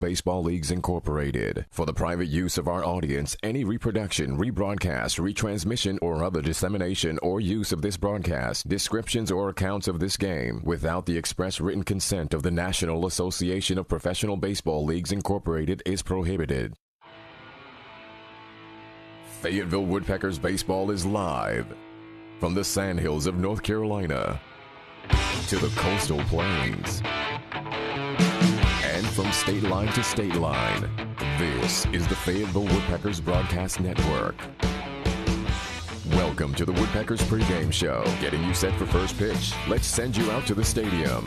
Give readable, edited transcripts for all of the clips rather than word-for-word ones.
Baseball Leagues Incorporated. For the private use of our audience, any reproduction, rebroadcast, retransmission, or other dissemination or use of this broadcast, descriptions or accounts of this game, without the express written consent of the National Association of Professional Baseball Leagues Incorporated is prohibited. Fayetteville Woodpeckers baseball is live from the sandhills of North Carolina to the coastal plains. And from state line to state line, this is the Fayetteville Woodpeckers Broadcast Network. Welcome to the Woodpeckers pregame show, getting you set for first pitch. Let's send you out to the stadium.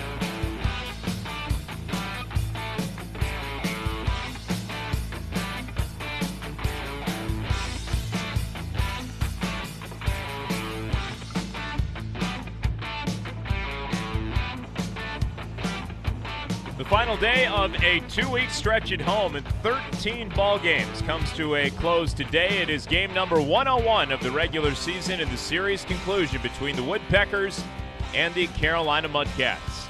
Final day of a 2-week stretch at home and 13 ball games comes to a close today. It is game number 101 of the regular season and the series conclusion between the Woodpeckers and the Carolina Mudcats.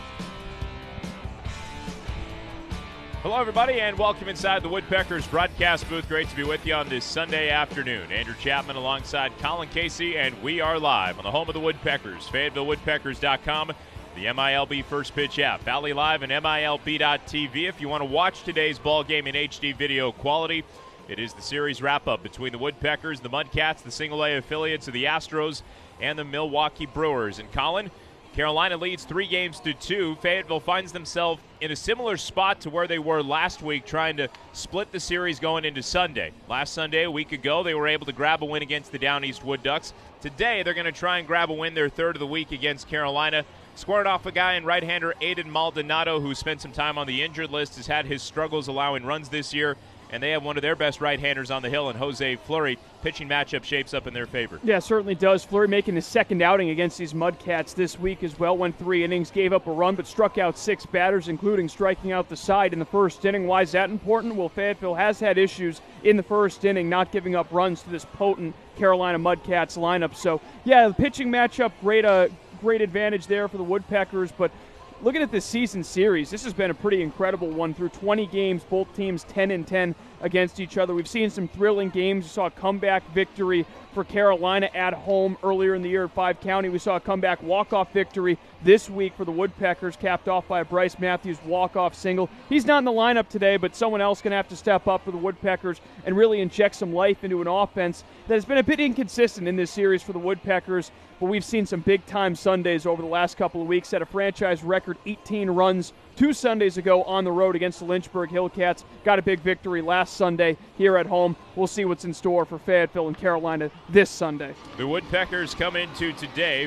Hello, everybody, and welcome inside the Woodpeckers broadcast booth. Great to be with you on this Sunday afternoon. Andrew Chapman alongside Colin Casey, and we are live on the home of the Woodpeckers, FayettevilleWoodpeckers.com. The MILB First Pitch app, Valley Live, and MILB.TV. If you want to watch today's ball game in HD video quality, it is the series wrap-up between the Woodpeckers, the Mudcats, the single-A affiliates of the Astros, and the Milwaukee Brewers. And Colin, Carolina leads 3-2. Fayetteville finds themselves in a similar spot to where they were last week, trying to split the series going into Sunday. Last Sunday, a week ago, they were able to grab a win against the Down East Wood Ducks. Today, they're going to try and grab a win, their third of the week against Carolina. Squared off a guy in right-hander Aiden Maldonado, who spent some time on the injured list, has had his struggles allowing runs this year, and they have one of their best right-handers on the hill, and Jose Fleury. Pitching matchup shapes up in their favor. Yeah, certainly does. Fleury making his second outing against these Mudcats this week as well. Went 3 innings, gave up a run, but struck out 6 batters, including striking out the side in the first inning. Why is that important? Well, Fayetteville has had issues in the first inning, not giving up runs to this potent Carolina Mudcats lineup. So, yeah, the pitching matchup, great advantage there for the Woodpeckers, but looking at this season series, this has been a pretty incredible one. Through 20 games, both teams 10-10 against each other. We've seen some thrilling games. We saw a comeback victory for Carolina at home earlier in the year at 5 County. We saw a comeback walk-off victory this week for the Woodpeckers, capped off by a Bryce Matthews walk-off single. He's not in the lineup today, but someone else going to have to step up for the Woodpeckers and really inject some life into an offense that has been a bit inconsistent in this series for the Woodpeckers. But we've seen some big-time Sundays over the last couple of weeks. Set a franchise record 18 runs 2 Sundays ago on the road against the Lynchburg Hillcats. Got a big victory last Sunday here at home. We'll see what's in store for Fayetteville and Carolina this Sunday. The Woodpeckers come into today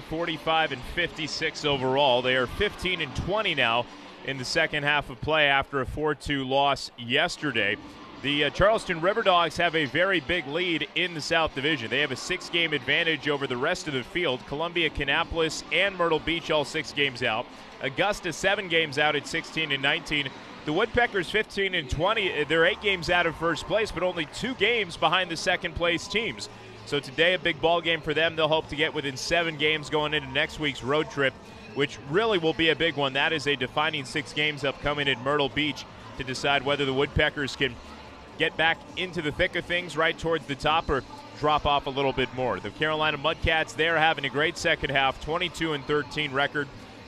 45-56 overall. They are 15-20 now in the second half of play after a 4-2 loss yesterday. The Charleston River Dogs have a very big lead in the South Division. They have a 6-game advantage over the rest of the field. Columbia, Kannapolis, and Myrtle Beach all 6 games out. Augusta 7 games out at 16-19. The Woodpeckers 15-20. They're 8 games out of first place, but only 2 games behind the second-place teams. So today a big ball game for them. They'll hope to get within 7 games going into next week's road trip, which really will be a big one. That is a defining 6 games upcoming at Myrtle Beach to decide whether the Woodpeckers can get back into the thick of things right towards the top or drop off a little bit more. The Carolina Mudcats, they're having a great second half, 22-13 record,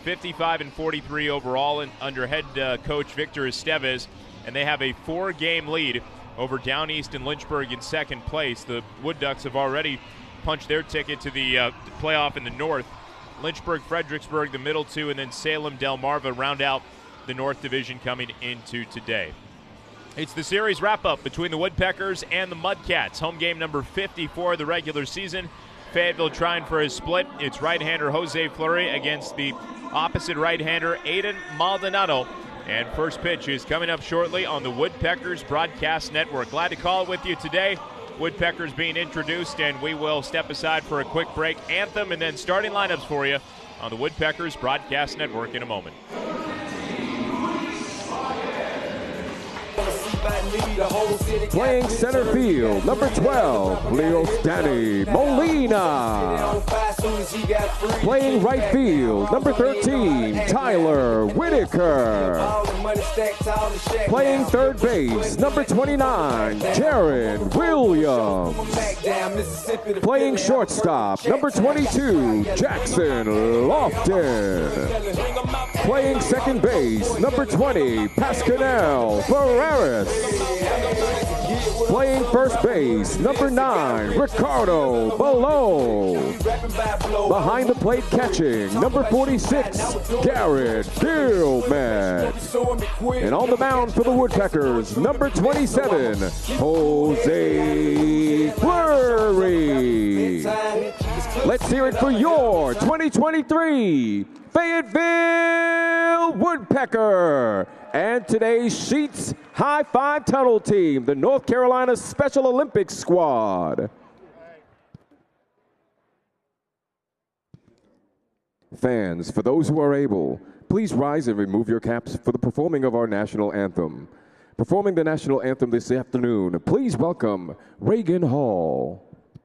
55-43 overall and under head coach Victor Estevez, and they have a 4-game lead over Down East and Lynchburg in second place. The Wood Ducks have already punched their ticket to the playoff in the north. Lynchburg, Fredericksburg, the middle 2, and then Salem, Delmarva round out the North Division coming into today. It's the series wrap-up between the Woodpeckers and the Mudcats. Home game number 54 of the regular season. Fayetteville trying for a split. It's right-hander Jose Fleury against the opposite right-hander Aiden Maldonado. And first pitch is coming up shortly on the Woodpeckers Broadcast Network. Glad to call it with you today. Woodpeckers being introduced, and we will step aside for a quick break. Anthem and then starting lineups for you on the Woodpeckers Broadcast Network in a moment. Playing center field, number 12, Leo Stanny Molina. Playing right field, number 13, Tyler Whitaker. Playing third base, number 29, Jared Williams. Playing shortstop, number 22, Jackson Lofton. Playing second base, number 20, Pascal Ferreras. Playing first base, number 9, Ricardo Below. Behind the plate catching, number 46, Garrett Gilman. And on the mound for the Woodpeckers, number 27, Jose Fleury. Let's hear it for your 2023 Fayetteville Woodpecker. And today's Sheets High Five Tunnel team, the North Carolina Special Olympics squad. Fans, for those who are able, please rise and remove your caps for the performing of our national anthem. Performing the national anthem this afternoon, please welcome Reagan Hall.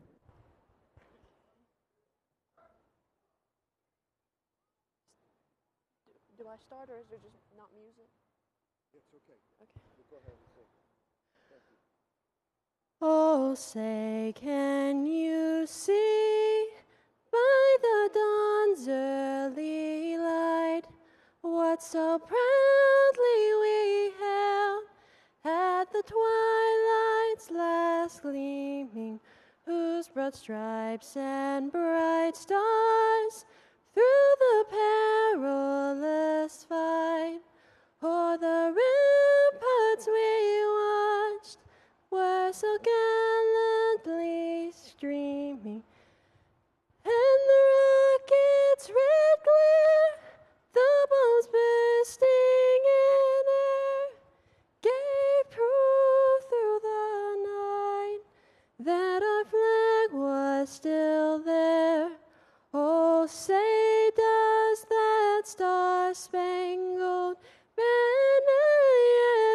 Do I start, or is there just not music? It's okay. Okay. Go ahead and sing. Thank you. Oh, say, can you see by the dawn's early light what so proudly we held at the twilight's last gleaming, whose broad stripes and bright stars through the perilous fight o'er the ramparts we watched were so gallantly streaming, and the rocket's red glare, the bombs bursting in air, gave proof through the night that our flag was still there. Oh, say does that star-spangled banner yet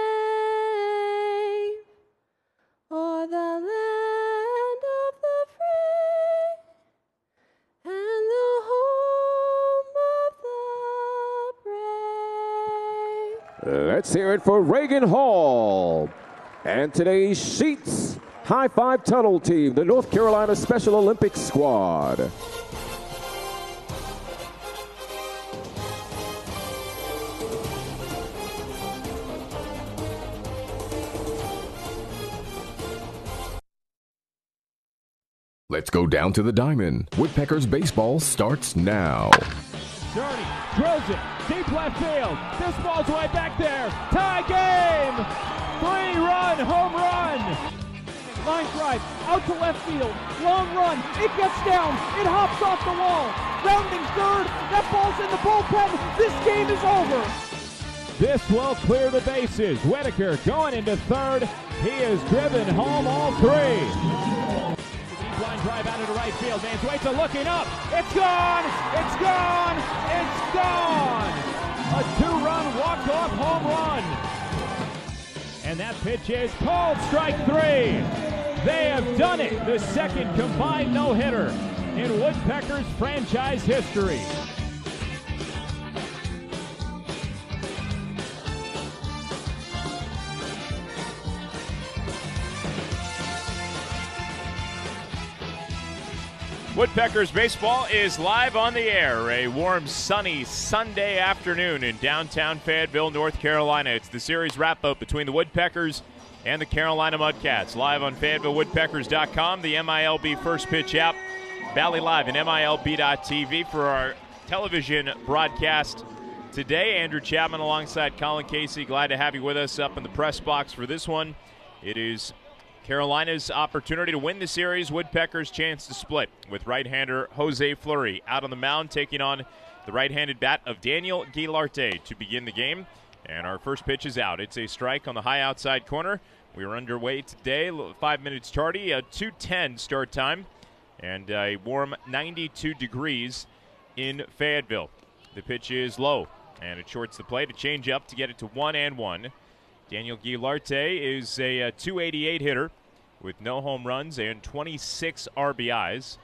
wave o'er the land of the free and the home of the brave? Let's hear it for Reagan Hall. And today's Sheets High Five Tunnel team, the North Carolina Special Olympics squad. Let's go down to the diamond. Woodpeckers baseball starts now. Journey drills it deep left field. This ball's way back there. Tie game. 3-run home run. Line drive out to left field. Long run. It gets down. It hops off the wall. Rounding third. That ball's in the bullpen. This game is over. This will clear the bases. Whitaker going into third. He has driven home all three. Line drive out into right field. Manzueta looking up. It's gone. It's gone. It's gone. A 2-run walk-off home run. And that pitch is called strike 3. They have done it. The second combined no-hitter in Woodpeckers franchise history. Woodpeckers baseball is live on the air. A warm, sunny Sunday afternoon in downtown Fayetteville, North Carolina. It's the series wrap-up between the Woodpeckers and the Carolina Mudcats. Live on FayettevilleWoodpeckers.com, the MILB First Pitch app, Valley Live and MILB.TV for our television broadcast today. Andrew Chapman alongside Colin Casey. Glad to have you with us up in the press box for this one. It is Carolina's opportunity to win the series. Woodpeckers' chance to split with right-hander Jose Fleury out on the mound, taking on the right-handed bat of Daniel Guilarte to begin the game. And our first pitch is out. It's a strike on the high outside corner. We are underway today, 5 minutes tardy, a 2:10 start time, and a warm 92 degrees in Fayetteville. The pitch is low, and it shorts the plate. A change up to get it to 1-1. Daniel Guilarte is a 288 hitter with no home runs and 26 RBIs.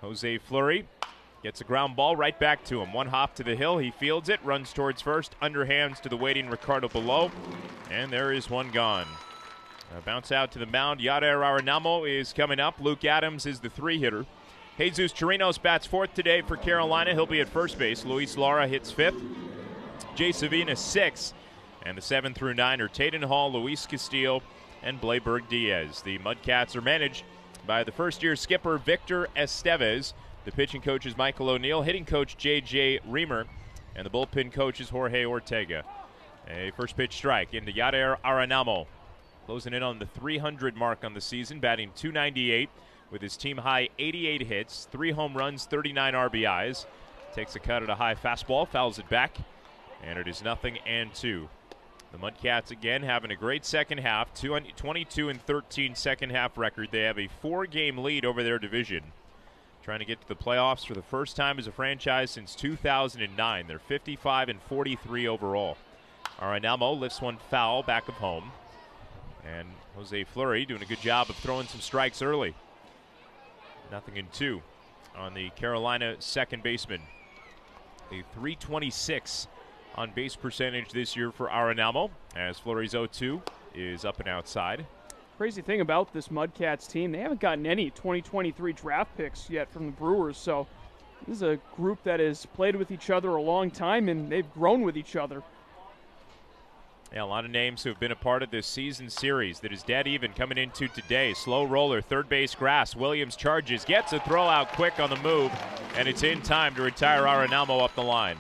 Jose Fleury gets a ground ball right back to him. One hop to the hill. He fields it, runs towards first, underhands to the waiting Ricardo Below, and there is one gone. Bounce out to the mound. Yadier Arenamo is coming up. Luke Adams is the 3-hitter. Jesus Chirinos bats fourth today for Carolina. He'll be at first base. Luis Lara hits fifth. Jay Savina 6th. And the 7 through 9 are Taden Hall, Luis Castillo, and Blayberg Diaz. The Mudcats are managed by the first-year skipper Victor Estevez. The pitching coach is Michael O'Neill, hitting coach J.J. Reamer, and the bullpen coach is Jorge Ortega. A first pitch strike into Yadier Arenamo, closing in on the 300 mark on the season, batting .298 with his team-high 88 hits, 3 home runs, 39 RBIs. Takes a cut at a high fastball, fouls it back, and it is 0-2. The Mudcats again having a great second half, 22-13 second half record. They have a 4-game lead over their division. Trying to get to the playoffs for the first time as a franchise since 2009. They're 55-43 overall. Arenamo lifts one foul back of home. And Jose Fleury doing a good job of throwing some strikes early. 0-2 on the Carolina second baseman. A .326 on base percentage this year for Arenamo, as Fleury's 0-2 is up and outside. Crazy thing about this Mudcats team, they haven't gotten any 2023 draft picks yet from the Brewers, so this is a group that has played with each other a long time, and they've grown with each other. Yeah, a lot of names who have been a part of this season series that is dead even coming into today. Slow roller, third base grass. Williams charges, gets a throw out quick on the move, and it's in time to retire Arenamo up the line.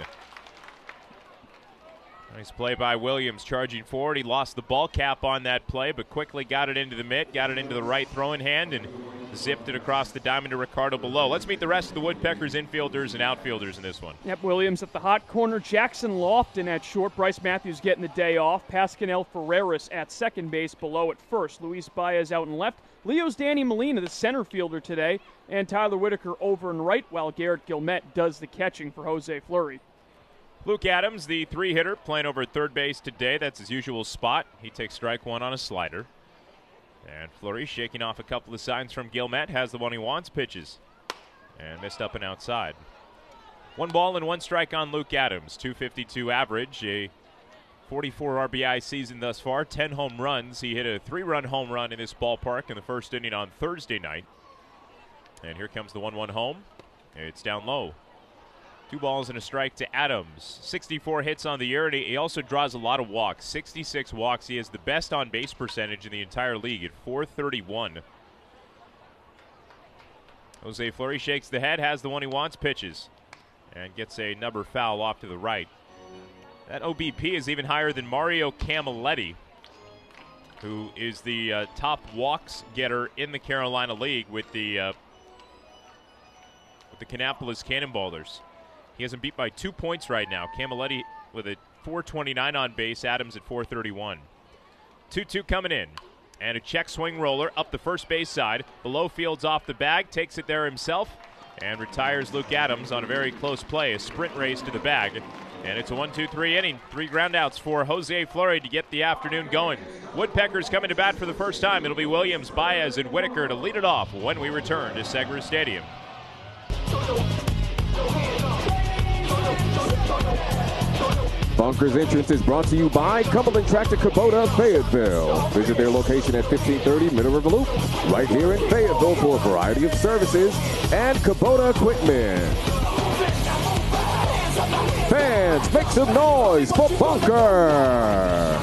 Nice play by Williams, charging forward. He lost the ball cap on that play, but quickly got it into the mitt, got it into the right throwing hand, and zipped it across the diamond to Ricardo Below. Let's meet the rest of the Woodpeckers infielders and outfielders in this one. Yep, Williams at the hot corner. Jackson Lofton at short. Bryce Matthews getting the day off. Pascanel Ferreras at second base. Below at first. Luis Baez out in left. Leo's Danny Molina, the center fielder today. And Tyler Whitaker over in right, while Garrett Gilmet does the catching for Jose Fleury. Luke Adams, the 3-hitter, playing over at third base today. That's his usual spot. He takes strike one on a slider. And Fleury shaking off a couple of signs from Gilmet. Has the one he wants, pitches. And missed up and outside. 1 ball and 1 strike on Luke Adams. .252 average. A 44 RBI season thus far. 10 home runs. He hit a 3-run home run in this ballpark in the first inning on Thursday night. And here comes the 1-1 home. It's down low. 2 balls and a strike to Adams. 64 hits on the year, and he also draws a lot of walks. 66 walks. He has the best on-base percentage in the entire league at .431. Jose Fleury shakes the head, has the one he wants, pitches, and gets a number foul off to the right. That OBP is even higher than Mario Camilletti, who is the top walks getter in the Carolina League with the Kannapolis Cannonballers. He has him beat by 2 points right now. Camilletti with a .429 on base, Adams at .431. 2-2 coming in. And a check swing roller up the first base side. Below fields off the bag, takes it there himself, and retires Luke Adams on a very close play. A sprint race to the bag. And it's a 1-2-3 inning. 3 groundouts for Jose Fleury to get the afternoon going. Woodpeckers coming to bat for the first time. It'll be Williams, Baez, and Whitaker to lead it off when we return to Segra Stadium. Bunkers Entrance is brought to you by Cumberland Tractor Kubota, Fayetteville. Visit their location at 1530 Middle River Loop, right here in Fayetteville, for a variety of services and Kubota equipment. Fans, make some noise for Bunker!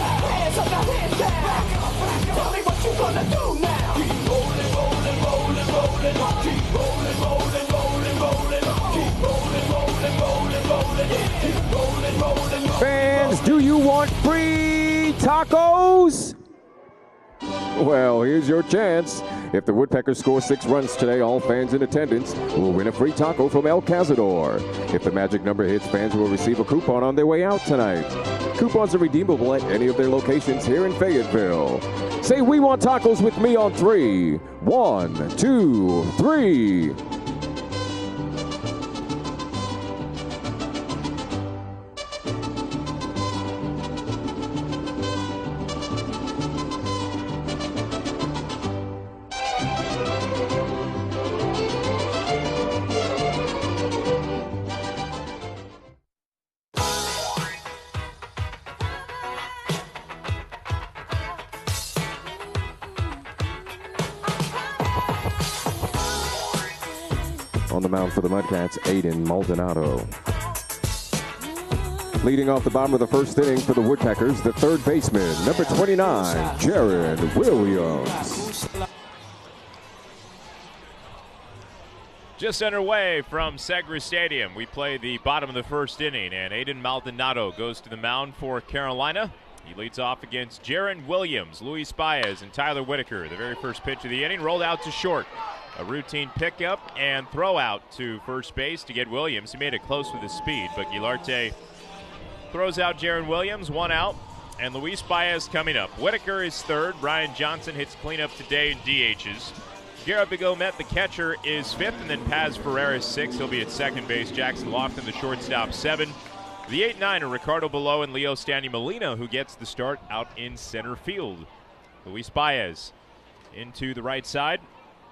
Fans, do you want free tacos? Well, here's your chance. If the Woodpeckers score 6 runs today, all fans in attendance will win a free taco from El Cazador. If the magic number hits, fans will receive a coupon on their way out tonight. Coupons are redeemable at any of their locations here in Fayetteville. Say, "We want tacos" with me on 3. 1, 2, 3. On the mound for the Mudcats, Aiden Maldonado. Leading off the bottom of the first inning for the Woodpeckers, the third baseman, number 29, Jared Williams. Just underway from Segra Stadium. We play the bottom of the first inning, and Aiden Maldonado goes to the mound for Carolina. He leads off against Jaron Williams, Luis Baez, and Tyler Whitaker. The very first pitch of the inning rolled out to short. A routine pickup and throw out to first base to get Williams. He made it close with his speed, but Guilarte throws out Jaron Williams, one out, and Luis Baez coming up. Whitaker is third. Brian Johnson hits cleanup today in DHs. Garrett Bigomet, the catcher, is fifth, and then Paz Ferreira sixth. He'll be at second base. Jackson Lofton, the shortstop, seven. The 8-9 are Ricardo Below and Leo Stanley Molina, who gets the start out in center field. Luis Baez into the right side.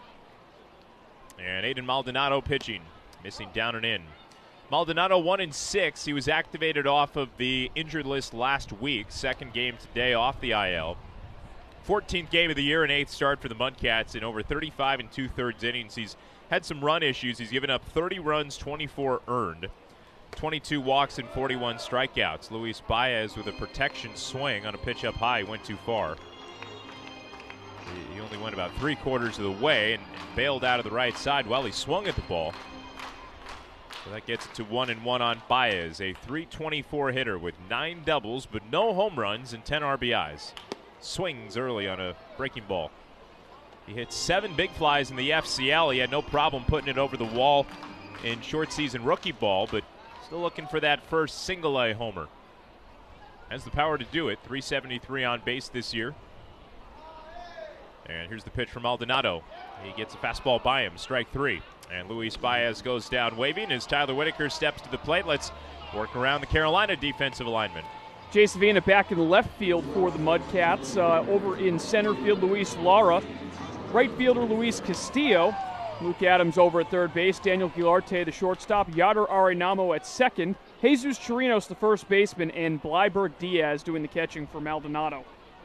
And Aiden Maldonado pitching, missing down and in. Maldonado 1-6. He was activated off of the injured list last week. Second game today off the IL. 14th game of the year and 8th start for the Mudcats in over 35 2/3 innings. He's had some run issues. He's given up 30 runs, 24 earned, 22 walks, and 41 strikeouts. Luis Baez with a protection swing on a pitch up high went too far. He only went about 3/4 of the way and bailed out of the right side while he swung at the ball. So that gets it to 1-1 on Baez, a .324 hitter with 9 doubles but no home runs and 10 RBIs. Swings early on a breaking ball. He hit 7 big flies in the FCL. He had no problem putting it over the wall in short season rookie ball, but still looking for that first single-A homer. Has the power to do it. .373 on base this year. And here's the pitch from Maldonado. He gets a fastball by him, strike 3. And Luis Baez goes down waving as Tyler Whitaker steps to the plate. Let's work around the Carolina defensive alignment. Jay Savina back in the left field for the Mudcats. Over in center field, Luis Lara. Right fielder, Luis Castillo. Luke Adams over at third base. Daniel Guilarte, the shortstop. Yadar Arenamo at second. Jesus Chirinos, the first baseman. And Blyberg Diaz doing the catching for Maldonado.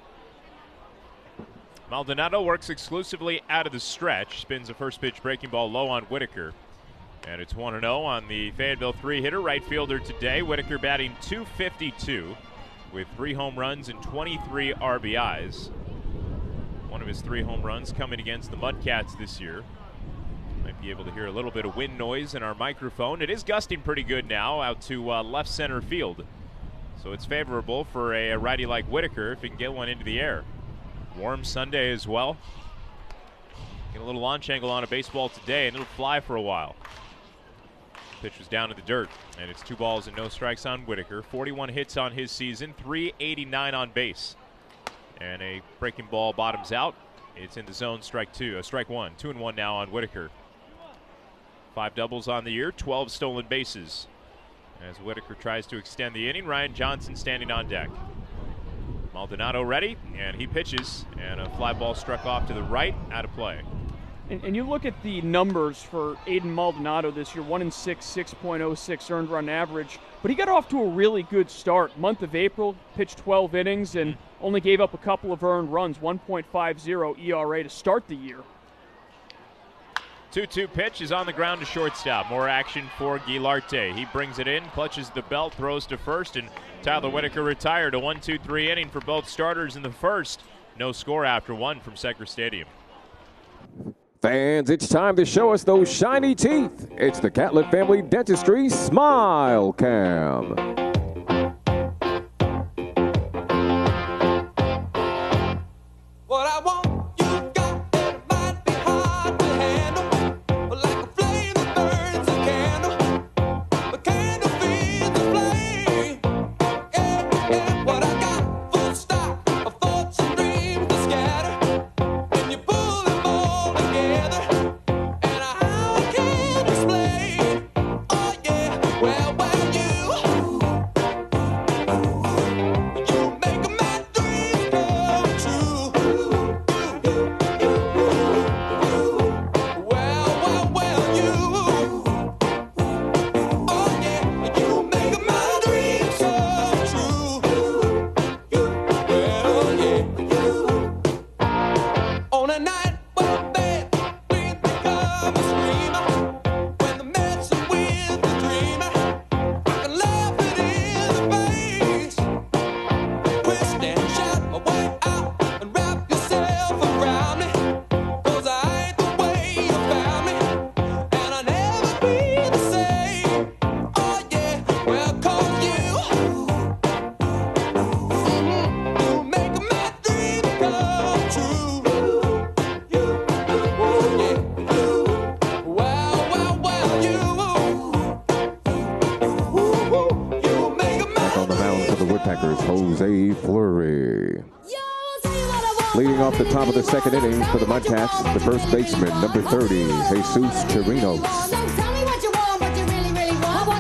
Maldonado works exclusively out of the stretch. Spins a first pitch breaking ball low on Whitaker. And it's 1-0 on the Fayetteville 3-hitter, right fielder today. Whitaker batting .252 with 3 home runs and 23 RBIs. One of his 3 home runs coming against the Mudcats this year. Might be able to hear a little bit of wind noise in our microphone. It is gusting pretty good now out to left center field. So it's favorable for a righty like Whitaker if he can get one into the air. Warm Sunday as well. Get a little launch angle on a baseball today and it'll fly for a while. Pitch was down to the dirt, and it's 2 balls and no strikes on Whitaker. 41 hits on his season, .389 on base. And a breaking ball bottoms out. It's in the zone, strike 1. 2-1 now on Whitaker. 5 doubles on the year, 12 stolen bases. As Whitaker tries to extend the inning, Ryan Johnson standing on deck. Maldonado ready, and he pitches, and a fly ball struck off to the right, out of play. And you look at the numbers for Aiden Maldonado this year, 1-6, 6.06 earned run average. But he got off to a really good start. Month of April, pitched 12 innings and only gave up a couple of earned runs, 1.50 ERA to start the year. 2-2 pitch is on the ground to shortstop. More action for Guilarte. He brings it in, clutches the belt, throws to first, and Tyler Whitaker retired. A 1-2-3 inning for both starters in the first. No score after 1 from Segra Stadium. Fans, it's time to show us those shiny teeth. It's the Catlett Family Dentistry Smile Cam. What I want, you got, it might be hard to handle. But like a flame that burns a candle, the candle feeds the flame. Yeah, yeah, what I got, full stop, of thoughts and dreams to scatter. When you pull them all together, and how I can't explain. Oh yeah, well, you Leading off the top of the second inning for the Mudcats, the first baseman, number 30, Jesus Chirinos. Tell me what you want, what you really, really want. I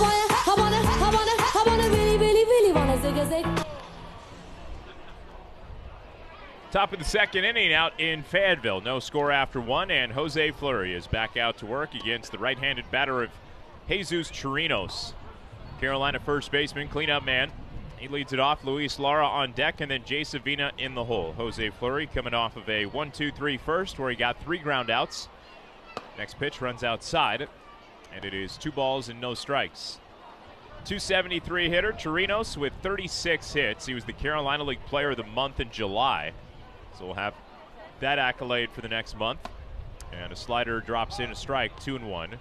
wanna, really wanna zig a zig. Top of the second inning out in Fayetteville. No score after one, and Jose Fleury is back out to work against the right-handed batter of Jesus Chirinos. Carolina first baseman, cleanup man. He leads it off. Luis Lara on deck, and then Jay Savina in the hole. Jose Fleury coming off of a 1-2-3 first where he got 3 ground outs. Next pitch runs outside, and it is 2 balls and no strikes. 273 hitter, Chirinos with 36 hits. He was the Carolina League Player of the Month in July. So we'll have that accolade for the next month. And a slider drops in, a strike, 2-1.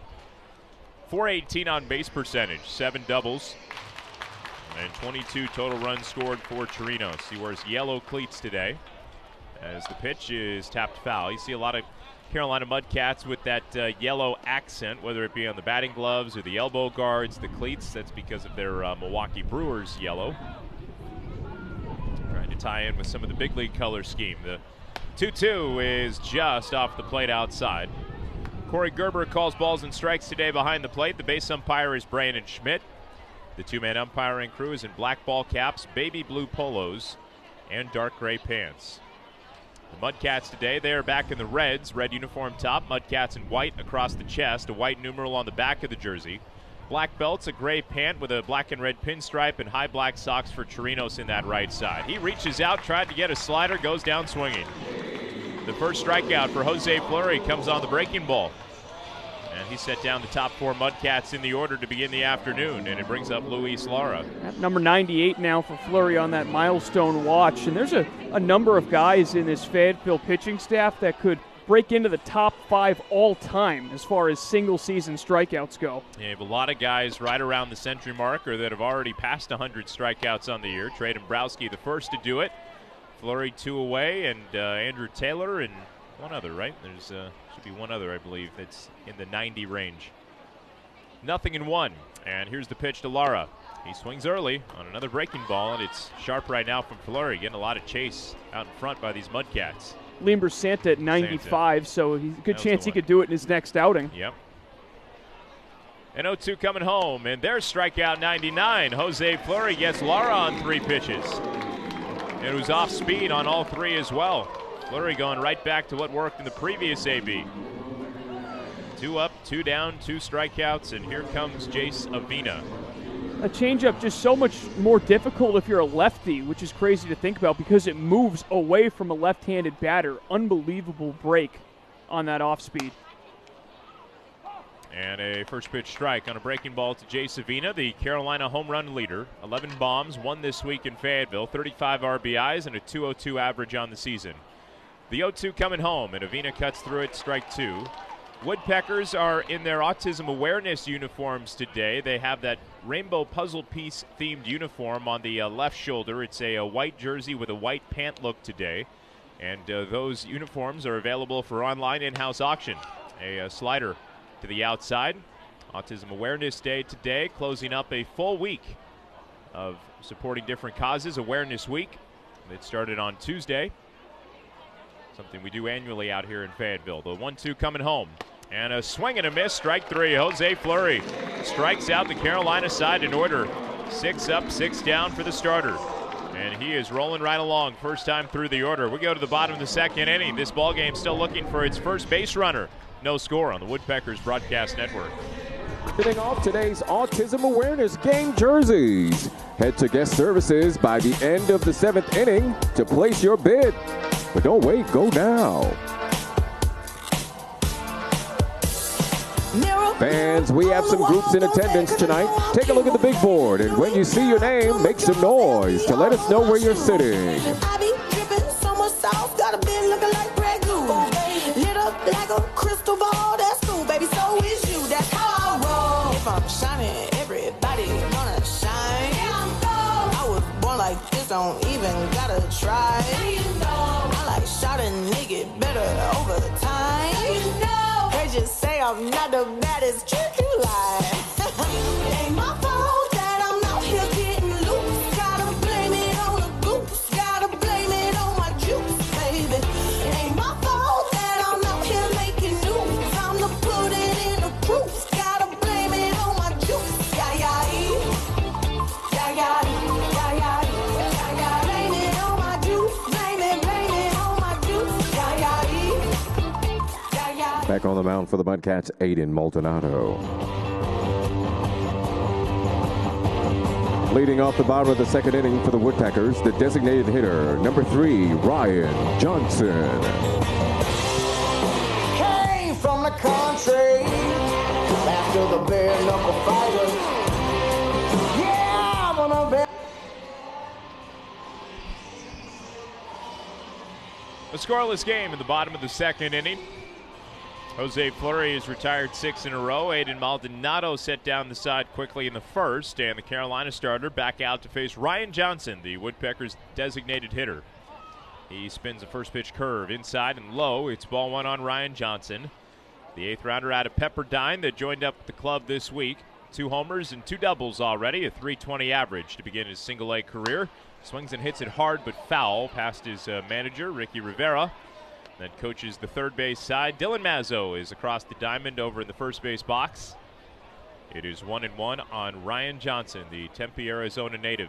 418 on base percentage, 7 doubles, and 22 total runs scored for Chirinos. He wears yellow cleats today as the pitch is tapped foul. You see a lot of Carolina Mudcats with that yellow accent, whether it be on the batting gloves or the elbow guards, the cleats. That's because of their Milwaukee Brewers yellow. Trying to tie in with some of the big league color scheme. The 2-2 is just off the plate outside. Corey Gerber calls balls and strikes today behind the plate. The base umpire is Brandon Schmidt. The 2-man umpiring crew is in black ball caps, baby blue polos, and dark gray pants. The Mudcats today, they are back in the reds, red uniform top, Mudcats in white across the chest, a white numeral on the back of the jersey. Black belts, a gray pant with a black and red pinstripe, and high black socks for Chirinos in that right side. He reaches out, tried to get a slider, goes down swinging. The first strikeout for Jose Fleury comes on the breaking ball. And he set down the top 4 Mudcats in the order to begin the afternoon, and it brings up Luis Lara. At number 98 now for Fleury on that milestone watch. And there's a number of guys in this Fayetteville pitching staff that could break into the top 5 all time as far as single-season strikeouts go. Yeah, you have a lot of guys right around the century mark or that have already passed 100 strikeouts on the year. Trey Dombrowski the first to do it. Fleury 2 away, and Andrew Taylor and one other, right? There's should be one other, I believe, that's in the 90 range. 0-1, and here's the pitch to Lara. He swings early on another breaking ball, and it's sharp right now from Fleury, getting a lot of chase out in front by these Mudcats. Leember Santa at 95, so he's a good chance he could do it in his next outing. Yep. And 0-2 coming home, and there's strikeout 99. Jose Fleury gets Lara on 3 pitches. It was off speed on all 3 as well. Fleury going right back to what worked in the previous AB. 2 up, 2 down, 2 strikeouts, and here comes Jace Avina. A changeup just so much more difficult if you're a lefty, which is crazy to think about because it moves away from a left-handed batter. Unbelievable break on that off speed. And a first pitch strike on a breaking ball to Jace Avina, the Carolina home run leader. 11 bombs, 1 this week in Fayetteville, 35 RBIs, and a .202 average on the season. The 0-2 coming home, and Avina cuts through it, strike 2. Woodpeckers are in their autism awareness uniforms today. They have that rainbow puzzle piece themed uniform on the left shoulder. It's a white jersey with a white pant look today. And those uniforms are available for online in-house auction. A slider to the outside. Autism Awareness Day today, closing up a full week of supporting different causes. Awareness Week. It started on Tuesday. Something we do annually out here in Fayetteville. The 1-2 coming home. And a swing and a miss, strike 3. Jose Fleury strikes out the Carolina side in order. 6 up, 6 down for the starter. And he is rolling right along, first time through the order. We go to the bottom of the second inning. This ball game still looking for its first base runner. No score on the Woodpeckers Broadcast Network. Hitting off today's Autism Awareness Game jerseys. Head to Guest Services by the end of the 7th inning to place your bid. But don't wait, go now. Fans, we have some groups in attendance tonight. Take a look at the big board, and when you see your name, make some noise to let us know where you're sitting. I be dripping so much sauce, got a bin looking like Grey Goose. Lit up like a crystal ball, that's cool, baby, so is you, that's how I roll. If I'm shining, everybody gonna shine. I was born like this, don't even gotta try. I like shot a nigga better over time. They just say I'm not the baddest, trick you lie. It ain't my fault that I'm out here getting loose. Gotta blame it on the goose, gotta blame it on my juice. Back on the mound for the Mudcats, Aiden Maldonado. Leading off the bottom of the second inning for the Woodpeckers, the designated hitter, number 3, Ryan Johnson. Came from the country, after the bare knuckle fighters. Yeah, I'm gonna be. A scoreless game in the bottom of the second inning. Jose Fleury has retired 6 in a row. Aiden Maldonado set down the side quickly in the first, and the Carolina starter back out to face Ryan Johnson, the Woodpeckers' designated hitter. He spins a first pitch curve inside and low. It's ball 1 on Ryan Johnson, the 8th rounder out of Pepperdine that joined up with the club this week. 2 homers and 2 doubles already, a .320 average to begin his single-A career. Swings and hits it hard but foul past his manager, Ricky Rivera. That coaches the third base side. Dylan Mazzo is across the diamond over in the first base box. It is 1-1 on Ryan Johnson, the Tempe, Arizona native.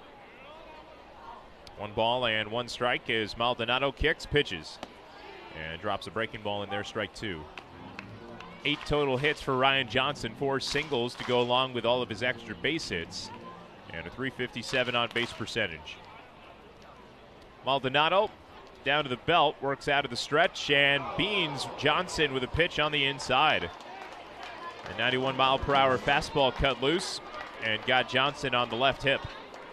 1 ball and 1 strike as Maldonado kicks, pitches, and drops a breaking ball in there, strike 2. 8 total hits for Ryan Johnson, 4 singles to go along with all of his extra base hits, and a .357 on base percentage. Maldonado down to the belt, works out of the stretch, and beans Johnson with a pitch on the inside. A 91-mile-per-hour fastball cut loose and got Johnson on the left hip.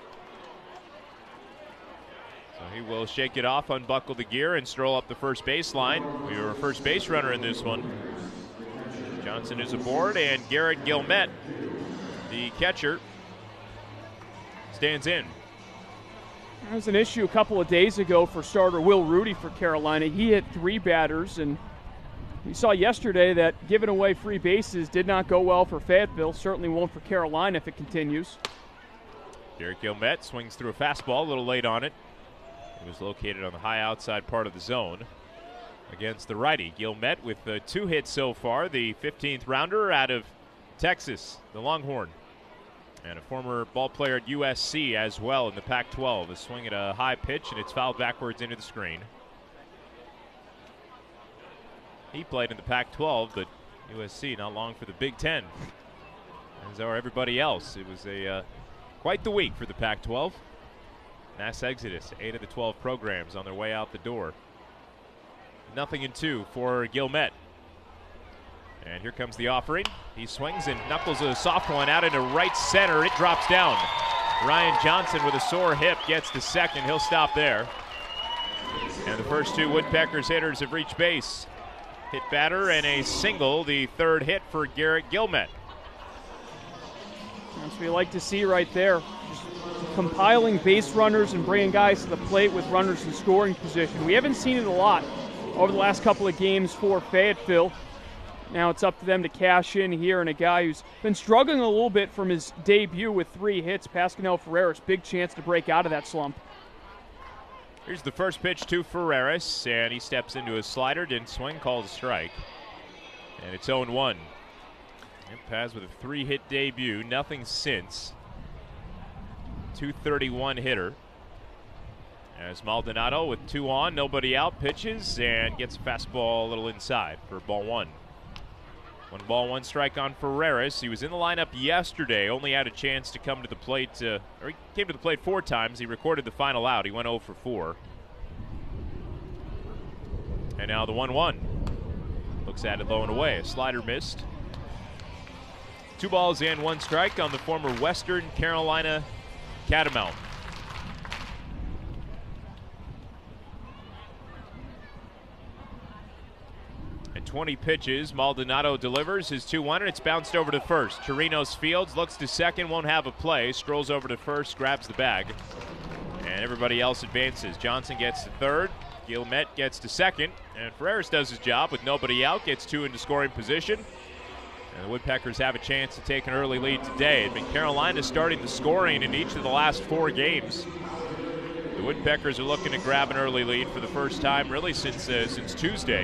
So he will shake it off, unbuckle the gear, and stroll up the first baseline. We were a first base runner in this one. Johnson is aboard, and Garrett Gilmet, the catcher, stands in. There was an issue a couple of days ago for starter Will Rudy for Carolina. He hit 3 batters, and we saw yesterday that giving away free bases did not go well for Fayetteville. Certainly won't for Carolina if it continues. Garrett Gilmet swings through a fastball, a little late on it. It was located on the high outside part of the zone against the righty. Gilmet with 2 hits so far, the 15th rounder out of Texas, the Longhorn. And a former ball player at USC as well in the Pac-12. A swing at a high pitch, and it's fouled backwards into the screen. He played in the Pac-12, but USC not long for the Big Ten. As are everybody else. It was quite the week for the Pac-12. Mass exodus, 8 of the 12 programs on their way out the door. 0-2 for Gilmet. And here comes the offering. He swings and knuckles a soft one out into right center. It drops down. Ryan Johnson with a sore hip gets to second. He'll stop there. And the first 2 Woodpeckers hitters have reached base. Hit batter and a single, the 3rd hit for Garrett Gilmet. That's what we like to see right there. Just compiling base runners and bringing guys to the plate with runners in scoring position. We haven't seen it a lot over the last couple of games for Fayetteville. Now it's up to them to cash in here, and a guy who's been struggling a little bit from his debut with 3 hits, Pascal Ferreras, big chance to break out of that slump. Here's the first pitch to Ferreras, and he steps into a slider, didn't swing, called a strike. And it's 0-1. Paz with a 3-hit debut, nothing since. .231 hitter. As Maldonado with 2 on, nobody out, pitches and gets a fastball a little inside for ball 1. 1 ball, 1 strike on Ferreras. He was in the lineup yesterday, only had a chance to come to the plate, or he came to the plate 4 times. He recorded the final out. He went 0 for 4. And now the 1-1. Looks at it low and away. A slider missed. 2 balls and 1 strike on the former Western Carolina Catamount. At 20 pitches, Maldonado delivers his 2-1, and it's bounced over to first. Chirinos Fields looks to second, won't have a play, strolls over to first, grabs the bag, and everybody else advances. Johnson gets to third, Gilmet gets to second, and Ferreras does his job with nobody out, gets 2 into scoring position. And the Woodpeckers have a chance to take an early lead today. It's been Carolina starting the scoring in each of the last 4 games. The Woodpeckers are looking to grab an early lead for the first time really since Tuesday.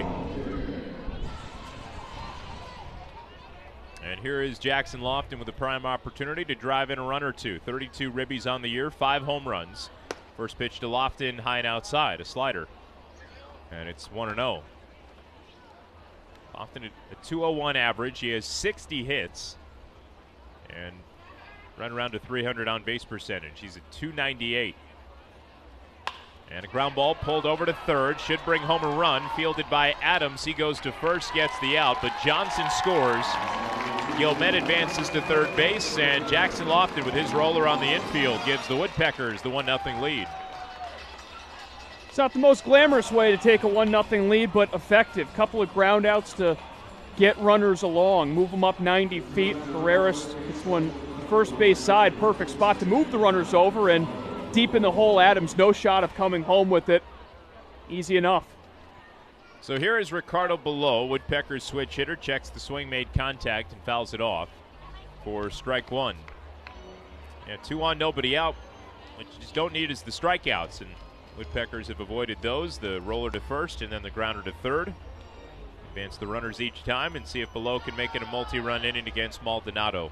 And here is Jackson Lofton with a prime opportunity to drive in a run or 2. 32 ribbies on the year, 5 home runs. First pitch to Lofton, high and outside, a slider. And it's 1-0. Lofton a 201 average. He has 60 hits and run around to 300 on base percentage. He's at 298. And a ground ball pulled over to third. Should bring home a run. Fielded by Adams. He goes to first, gets the out, but Johnson scores. Gilmet advances to third base, and Jackson Lofton with his roller on the infield gives the Woodpeckers the 1-0 lead. It's not the most glamorous way to take a 1-0 lead, but effective. Couple of ground outs to get runners along, move them up 90 feet. Ferreras gets one first base side, perfect spot to move the runners over, and deep in the hole, Adams, no shot of coming home with it. Easy enough. So here is Ricardo Below, Woodpeckers switch hitter, checks the swing, made contact, and fouls it off for strike one. 2 on, nobody out. What you just don't need is the strikeouts, and Woodpeckers have avoided those. The roller to first and then the grounder to third. Advance the runners each time and see if Below can make it a multi-run inning against Maldonado.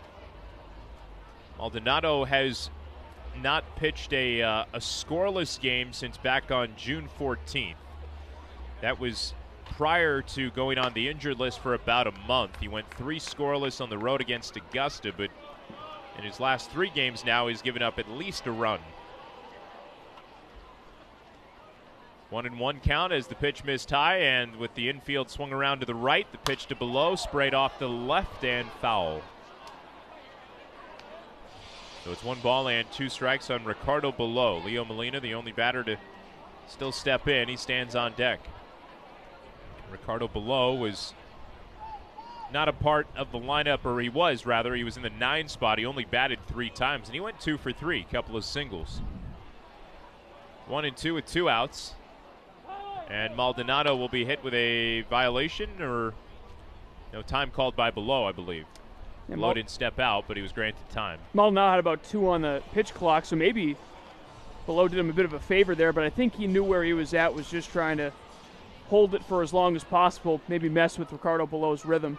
Maldonado has not pitched a scoreless game since back on June 14th. That was prior to going on the injured list for about a month. He went 3 scoreless on the road against Augusta, but in his last 3 games now he's given up at least a run. 1-1 count as the pitch missed high, and with the infield swung around to the right, the pitch to Below sprayed off to the left and foul. So it's 1 ball and 2 strikes on Ricardo Below. Leo Molina, the only batter to still step in. He stands on deck. Ricardo Below was not a part of the lineup, or he was in the 9 spot. He only batted 3 times, and he went 2 for 3, couple of singles. 1-2 with 2 outs. And Maldonado will be hit with a violation, or no time called by Below, I believe. Yeah, Below didn't step out, but he was granted time. Maldonado had about 2 on the pitch clock, so maybe Below did him a bit of a favor there, but I think he knew where he was at, was just trying to hold it for as long as possible, maybe mess with Ricardo Below's rhythm.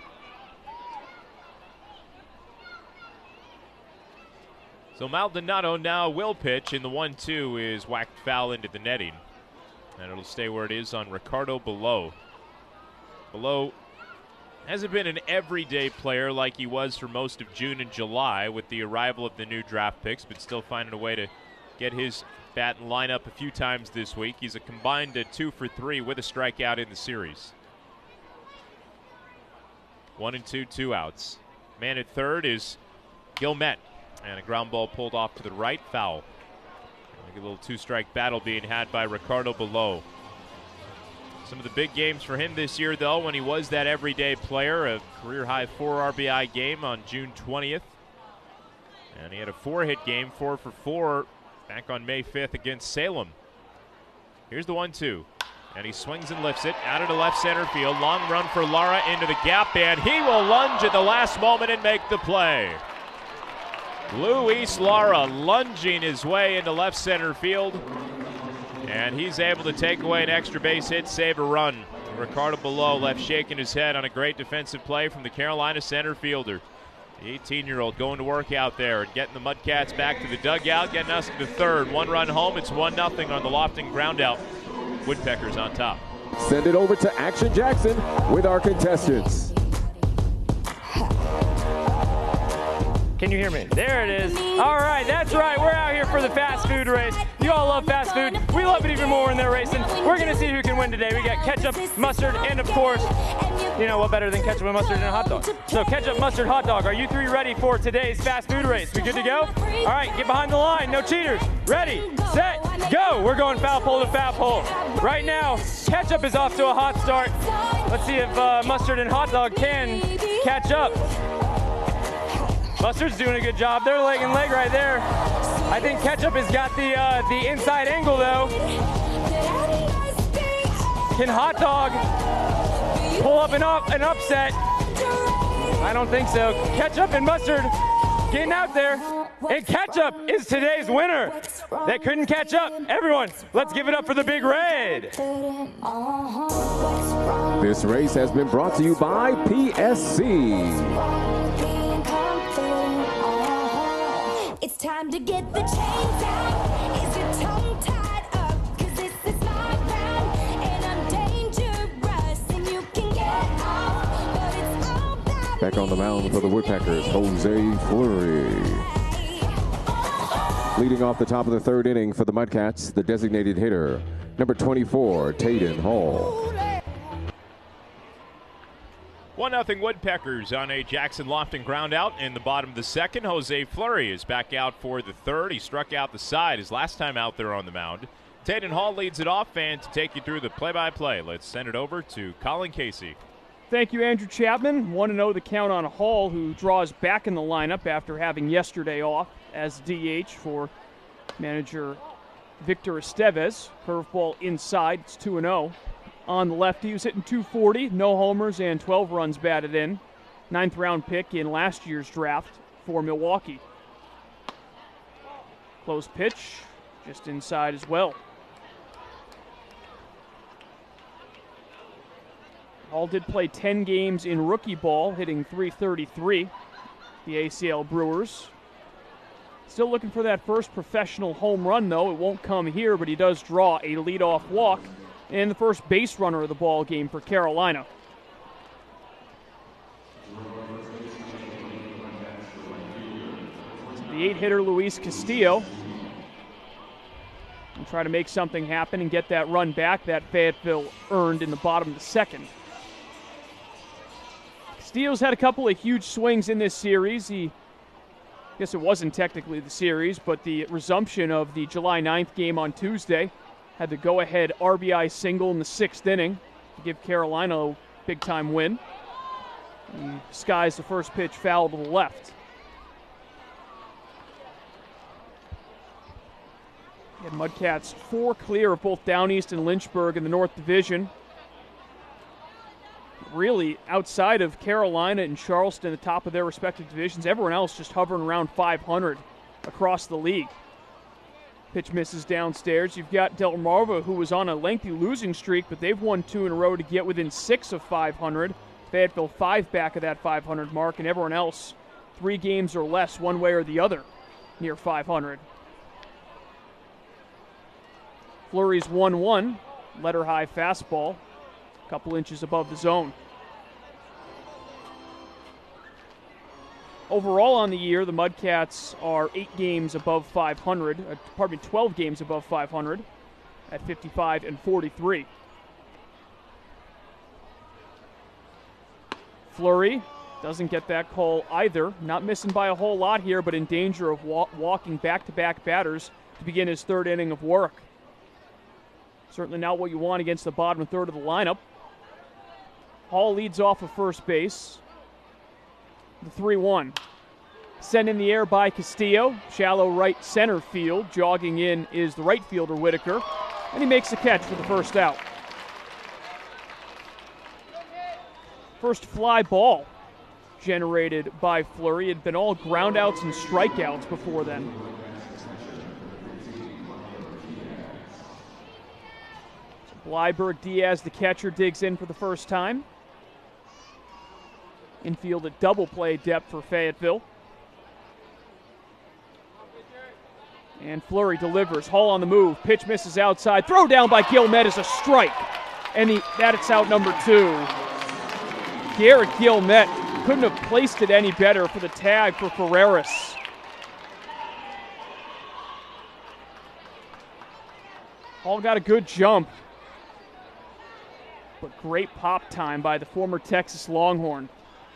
So Maldonado now will pitch, and the 1-2 is whacked foul into the netting. And it'll stay where it is on Ricardo Below. Below hasn't been an everyday player like he was for most of June and July with the arrival of the new draft picks, but still finding a way to get his bat and line up a few times this week. He's a combined 2 for 3 with a strikeout in the series. 1-2, 2 outs. Man at third is Gilmet, and a ground ball pulled off to the right, foul. A little 2-strike battle being had by Ricardo Below. Some of the big games for him this year, though, when he was that everyday player, a career-high 4 RBI game on June 20th. And he had a 4-hit game, 4 for 4, back on May 5th against Salem. Here's the 1-2. And he swings and lifts it out into left center field. Long run for Lara into the gap, and he will lunge at the last moment and make the play. Luis Lara lunging his way into left center field, and he's able to take away an extra base hit, save a run. Ricardo Below left shaking his head on a great defensive play from the Carolina center fielder. The 18-year-old going to work out there and getting the Mudcats back to the dugout, getting us to third. 1 run home. It's 1-0 on the Lofton groundout. Woodpeckers on top. Send it over to Action Jackson with our contestants. Can you hear me? There it is. All right, that's right. We're out here for the fast food race. You all love fast food. We love it even more when they're racing. We're going to see who can win today. We got ketchup, mustard, and of course, you know what better than ketchup and mustard and a hot dog? So ketchup, mustard, hot dog. Are you 3 ready for today's fast food race? We good to go? All right, get behind the line. No cheaters. Ready, set, go. We're going foul pole to foul pole. Right now, ketchup is off to a hot start. Let's see if mustard and hot dog can catch up. Mustard's doing a good job. They're leg and leg right there. I think ketchup has got the inside angle though. Can hot dog pull up an upset? I don't think so. Ketchup and mustard getting out there. And ketchup is today's winner. That couldn't catch up. Everyone, let's give it up for the Big Red. This race has been brought to you by PSC. It's time to get the chains out. Is your tongue tied up? 'Cause this is my round, and I'm dangerous, and you can get out. Back on the mound for the Woodpeckers, Jose Fleury. Leading off the top of the third inning for the Mudcats, the designated hitter, number 24, Tayden Hall. 1-0 Woodpeckers on a Jackson Lofton ground out in the bottom of the second. Jose Fleury is back out for the third. He struck out the side his last time out there on the mound. Tayden Hall leads it off, and to take you through the play-by-play, let's send it over to Colin Casey. Thank you, Andrew Chapman. 1-0 the count on Hall, who draws back in the lineup after having yesterday off as DH for manager Victor Estevez. Curveball inside, it's 2-0. On the lefty, he was hitting .240, no homers and 12 runs batted in. 9th round pick in last year's draft for Milwaukee. Close pitch, just inside as well. Hall did play 10 games in rookie ball, hitting .333. The ACL Brewers. Still looking for that first professional home run, though. It won't come here, but he does draw a leadoff walk and the first base runner of the ball game for Carolina. The 8-hitter Luis Castillo will try to make something happen and get that run back that Fayetteville earned in the bottom of the second. Castillo's had a couple of huge swings in this series. I guess it wasn't technically the series, but the resumption of the July 9th game on Tuesday had the go-ahead RBI single in the 6th inning to give Carolina a big-time win. He skies the first pitch foul to the left. And Mudcats 4 clear of both Down East and Lynchburg in the North Division. Really, outside of Carolina and Charleston, the top of their respective divisions, everyone else just hovering around 500 across the league. Pitch misses downstairs. You've got Delmarva, who was on a lengthy losing streak, but they've won 2 in a row to get within 6 of 500. Fayetteville 5 back of that 500 mark, and everyone else 3 games or less, one way or the other, near 500. Fleury's 1-1, letter high fastball, a couple inches above the zone. Overall on the year, the Mudcats are 8 games above 500, 12 games above 500 at 55-43. Fleury doesn't get that call either. Not missing by a whole lot here, but in danger of walking back-to-back batters to begin his 3rd inning of work. Certainly not what you want against the bottom third of the lineup. Hall leads off of first base. The 3-1. Sent in the air by Castillo. Shallow right center field. Jogging in is the right fielder, Whitaker. And he makes the catch for the first out. First fly ball generated by Fleury. It had been all groundouts and strikeouts before then. Blyberg Diaz, the catcher, digs in for the first time. Infield at double play depth for Fayetteville. And Fleury delivers. Hall on the move. Pitch misses outside. Throw down by Gilmet is a strike. And that's out number 2. Garrett Gilmet couldn't have placed it any better for the tag for Ferreras. Hall got a good jump. But great pop time by the former Texas Longhorn.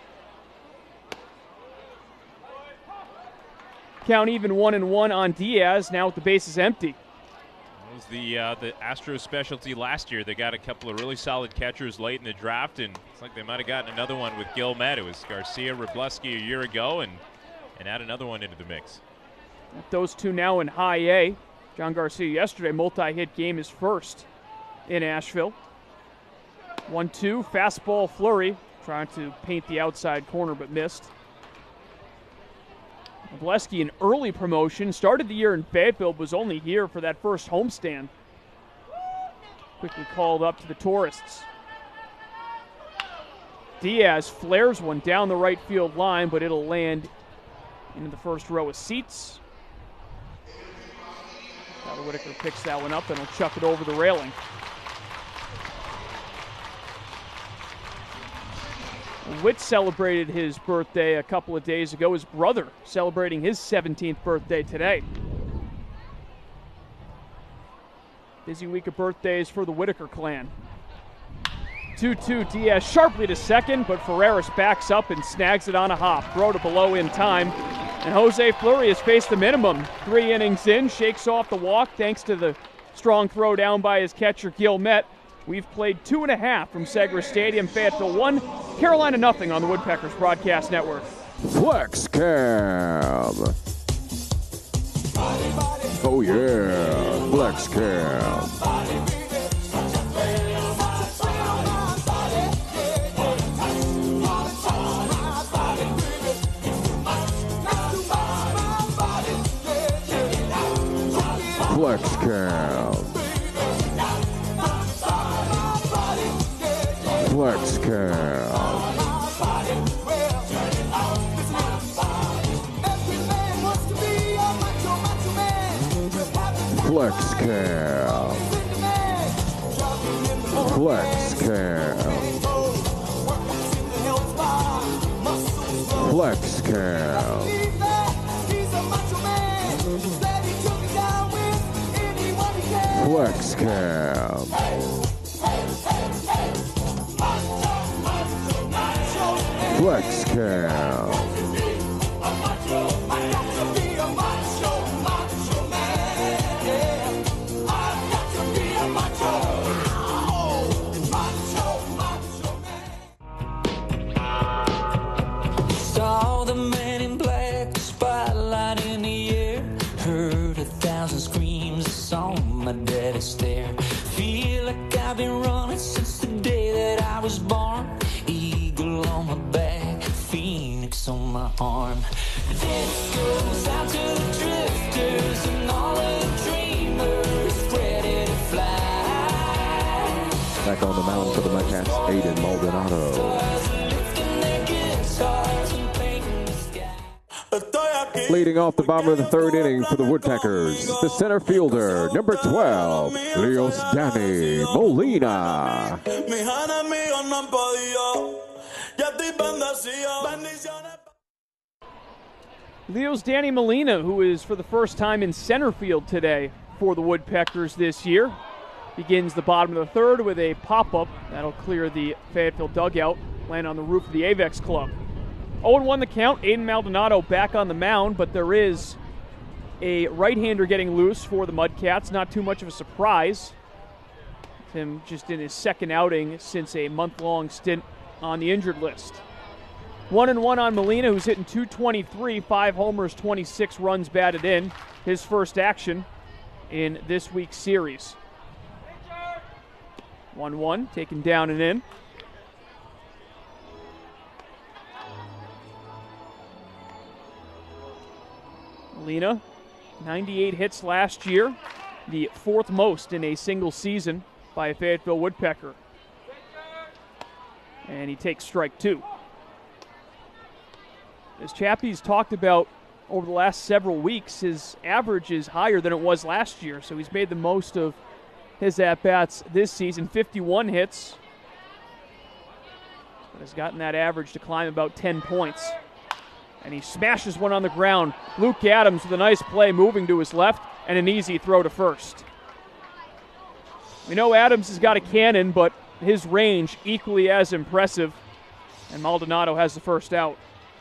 Count even 1-1 on Diaz, now with the bases empty. That was the Astros specialty last year. They got a couple of really solid catchers late in the draft, and it's like they might have gotten another one with Gilmet. It was Garcia, Wroblewski a year ago, and add another one into the mix. Those two now in high A. John Garcia yesterday, multi-hit game, his first in Asheville. 1-2, fastball Fleury, trying to paint the outside corner but missed. Wroblewski, an early promotion, started the year in Fayetteville, was only here for that first homestand. Quickly called up to the tourists. Diaz flares one down the right field line, but it'll land into the first row of seats. Tyler Whitaker picks that one up and he'll chuck it over the railing. Witt celebrated his birthday a couple of days ago. His brother celebrating his 17th birthday today. Busy week of birthdays for the Whitaker clan. 2-2, Diaz sharply to second, but Ferreras backs up and snags it on a hop. Throw to below in time. And Jose Fleury has faced the minimum. 3 innings in, shakes off the walk thanks to the strong throw down by his catcher, Gil Met. We've played 2.5 from Segra Stadium. Fayetteville 1, Carolina 0 on the Woodpeckers Broadcast Network. Flex Cam. Oh yeah, Flex Cam. Flex Cam. Flex Cam. Flex Cam. Flex Cam. Flex Cam. Flex Cam. Flex Cam. Saw the man in black, spotlight in the air. Heard 1,000 screams, saw my daddy stare. Feel like I've been running since the day that I was born. Eagle on my back, phoenix on my arm. This goes out to the drifters and all of the dreamers ready to fly. Back on the mound for the Mudcats, Aiden Maldonado. Leading off the bottom of the 3rd inning for the Woodpeckers, the center fielder, number 12, Leos Danny Molina. Leos Danny Molina, who is for the first time in center field today for the Woodpeckers this year, begins the bottom of the 3rd with a pop-up that'll clear the Fayetteville dugout, land on the roof of the Avex Club. 0-1 the count. Aiden Maldonado back on the mound, but there is a right-hander getting loose for the Mudcats. Not too much of a surprise. Him just in his 2nd outing since a month-long stint on the injured list. 1-1 on Molina, who's hitting .223, 5 homers, 26 runs batted in. His first action in this week's series. 1-1, taken down and in. Molina, 98 hits last year, the 4th most in a single season by a Fayetteville Woodpecker. And he takes strike 2. As Chappie's talked about over the last several weeks, his average is higher than it was last year, so he's made the most of his at-bats this season. 51 hits, but has gotten that average to climb about 10 points. And he smashes one on the ground. Luke Adams with a nice play moving to his left and an easy throw to first. We know Adams has got a cannon, but his range equally as impressive. And Maldonado has the first out.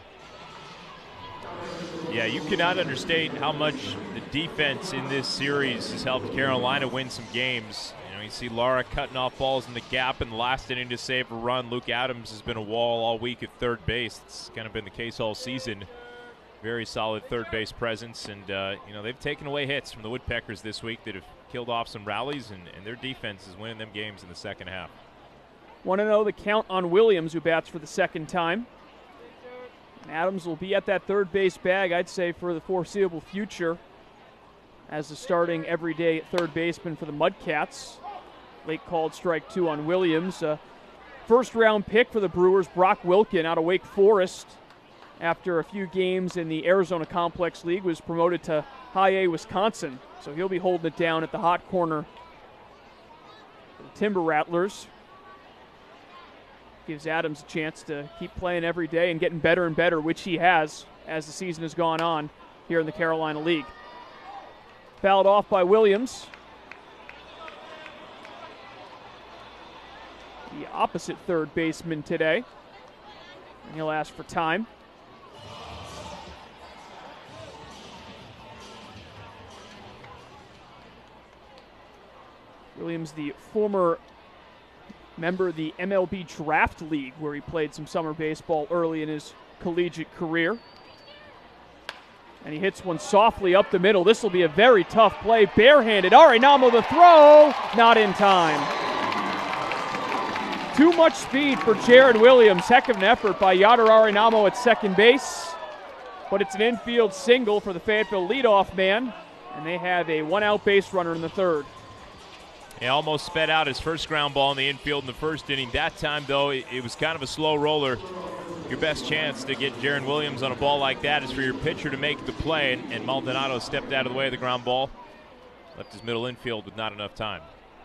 Yeah, you cannot understate how much the defense in this series has helped Carolina win some games. You see Lara cutting off balls in the gap in the last inning to save a run. Luke Adams has been a wall all week at third base. It's kind of been the case all season. Very solid third base presence, and they've taken away hits from the Woodpeckers this week that have killed off some rallies, and their defense is winning them games in the second half. 1-0 the count on Williams, who bats for the 2nd time. And Adams will be at that third base bag, I'd say, for the foreseeable future as the starting everyday third baseman for the Mudcats. Late called strike 2 on Williams. First-round pick for the Brewers, Brock Wilkin out of Wake Forest. After a few games in the Arizona Complex League, was promoted to High A Wisconsin. So he'll be holding it down at the hot corner for the Timber Rattlers. gives Adams a chance to keep playing every day and getting better and better, which he has as the season has gone on here in the Carolina League. Fouled off by Williams. The opposite third baseman today. And he'll ask for time. Williams, the former member of the MLB Draft League, where he played some summer baseball early in his collegiate career. And he hits one softly up the middle. This will be a very tough play. Barehanded. Arenamo the throw. Not in time. Too much speed for Jared Williams. Heck of an effort by Yadier Arenamo at second base. But it's an infield single for the Fayetteville leadoff man. And they have a one-out base runner in the third. He almost sped out his first ground ball in the infield in the first inning. That time, though, it was kind of a slow roller. Your best chance to get Jaron Williams on a ball like that is for your pitcher to make the play, and Maldonado stepped out of the way of the ground ball. Left his middle infield with not enough time.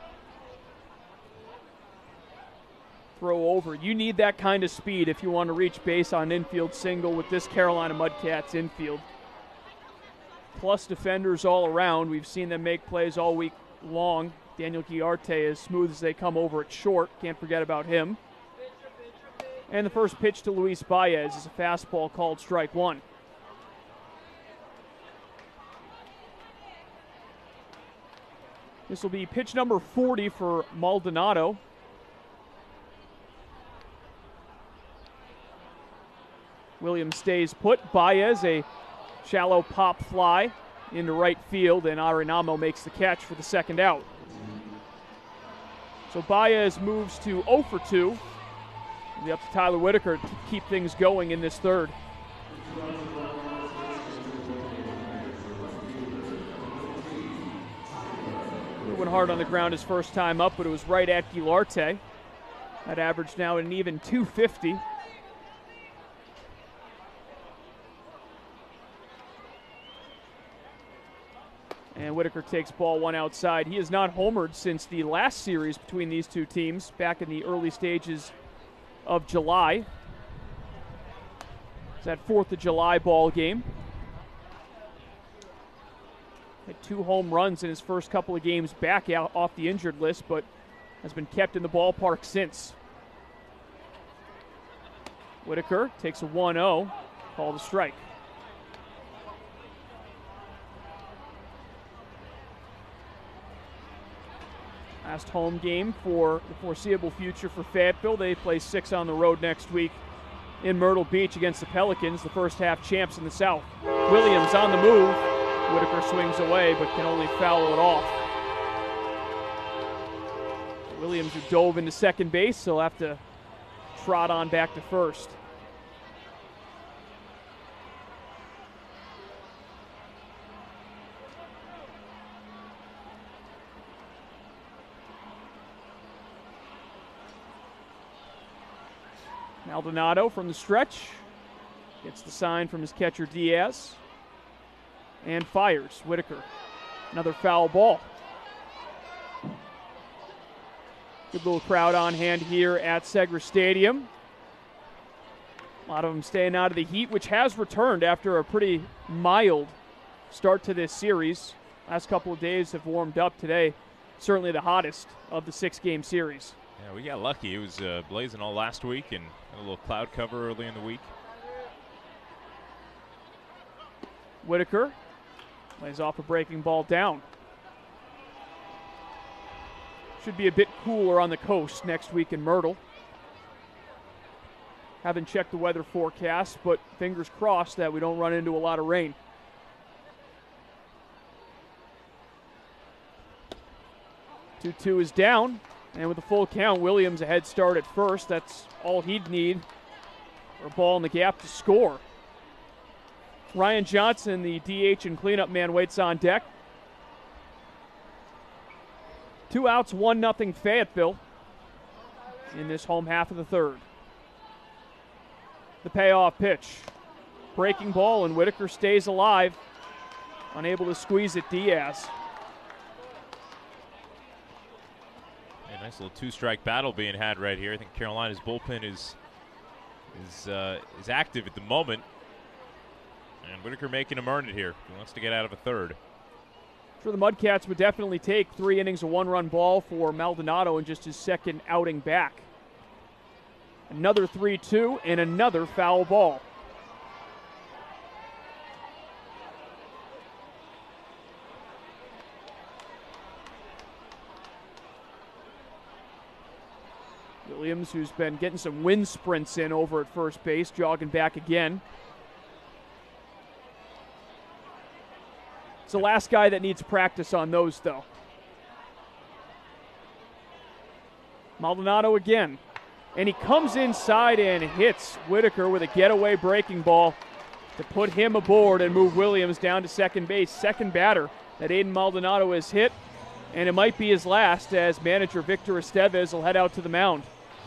Throw over. You need that kind of speed if you want to reach base on an infield single with this Carolina Mudcats infield. Plus defenders all around. We've seen them make plays all week long. Daniel Guiarte, as smooth as they come over at short. Can't forget about him. And the first pitch to Luis Baez is a fastball called strike one. This will be pitch number 40 for Maldonado. Williams stays put. Baez, a shallow pop fly into right field, and Arenamo makes the catch for the second out. So Baez moves to 0 for 2. It'll be up to Tyler Whitaker to keep things going in this third. Moving hard on the ground his first time up, but it was right at Guilarte. That average now at an even 250. And Whitaker takes ball one outside. He has not homered since the last series between these two teams back in the early stages of July. It's that 4th of July ball game. Had 2 home runs in his first couple of games back out off the injured list, but has been kept in the ballpark since. Whitaker takes a 1-0, called a strike. Last home game for the foreseeable future for Fayetteville. They play 6 on the road next week in Myrtle Beach against the Pelicans, the first half champs in the South. Williams on the move. Whitaker swings away but can only foul it off. Williams, who dove into second base, he'll have to trot on back to first. Maldonado from the stretch gets the sign from his catcher Diaz and fires. Whitaker, another foul ball. Good little crowd on hand here at Segra Stadium. A lot of them staying out of the heat, which has returned after a pretty mild start to this series. Last couple of days have warmed up. Today, certainly the hottest of the 6-game series. Yeah, we got lucky. It was blazing all last week and a little cloud cover early in the week. Whitaker lays off a breaking ball down. Should be a bit cooler on the coast next week in Myrtle. Haven't checked the weather forecast, but fingers crossed that we don't run into a lot of rain. Two is down. And with a full count, Williams a head start at first. That's all he'd need for a ball in the gap to score. Ryan Johnson, the DH and cleanup man, waits on deck. 2 outs, 1-0 Fayetteville in this home half of the third. The payoff pitch. Breaking ball, and Whitaker stays alive. Unable to squeeze it, Diaz. Nice little two-strike battle being had right here. I think Carolina's bullpen is active at the moment. And Whitaker making him earn it here. He wants to get out of a third. Sure, the Mudcats would definitely take 3 innings of 1-run ball for Maldonado in just his second outing back. Another 3-2 and another foul ball. Williams, who's been getting some wind sprints in over at first base, jogging back again. It's the last guy that needs practice on those, though. Maldonado again. And he comes inside and hits Whitaker with a getaway breaking ball to put him aboard and move Williams down to second base. Second batter that Aiden Maldonado has hit, and it might be his last as manager Victor Estevez will head out to the mound.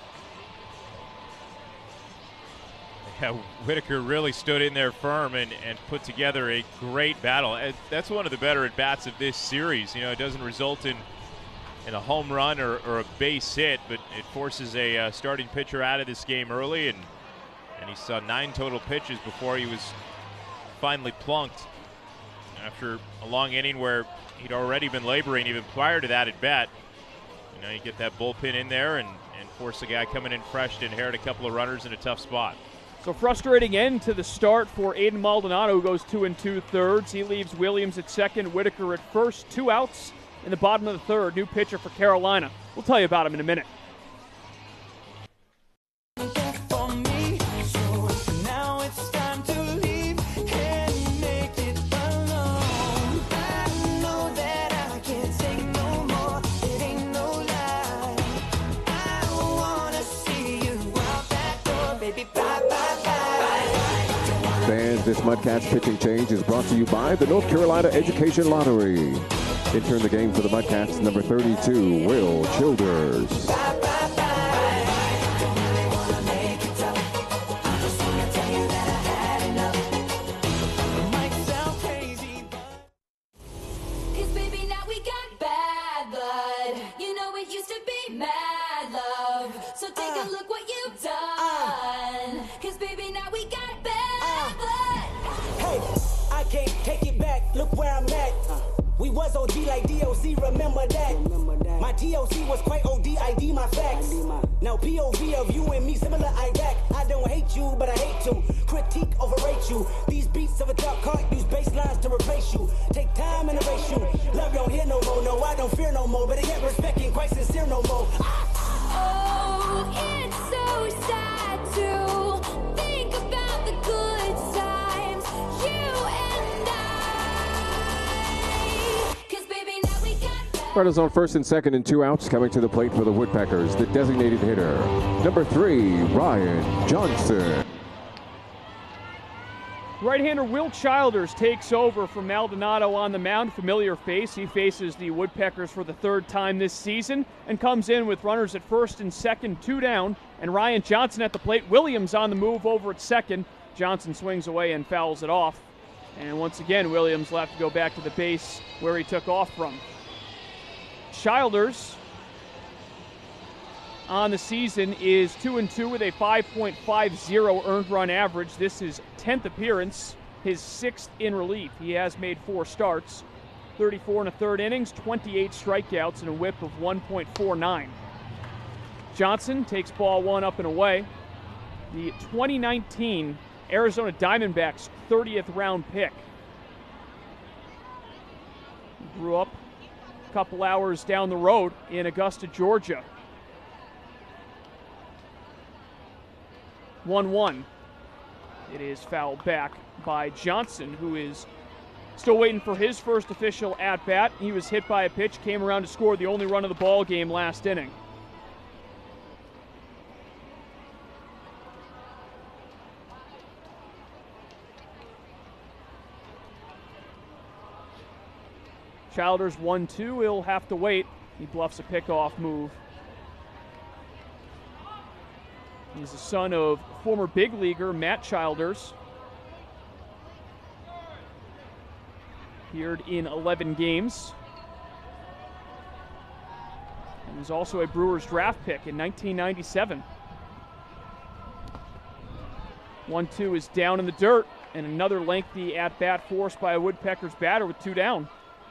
Yeah, Whitaker really stood in there firm and put together a great battle. That's one of the better at-bats of this series. You know, it doesn't result in a home run or a base hit, but it forces a starting pitcher out of this game early, and he saw 9 total pitches before he was finally plunked after a long inning where he'd already been laboring even prior to that at-bat. You know, you get that bullpen in there and force the guy coming in fresh to inherit a couple of runners in a tough spot. So frustrating end to the start for Aiden Maldonado, who goes 2 2/3. He leaves Williams at second, Whitaker at first. 2 outs in the bottom of the third. New pitcher for Carolina. We'll tell you about him in a minute. This Mudcats pitching change is brought to you by the North Carolina Education Lottery. Entering the game for the Mudcats, number 32, Will Childers. Was OG like DOC, remember that. My DOC was quite OD, ID my facts. Now POV of you and me, similar Iraq. I don't hate you, but I hate to critique, overrate you. These beats of a dark can't use bass lines to replace you. Take time and erase you. Love don't hear no more, no, I don't fear no more. But I get respect ain't quite sincere no more. Oh, it's so sad to think about the good times. You and I. Runners on first and second and 2 outs. Coming to the plate for the Woodpeckers, the designated hitter, number 3, Ryan Johnson. Right-hander Will Childers takes over from Maldonado on the mound. Familiar face. He faces the Woodpeckers for the 3rd time this season and comes in with runners at first and second, 2 down, and Ryan Johnson at the plate. Williams on the move over at second. Johnson swings away and fouls it off. And once again, Williams will have to go back to the base where he took off from. Childers on the season is 2-2 with a 5.50 earned run average. This is 10th appearance, his 6th in relief. He has made 4 starts, 34 1/3 innings, 28 strikeouts, and a whip of 1.49. Johnson takes ball 1 up and away. The 2019 Arizona Diamondbacks 30th round pick. He grew up couple hours down the road in Augusta, Georgia. 1-1. It is fouled back by Johnson, who is still waiting for his first official at-bat. He was hit by a pitch, came around to score the only run of the ball game last inning. Childers 1-2, he'll have to wait. He bluffs a pickoff move. He's the son of former big leaguer Matt Childers. Appeared in 11 games. And was also a Brewers draft pick in 1997. 1-2 is down in the dirt, and another lengthy at-bat forced by a Woodpeckers batter with 2 down.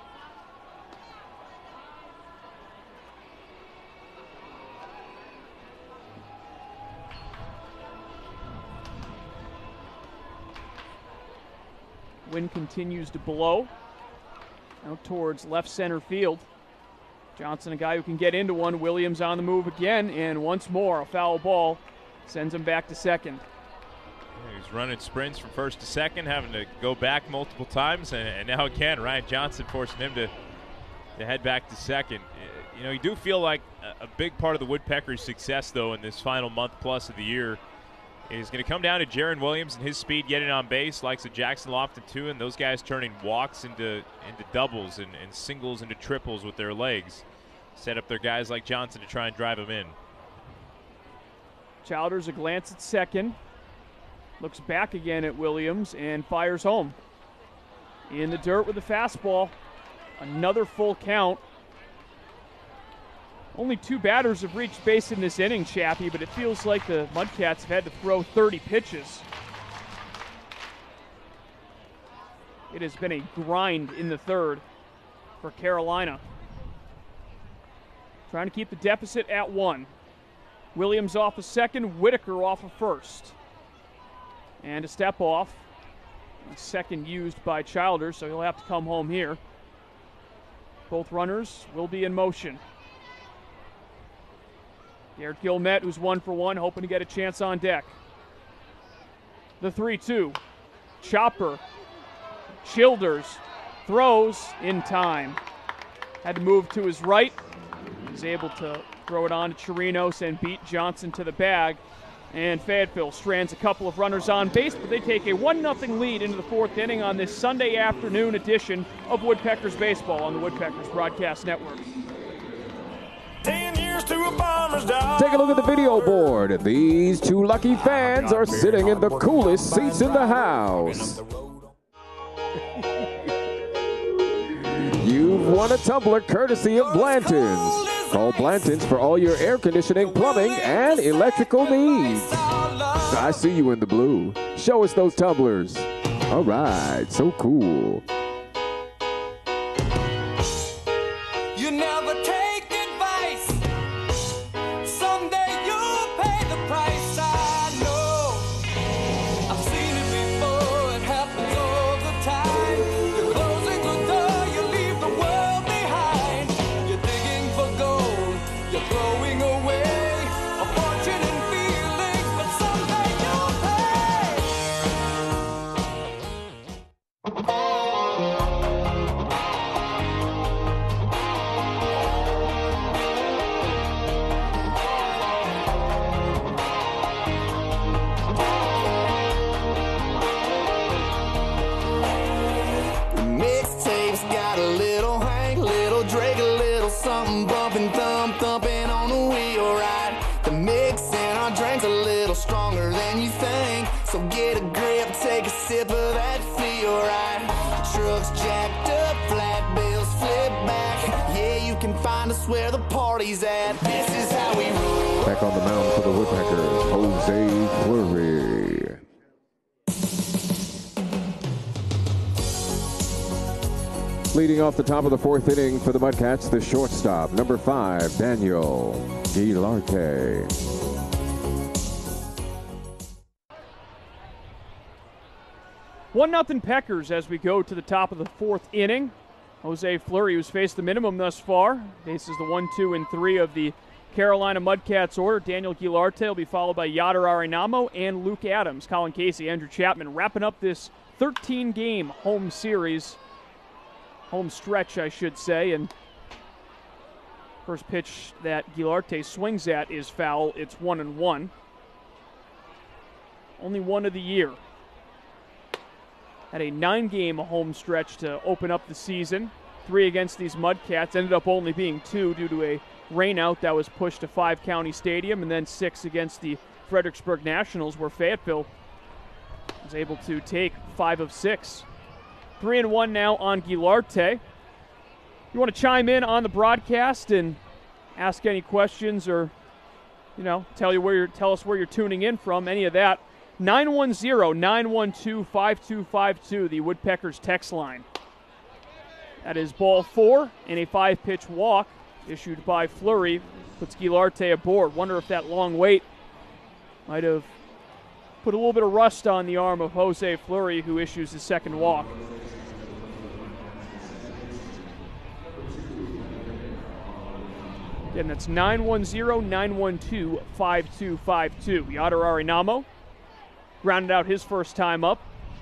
Wind continues to blow out towards left center field. Johnson, a guy who can get into one. Williams on the move again, and once more a foul ball sends him back to second. He's running sprints from first to second, having to go back multiple times, and now again Ryan Johnson forcing him to head back to second. You know, you do feel like a big part of the Woodpeckers' success, though, in this final month plus of the year is going to come down to Jaron Williams and his speed getting on base, likes of Jackson Lofton too, and those guys turning walks into doubles and singles into triples with their legs. Set up their guys like Johnson to try and drive them in. Childers a glance at second. Looks back again at Williams and fires home. In the dirt with a fastball. Another full count. Only 2 batters have reached base in this inning, Chappie, but it feels like the Mudcats have had to throw 30 pitches. It has been a grind in the third for Carolina. Trying to keep the deficit at 1. Williams off of second, Whitaker off of first. And a step off. Second used by Childers, so he'll have to come home here. Both runners will be in motion. Garrett Gilmet, who's 1 for 1, hoping to get a chance on deck. The 3-2. Chopper. Childers throws in time. Had to move to his right. He's able to throw it on to Chirinos and beat Johnson to the bag. And Fayetteville strands a couple of runners on base, but they take a 1-0 lead into the 4th inning on this Sunday afternoon edition of Woodpeckers Baseball on the Woodpeckers Broadcast Network. 10 years to a bomber's dog. Take a look at the video board. These 2 lucky fans are sitting in the coolest seats in the house. You've won a tumbler courtesy of Blanton's. Call Blanton's for all your air conditioning, plumbing, and electrical needs. I see you in the blue. Show us those tumblers. All right, so cool. You never take advice. Someday you'll pay the price. I know. I've seen it before. It happens all the time. You're closing the door. You leave the world behind. You're digging for gold. You're throwing away a fortune and feelings, but someday you'll pay. Mixtapes got a little Hank, little Drake, a little something bumping, thumping on the wheel, right? The mix in our drinks a little stronger than you think, so get a grip, take a sip of that feel, right? Trucks jacked up, flat bills flip back. Yeah, you can find us where the party's at. This is how we roll. Back on the mound for the Woodpeckers, Jose Fleury. Leading off the top of the 4th inning for the Mudcats, the shortstop, number 5, Daniel Guilarte. One nothing Peckers as we go to the top of the 4th inning. Jose Fleury, who's faced the minimum thus far, faces the 1, 2, and 3 of the Carolina Mudcats order. Daniel Guilarte will be followed by Yadier Arenamo and Luke Adams. Colin Casey, Andrew Chapman wrapping up this 13-game home series. Home stretch, I should say, and first pitch that Guilarte swings at is foul. It's 1-1. Only one of the year. Had a 9-game home stretch to open up the season. 3 against these Mudcats. Ended up only being 2 due to a rainout that was pushed to 5 County Stadium, and then 6 against the Fredericksburg Nationals, where Fayetteville was able to take 5 of 6. 3-1 now on Guilarte. You want to chime in on the broadcast and ask any questions or, tell us where you're tuning in from, any of that. 910-912-5252, the Woodpeckers text line. That is ball 4 and a 5-pitch walk issued by Fleury. Puts Guilarte aboard. Wonder if that long wait might have put a little bit of rust on the arm of Jose Fleury, who issues his second walk. Again, that's 910-912-5252. Yadier Arenamo grounded out his first time up.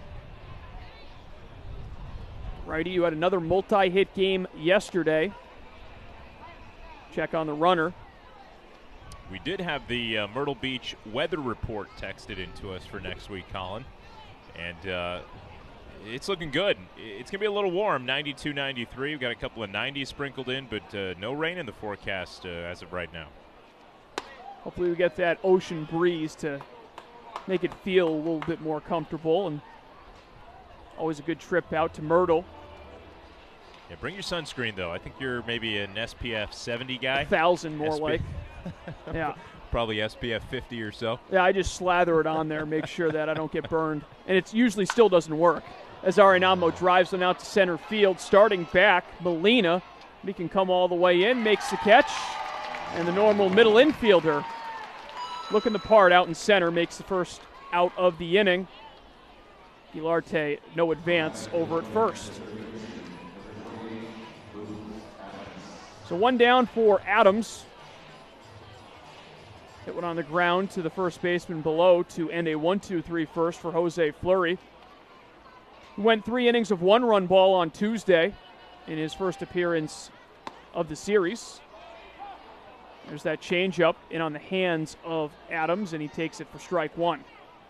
Righty, who had another multi-hit game yesterday. Check on the runner. We did have the Myrtle Beach weather report texted into us for next week, Colin. And it's looking good. It's going to be a little warm, 92, 93. We've got a couple of 90s sprinkled in, but no rain in the forecast as of right now. Hopefully we get that ocean breeze to make it feel a little bit more comfortable. And always a good trip out to Myrtle. Yeah, bring your sunscreen, though. I think you're maybe an SPF 70 guy. 1,000 more like. Yeah. Probably SPF 50 or so. Yeah, I just slather it on there, make sure that I don't get burned. And it usually still doesn't work. As Arenamo drives one out to center field, starting back, Molina. He can come all the way in, makes the catch. And the normal middle infielder, looking the part out in center, makes the first out of the inning. Guilarte, no advance over at first. So one down for Adams. Hit one on the ground to the first baseman below to end a 1-2-3 first for Jose Fleury. He went 3 innings of 1-run ball on Tuesday in his first appearance of the series. There's that changeup in on the hands of Adams, and he takes it for strike 1.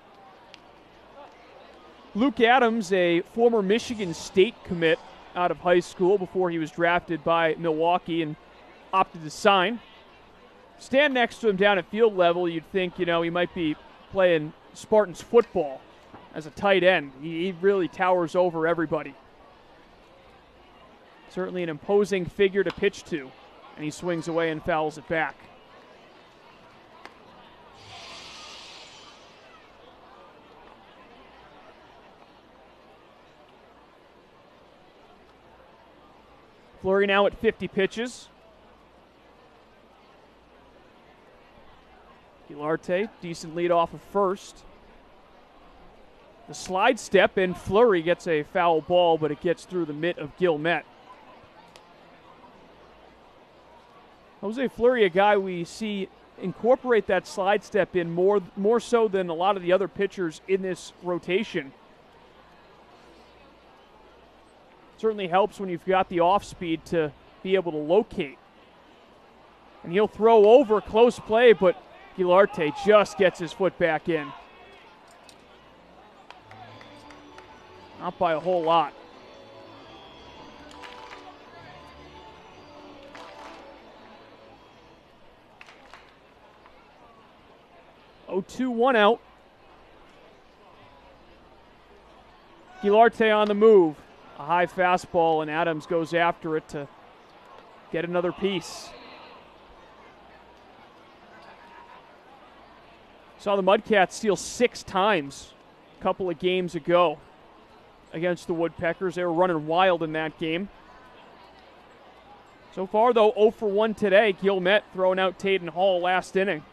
Luke Adams, a former Michigan State commit out of high school before he was drafted by Milwaukee and opted to sign. Stand next to him down at field level, you'd think, he might be playing Spartans football as a tight end. He really towers over everybody. Certainly an imposing figure to pitch to, and he swings away and fouls it back. Fleury now at 50 pitches. Guilarte, decent lead off of first. The slide step, and Fleury gets a foul ball, but it gets through the mitt of Guillemette. Jose Fleury, a guy we see incorporate that slide step in more so than a lot of the other pitchers in this rotation. Certainly helps when you've got the off speed to be able to locate. And he'll throw over close play, but Guilarte just gets his foot back in. Not by a whole lot. Oh, 2-1 out. Guilarte on the move. A high fastball, and Adams goes after it to get another piece. Saw the Mudcats steal 6 times a couple of games ago against the Woodpeckers. They were running wild in that game. So far, though, 0 for 1 today. Guillemette throwing out Taden Hall last inning.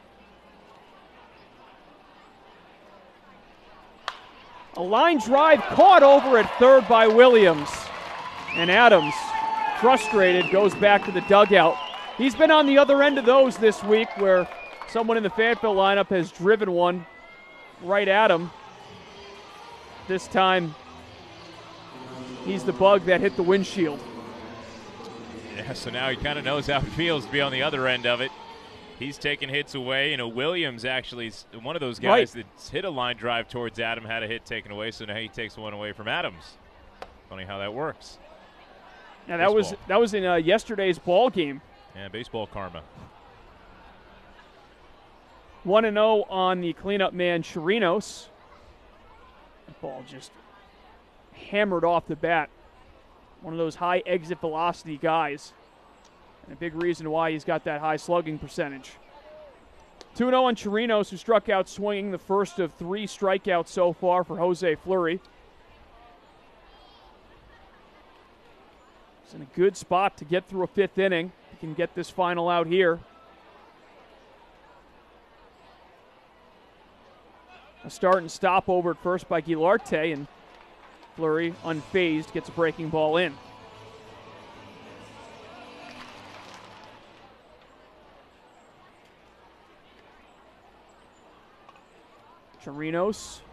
A line drive caught over at third by Williams. And Adams, frustrated, goes back to the dugout. He's been on the other end of those this week where someone in the Fayetteville lineup has driven one right at him. This time, he's the bug that hit the windshield. Yeah, so now he kind of knows how it feels to be on the other end of it. He's taking hits away. Williams actually is one of those guys that's hit a line drive towards Adam, had a hit taken away, so now he takes one away from Adams. Funny how that works. Yeah, that was in yesterday's ball game. Yeah, baseball karma. 1-0 on the cleanup man, Chirinos. That ball just hammered off the bat. One of those high exit velocity guys. A big reason why he's got that high slugging percentage. 2-0 on Chirinos, who struck out swinging, the first of 3 strikeouts so far for Jose Fleury. He's in a good spot to get through a 5th inning. He can get this final out here. A start and stop over at first by Guilarte, and Fleury, unfazed, gets a breaking ball in. Chirinos,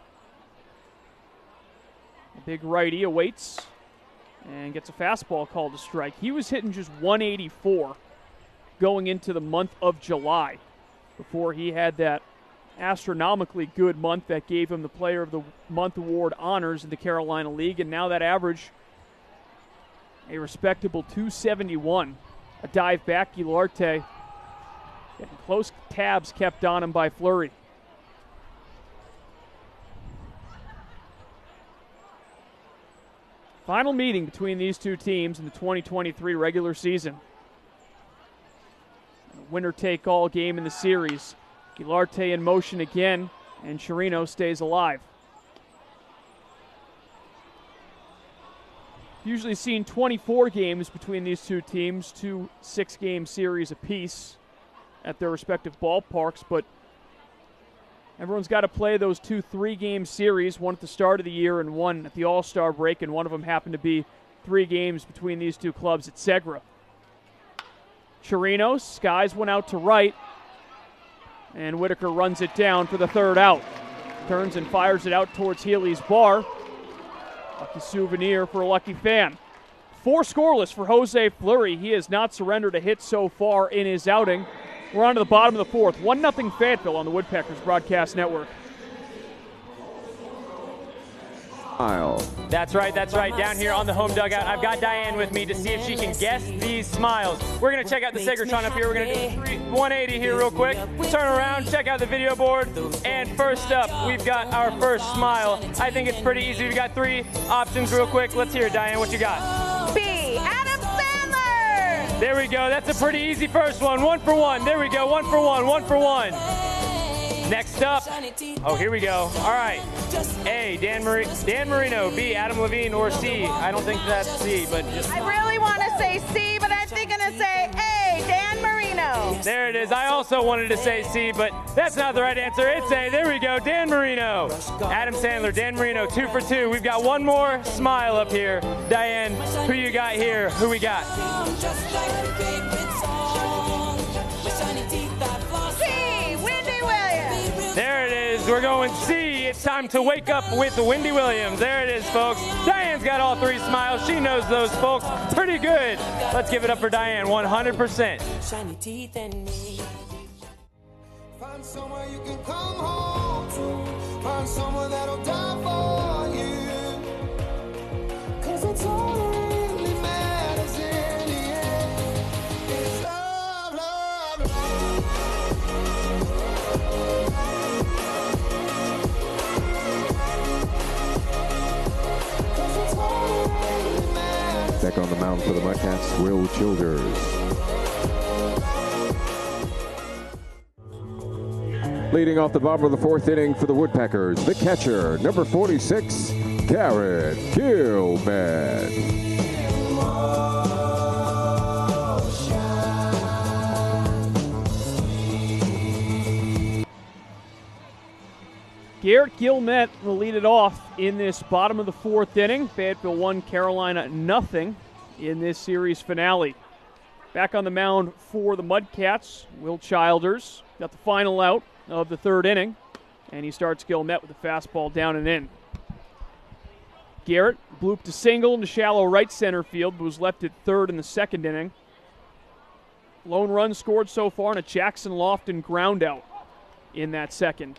a big righty, awaits and gets a fastball called a strike. He was hitting just 184 going into the month of July before he had that astronomically good month that gave him the Player of the Month award honors in the Carolina League, and now that average, a respectable 271. A dive back, Guilarte getting close tabs kept on him by Fleury. Final meeting between these two teams in the 2023 regular season. A winner-take-all game in the series. Guilarte in motion again, and Chirinos stays alive. Usually seen 24 games between these two teams, 2 6-game series apiece at their respective ballparks, but everyone's got to play those 2 3-game series, one at the start of the year and one at the All-Star break, and one of them happened to be 3 games between these two clubs at Segra. Chirinos skies one out to right, and Whitaker runs it down for the 3rd out. Turns and fires it out towards Healy's bar. Lucky souvenir for a lucky fan. 4 scoreless for Jose Fleury. He has not surrendered a hit so far in his outing. We're on to the bottom of the 4th. 1-0 Fayetteville on the Woodpeckers Broadcast Network. That's right. Down here on the home dugout, I've got Diane with me to see if she can guess these smiles. We're going to check out the Segertron up here. We're going to do 180 here real quick. Turn around, check out the video board. And first up, we've got our first smile. I think it's pretty easy. We've got 3 options real quick. Let's hear it, Diane. What you got? B, Adam Sandler. There we go. That's a pretty easy first one. 1 for 1. There we go. 1 for 1. 1 for 1. Next up, oh, here we go. All right. A, Dan Marino. B, Adam Levine. Or C, I don't think that's C, but just. I really want to say C, but I'm thinking to say A, Dan Marino. There it is. I also wanted to say C, but that's not the right answer. It's A. There we go. Dan Marino. Adam Sandler, Dan Marino, 2 for 2. We've got one more smile up here. Diane, who you got here? Who we got? There it is. We're going C. It's time to wake up with Wendy Williams. There it is, folks. Diane's got all 3 smiles. She knows those, folks. Pretty good. Let's give it up for Diane, 100%. Shiny teeth and me. Find somewhere you can come home to. Find someone that'll die for you. 'Cause it's all that really matters in the end. It's love, love, love. Back on the mound for the Mudcats, Will Childers. Leading off the bottom of the 4th inning for the Woodpeckers, the catcher, number 46, Garrett Gilman. Garrett Gilmet will lead it off in this bottom of the 4th inning. Fayetteville 1, Carolina 0 in this series finale. Back on the mound for the Mudcats, Will Childers got the final out of the 3rd inning, and he starts Gilmet with a fastball down and in. Garrett blooped a single into shallow right center field, but was left at 3rd in the 2nd inning. Lone run scored so far on a Jackson Lofton ground out in that 2nd.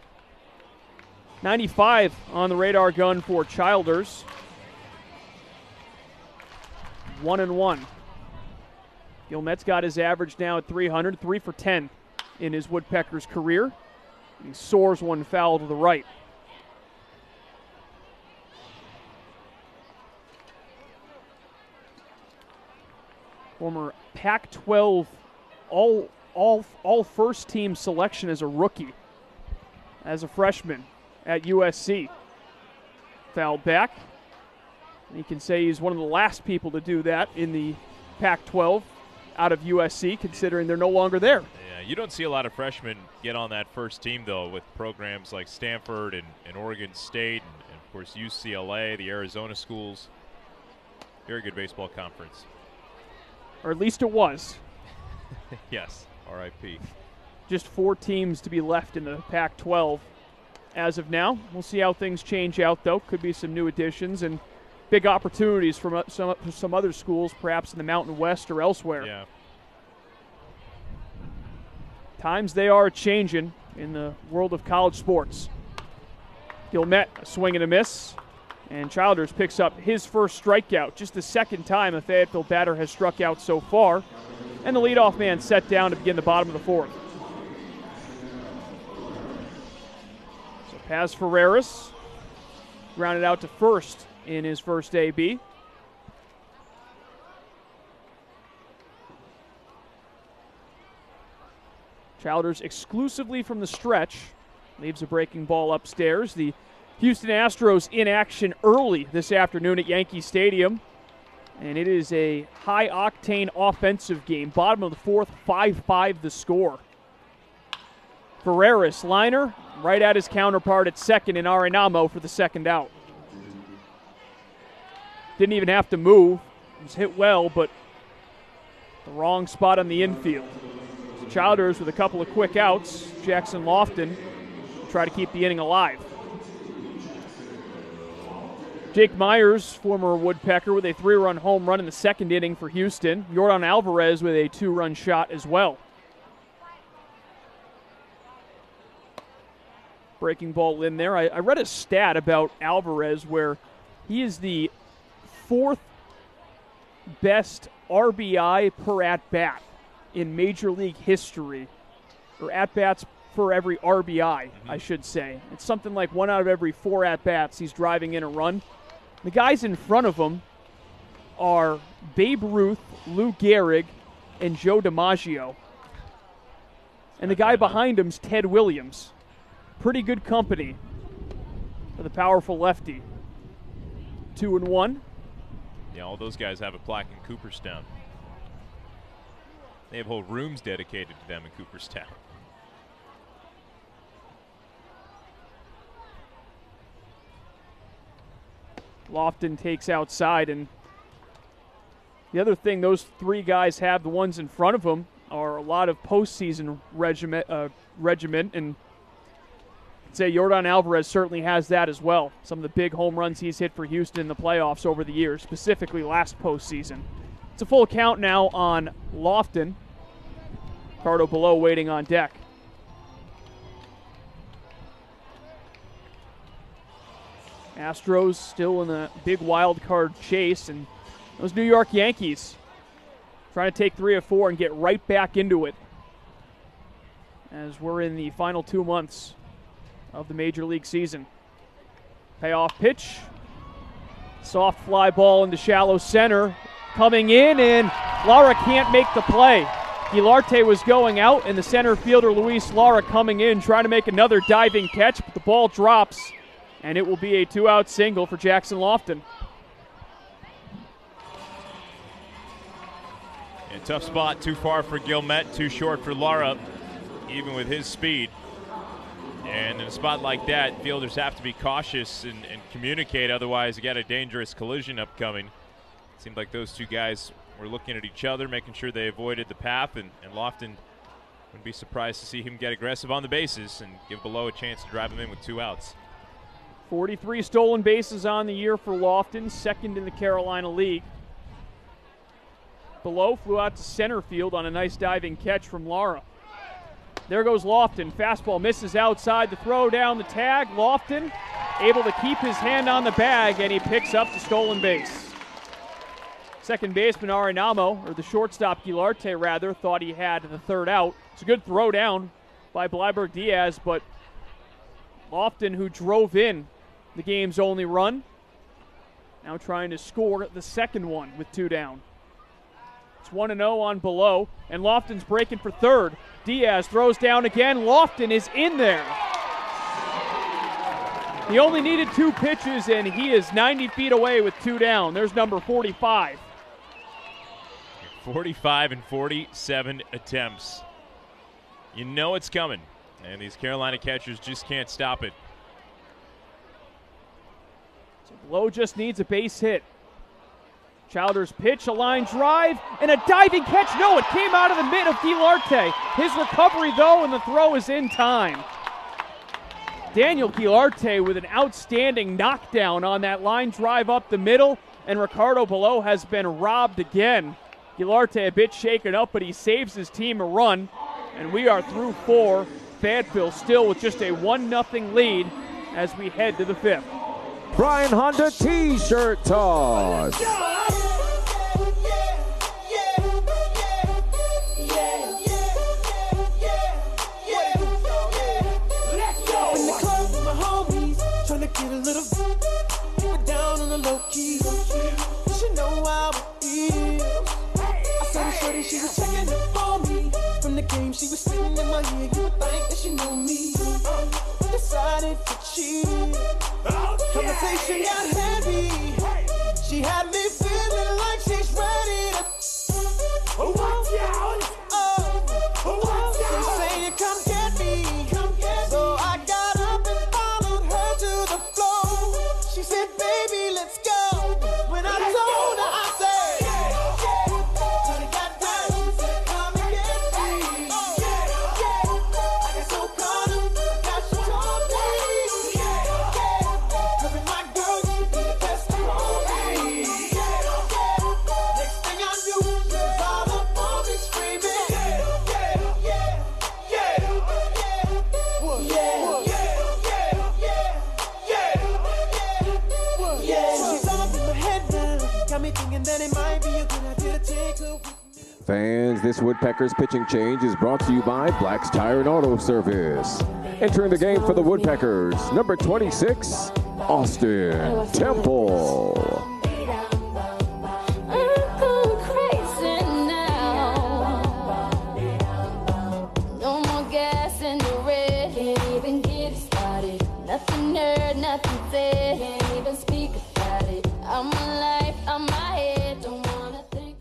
95 on the radar gun for Childers. 1-1. Gilmet's got his average now at 300, 3 for 10 in his Woodpeckers career. He soars one foul to the right. former Pac-12 all first team selection as a rookie, as a freshman at USC. Fouled back. You can say he's one of the last people to do that in the Pac-12 out of USC, considering they're no longer there. Yeah, you don't see a lot of freshmen get on that first team, though, with programs like Stanford and Oregon State and, of course, UCLA, the Arizona schools. Very good baseball conference. Or at least it was. Yes, R.I.P. Just 4 teams to be left in the Pac-12 as of now. We'll see how things change out, though. Could be some new additions and big opportunities from some other schools, perhaps in the Mountain West or elsewhere. Yeah. Times they are changing in the world of college sports. Gilmet, a swing and a miss. And Childers picks up his first strikeout, just the second time a Fayetteville batter has struck out so far. And the leadoff man set down to begin the bottom of the 4th. So Paz Ferreras grounded out to first in his first AB. Childers exclusively from the stretch. Leaves a breaking ball upstairs. The Houston Astros in action early this afternoon at Yankee Stadium. And it is a high-octane offensive game. Bottom of the 4th, 5-5 the score. Ferreras, liner, right at his counterpart at second in Arenamo for the second out. Didn't even have to move. It was hit well, but the wrong spot on the infield. So Childers with a couple of quick outs. Jackson Lofton try to keep the inning alive. Jake Myers, former Woodpecker, with a 3-run home run in the second inning for Houston. Yordan Alvarez with a 2-run shot as well. Breaking ball in there. I read a stat about Alvarez where he is the 4th best RBI per at-bat in Major League history, or at-bats for every RBI, I should say. It's something like 1 out of every 4 at-bats he's driving in a run. The guys in front of him are Babe Ruth, Lou Gehrig, and Joe DiMaggio. And the guy behind him's Ted Williams. Pretty good company for the powerful lefty. 2-1. Yeah, all those guys have a plaque in Cooperstown. They have whole rooms dedicated to them in Cooperstown. Lofton takes outside, and the other thing those 3 guys have, the ones in front of them, are a lot of postseason regiment, and I'd say Yordan Alvarez certainly has that as well. Some of the big home runs he's hit for Houston in the playoffs over the years, specifically last postseason. It's a full count now on Lofton. Ricardo below waiting on deck. Astros still in a big wild card chase, and those New York Yankees trying to take 3 of 4 and get right back into it as we're in the final 2 months of the Major League season. Payoff pitch. Soft fly ball into shallow center. Coming in, and Lara can't make the play. Guilarte was going out, and the center fielder Luis Lara coming in, trying to make another diving catch, but the ball drops, and it will be a 2-out single for Jackson Lofton. A tough spot, too far for Gilmet, too short for Lara, even with his speed. And in a spot like that, fielders have to be cautious and communicate, otherwise you got a dangerous collision upcoming. It seemed like those 2 guys were looking at each other, making sure they avoided the path, and Lofton wouldn't be surprised to see him get aggressive on the bases and give Below a chance to drive him in with 2 outs. 43 stolen bases on the year for Lofton, second in the Carolina League. Below flew out to center field on a nice diving catch from Lara. There goes Lofton. Fastball misses outside. The throw down the tag. Lofton able to keep his hand on the bag, and he picks up the stolen base. Second baseman Arenamo, or the shortstop Guilarte rather, thought he had the 3rd out. It's a good throw down by Bleiberg Diaz, but Lofton, who drove in the game's only run, now trying to score the second one with 2 down. It's 1-0 on Below, and Lofton's breaking for third. Diaz throws down again. Lofton is in there. He only needed 2 pitches, and he is 90 feet away with 2 down. There's number 45. 45 and 47 attempts. You know it's coming, and these Carolina catchers just can't stop it. So Below just needs a base hit. Childers pitch, a line drive, and a diving catch. No, it came out of the mitt of Guilarte. His recovery, though, and the throw is in time. Daniel Guilarte with an outstanding knockdown on that line drive up the middle, and Ricardo Below has been robbed again. Guilarte a bit shaken up, but he saves his team a run, and we are through 4. Fayetteville still with just a 1-0 lead as we head to the 5th. Brian Honda T-shirt toss. Get a little keep it down on the low key. You should know how it is. I saw the shorty, she was checking up on me. From the game, she was sitting in my ear. You would think that she know me. Decided to cheat. Conversation got heavy. She had me feeling like she's ready to. Watch out! She's saying, come get me. So I got up and followed her to the floor. She said, baby, let's go. When I told her, I said, Tony got down, come and get me. I got so caught up, got you told me. Loving my girl, you be the best around me. Next thing I knew, she was all up on me screaming. Fans, this Woodpeckers pitching change is brought to you by Black's Tire and Auto Service. Entering the game for the Woodpeckers, number 26, Austin Temple. Nothing heard, nothing said, can't even speak about it. I'm alive, I'm my head, don't wanna think.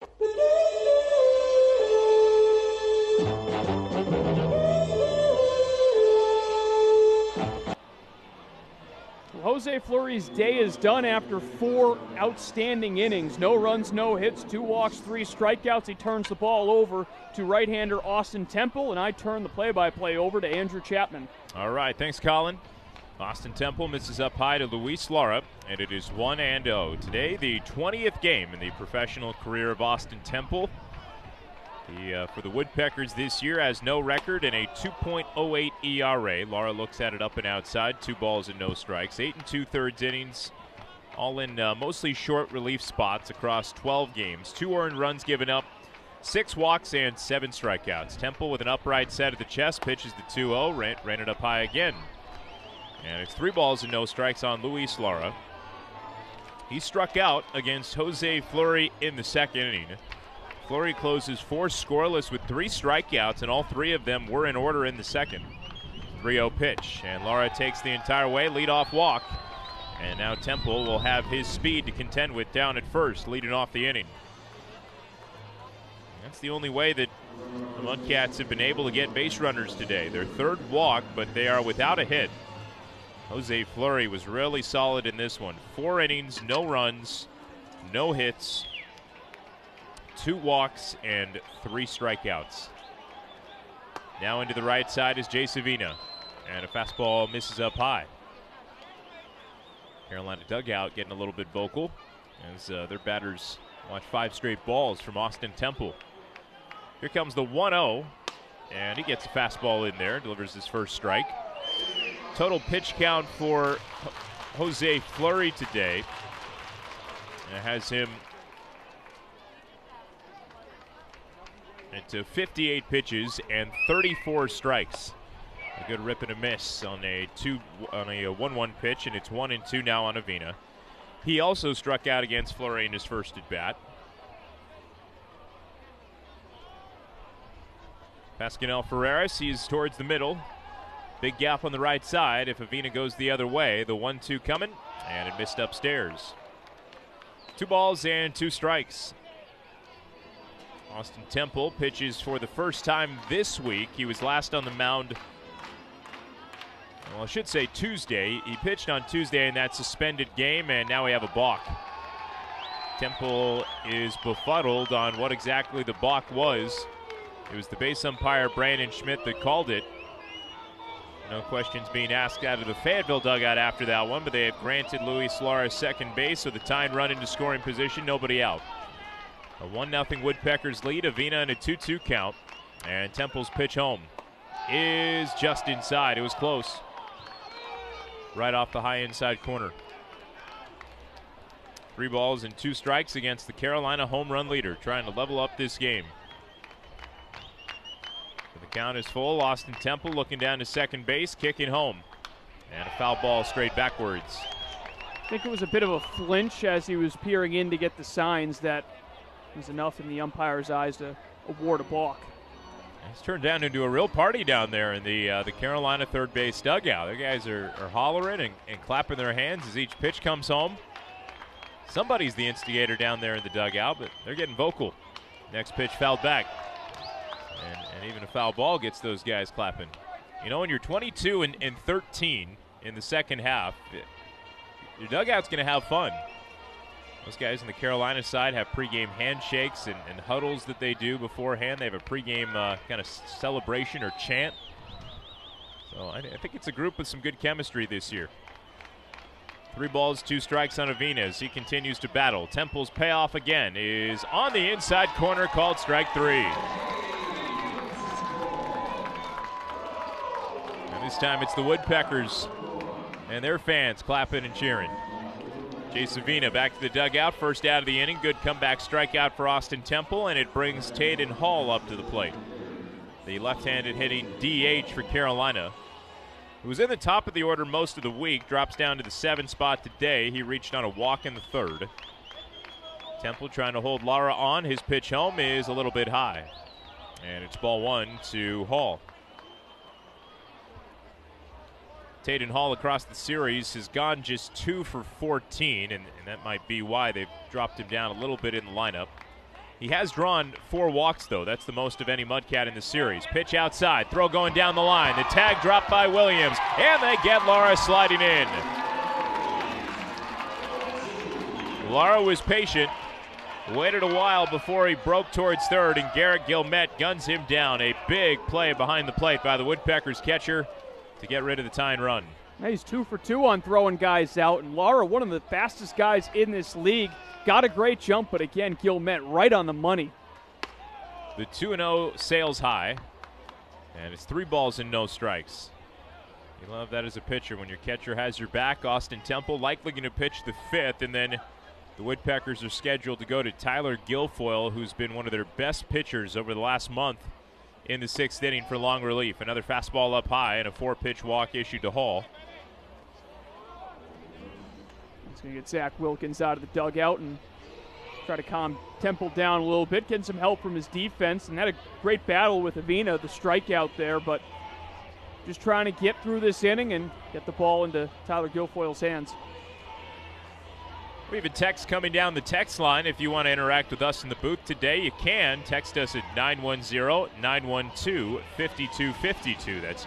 Jose Fleury's day is done after 4 outstanding innings. No runs, no hits, 2 walks, 3 strikeouts. He turns the ball over to right-hander Austin Temple, and I turn the play-by-play over to Andrew Chapman. All right, thanks, Colin. Austin Temple misses up high to Luis Lara, and it is 1-0. Today, the 20th game in the professional career of Austin Temple. He, for the Woodpeckers this year, has no record and a 2.08 ERA. Lara looks at it up and outside, 2 balls and no strikes. 8 2/3 innings, all in mostly short relief spots across 12 games. 2 earned runs given up, 6 walks and 7 strikeouts. Temple with an upright set of the chest pitches the 2-0, ran it up high again. And it's 3 balls and no strikes on Luis Lara. He struck out against Jose Fleury in the 2nd inning. Fleury closes 4 scoreless with 3 strikeouts, and all 3 of them were in order in the 2nd. 3-0 pitch, and Lara takes the entire way, leadoff walk. And now Temple will have his speed to contend with down at first, leading off the inning. That's the only way that the Mudcats have been able to get base runners today. Their 3rd walk, but they are without a hit. Jose Fleury was really solid in this one. 4 innings, no runs, no hits, 2 walks, and 3 strikeouts. Now into the right side is Jay Savina, and a fastball misses up high. Carolina dugout getting a little bit vocal as their batters watch 5 straight balls from Austin Temple. Here comes the 1-0, and he gets a fastball in there, delivers his first strike. Total pitch count for Jose Fleury today. And it has him at 58 pitches and 34 strikes. A good rip and a miss on a 1-1 pitch, and it's 1-2 now on Avina. He also struck out against Fleury in his first at bat. Pasquinel Ferreras, he's towards the middle. Big gap on the right side. If Avina goes the other way, the 1-2 coming, and it missed upstairs. 2 balls and 2 strikes. Austin Temple pitches for the first time this week. He was last on the mound, well, I should say Tuesday. He pitched on Tuesday in that suspended game, and now we have a balk. Temple is befuddled on what exactly the balk was. It was the base umpire, Brandon Schmidt, that called it. No questions being asked out of the Fayetteville dugout after that one, but they have granted Luis Lara second base, so the tying run into scoring position, nobody out. A 1-0 Woodpeckers lead, Avina in a 2-2 count, and Temple's pitch home is just inside. It was close. Right off the high inside corner. 3 balls and 2 strikes against the Carolina home run leader, trying to level up this game. The count is full. Austin Temple looking down to second base, kicking home. And a foul ball straight backwards. I think it was a bit of a flinch as he was peering in to get the signs. That was enough in the umpire's eyes to award a balk. It's turned down into a real party down there in the Carolina third base dugout. The guys are hollering and clapping their hands as each pitch comes home. Somebody's the instigator down there in the dugout, but they're getting vocal. Next pitch fouled back. And even a foul ball gets those guys clapping. You know, when you're 22 and 13 in the second half, your dugout's going to have fun. Those guys on the Carolina side have pregame handshakes and huddles that they do beforehand. They have a pregame kind of celebration or chant. So I think it's a group with some good chemistry this year. 3 balls, 2 strikes on Avina as he continues to battle. Temple's payoff again is on the inside corner, called strike 3. This time it's the Woodpeckers and their fans clapping and cheering. Jace Avina back to the dugout, first out of the inning. Good comeback strikeout for Austin Temple, and it brings Taden Hall up to the plate. The left-handed hitting DH for Carolina, who was in the top of the order most of the week, drops down to the 7th spot today. He reached on a walk in the 3rd. Temple trying to hold Lara on. His pitch home is a little bit high, and it's ball 1 to Hall. Taden Hall across the series has gone just 2 for 14, and that might be why they've dropped him down a little bit in the lineup. He has drawn 4 walks, though. That's the most of any Mudcat in the series. Pitch outside, throw going down the line. The tag dropped by Williams, and they get Lara sliding in. Lara was patient, waited a while before he broke towards third, and Garrett Gilmet guns him down. A big play behind the plate by the Woodpeckers catcher to get rid of the tying run. Yeah, he's 2 for 2 on throwing guys out, and Lara, one of the fastest guys in this league, got a great jump, but again, Gilmet right on the money. The 2-0 sails high, and it's 3 balls and no strikes. You love that as a pitcher when your catcher has your back. Austin Temple likely going to pitch the 5th, and then the Woodpeckers are scheduled to go to Tyler Guilfoyle, who's been one of their best pitchers over the last month in the 6th inning for long relief. Another fastball up high and a 4-pitch walk issued to Hall. He's going to get Zach Wilkins out of the dugout and try to calm Temple down a little bit, getting some help from his defense, and had a great battle with Avina, the strikeout there, but just trying to get through this inning and get the ball into Tyler Guilfoyle's hands. We have a text coming down the text line. If you want to interact with us in the booth today, you can. Text us at 910-912-5252. That's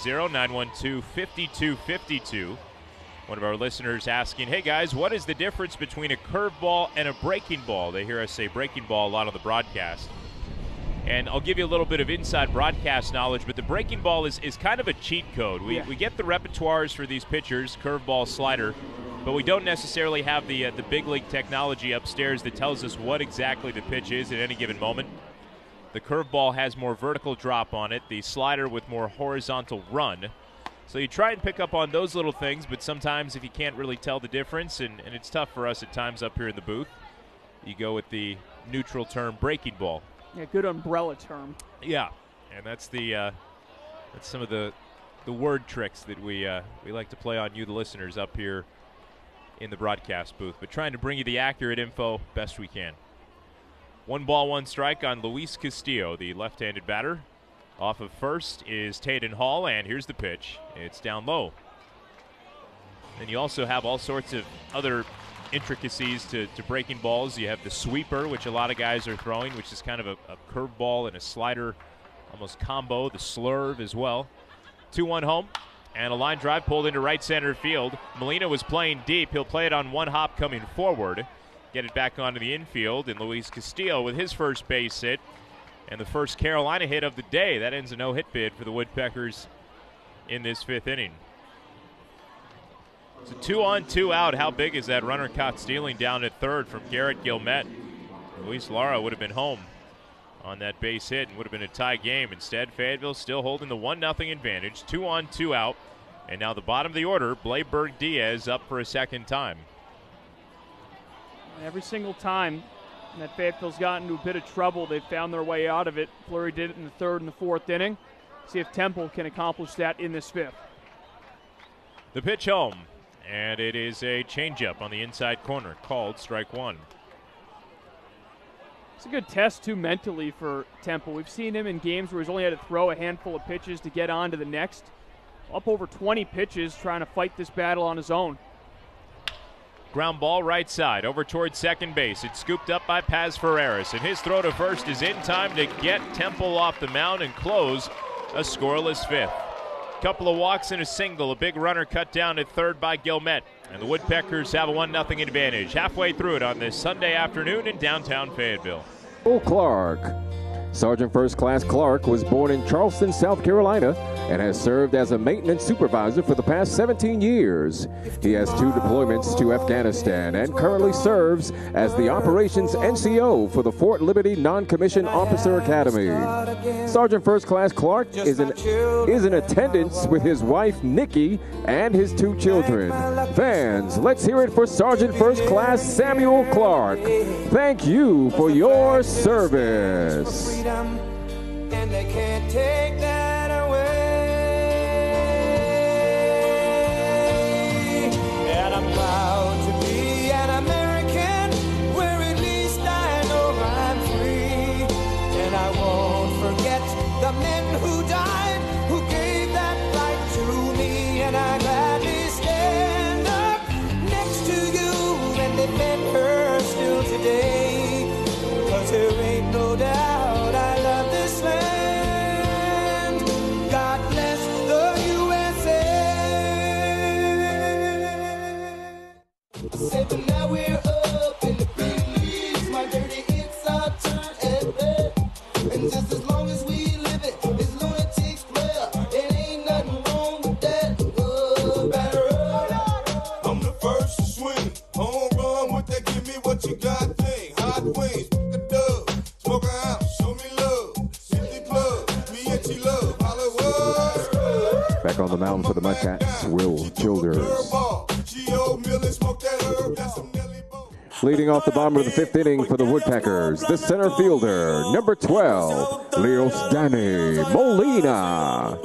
910-912-5252. One of our listeners asking, hey guys, what is the difference between a curveball and a breaking ball? They hear us say breaking ball a lot on the broadcast. And I'll give you a little bit of inside broadcast knowledge, but the breaking ball is kind of a cheat code. We get the repertoires for these pitchers, curveball, slider, but we don't necessarily have the big league technology upstairs that tells us what exactly the pitch is at any given moment. The curveball has more vertical drop on it, the slider with more horizontal run. So you try and pick up on those little things, but sometimes if you can't really tell the difference, and it's tough for us at times up here in the booth, you go with the neutral term breaking ball. Yeah, good umbrella term. Yeah, and that's that's some of the word tricks that we like to play on you, the listeners, up here in the broadcast booth, but trying to bring you the accurate info best we can. 1 ball, 1 strike on Luis Castillo, the left-handed batter. Off of first is Taden Hall, and here's the pitch. It's down low. And you also have all sorts of other intricacies to breaking balls. You have the sweeper, which a lot of guys are throwing, which is kind of a curveball and a slider almost combo. The slurve as well. 2-1 home, and a line drive pulled into right center field. Molina was playing deep. He'll play it on one hop coming forward. Get it back onto the infield, and Luis Castillo with his first base hit and the first Carolina hit of the day. That ends a no-hit bid for the Woodpeckers in this fifth inning. It's a 2-on, 2-out. How big is that runner caught stealing down at third from Garrett Gilmet? Luis Lara would have been home on that base hit and would have been a tie game. Instead, Fayetteville still holding the 1-0 advantage. 2-on, 2-out. And now the bottom of the order, Blayberg Diaz up for a second time. Every single time that Fayetteville's gotten into a bit of trouble, they've found their way out of it. Fleury did it in the third and the fourth inning. See if Temple can accomplish that in this fifth. The pitch home, and it is a changeup on the inside corner, called strike one. It's a good test, too, mentally for Temple. We've seen him in games where he's only had to throw a handful of pitches to get on to the next. Up over 20 pitches trying to fight this battle on his own. Ground ball right side, over towards second base. It's scooped up by Paz Ferreras, and his throw to first is in time to get Temple off the mound and close a scoreless fifth. Couple of walks and a single, a big runner cut down at third by Gilmet, and the Woodpeckers have a 1-0 advantage halfway through it on this Sunday afternoon in downtown Fayetteville. Clark. Sergeant First Class Clark was born in Charleston, South Carolina, and has served as a maintenance supervisor for the past 17 years. He has 2 deployments to Afghanistan and currently serves as the Operations NCO for the Fort Liberty Non-Commissioned Officer Academy. Sergeant First Class Clark is in attendance with his wife, Nikki, and his 2 children. Fans, let's hear it for Sergeant First Class Samuel Clark. Thank you for your service. And they can't take that away. And I'm proud to be an American, where at least I know I'm free. And I won't forget the men who died, who gave that right to me. And I gladly stand up next to you and defend her still today. 'Cause there ain't no doubt I love this land. God bless the USA. Said but now we're up in the big leagues. My dirty, it's our turn at bat. And just as long as we live it, it's lunatics player. It ain't nothing wrong with that. Batter up. I'm the first to swing. Home run with that give me what you got thing. Hot wings. Back on the mound for the Mudcats, Will Childers. Leading off the bottom of the fifth inning for the Woodpeckers, the center fielder, number 12, Leos Danny Molina.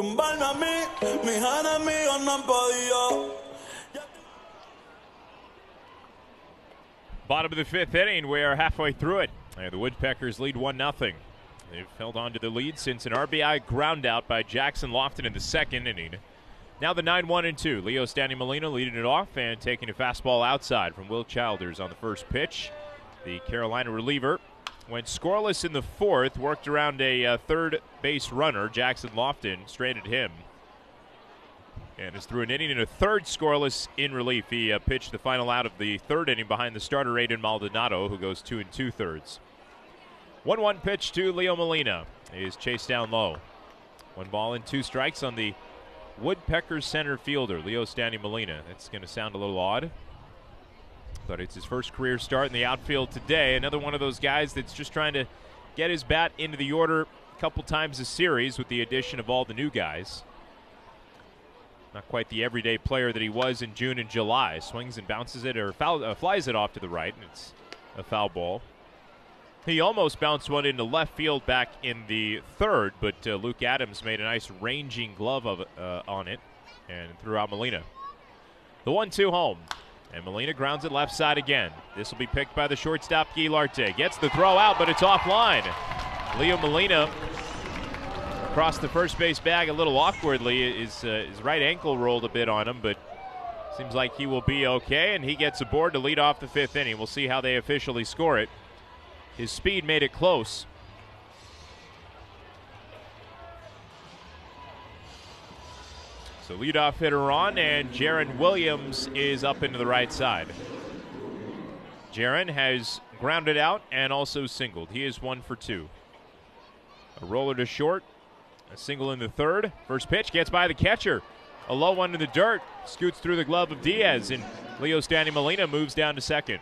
Bottom of the fifth inning, we are halfway through it. And the Woodpeckers lead 1-0. They've held on to the lead since an RBI ground out by Jackson Lofton in the second inning. Now the 9-1-2. Leos Danny Molina leading it off and taking a fastball outside from Will Childers on the first pitch. The Carolina reliever went scoreless in the fourth, worked around a third base runner, Jackson Lofton, straight at him. And is through an inning and a third scoreless in relief. He pitched the final out of the third inning behind the starter, Aiden Maldonado, who goes 2 2/3. 1-1 pitch to Leo Molina. He is chased down low. 1 ball and 2 strikes on the Woodpeckers center fielder, Leos Danny Molina. That's going to sound a little odd, but it's his first career start in the outfield today. Another one of those guys that's just trying to get his bat into the order a couple times a series with the addition of all the new guys. Not quite the everyday player that he was in June and July. Swings and bounces it, or flies it off to the right, and it's a foul ball. He almost bounced one into left field back in the third, but Luke Adams made a nice ranging glove on it and threw out Molina. The 1-2 home, and Molina grounds it left side again. This will be picked by the shortstop, Guilarte. Gets the throw out, but it's offline. Leo Molina across the first base bag a little awkwardly. His right ankle rolled a bit on him, but seems like he will be okay, and he gets aboard to lead off the 5th inning. We'll see how they officially score it. His speed made it close. So leadoff hitter on, and Jaron Williams is up into the right side. Jaron has grounded out and also singled. He is 1 for 2. A roller to short, a single in the 3rd. First pitch gets by the catcher. A low one in the dirt, scoots through the glove of Diaz, and Leo's Danny Molina moves down to 2nd.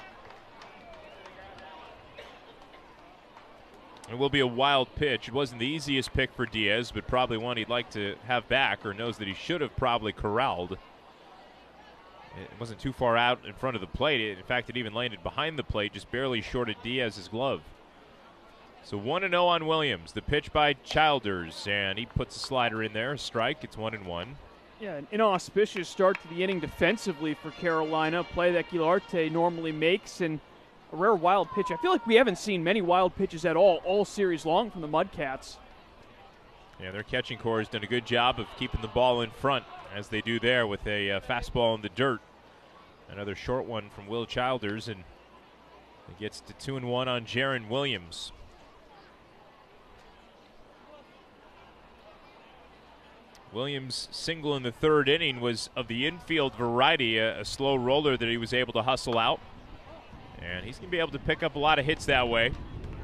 It will be a wild pitch. It wasn't the easiest pick for Diaz, but probably one he'd like to have back, or knows that he should have probably corralled. It wasn't too far out in front of the plate. In fact, it even landed behind the plate, just barely shorted Diaz's glove. So 1-0 on Williams. The pitch by Childers, and he puts a slider in there. A strike. It's 1-1. Yeah, an inauspicious start to the inning defensively for Carolina. Play that Guilarte normally makes, and a rare wild pitch. I feel like we haven't seen many wild pitches at all series long from the Mudcats. Yeah, their catching core has done a good job of keeping the ball in front, as they do there with a fastball in the dirt. Another short one from Will Childers, and it gets to 2-1 on Jaron Williams. Williams' single in the 3rd inning was of the infield variety, a slow roller that he was able to hustle out. And he's going to be able to pick up a lot of hits that way.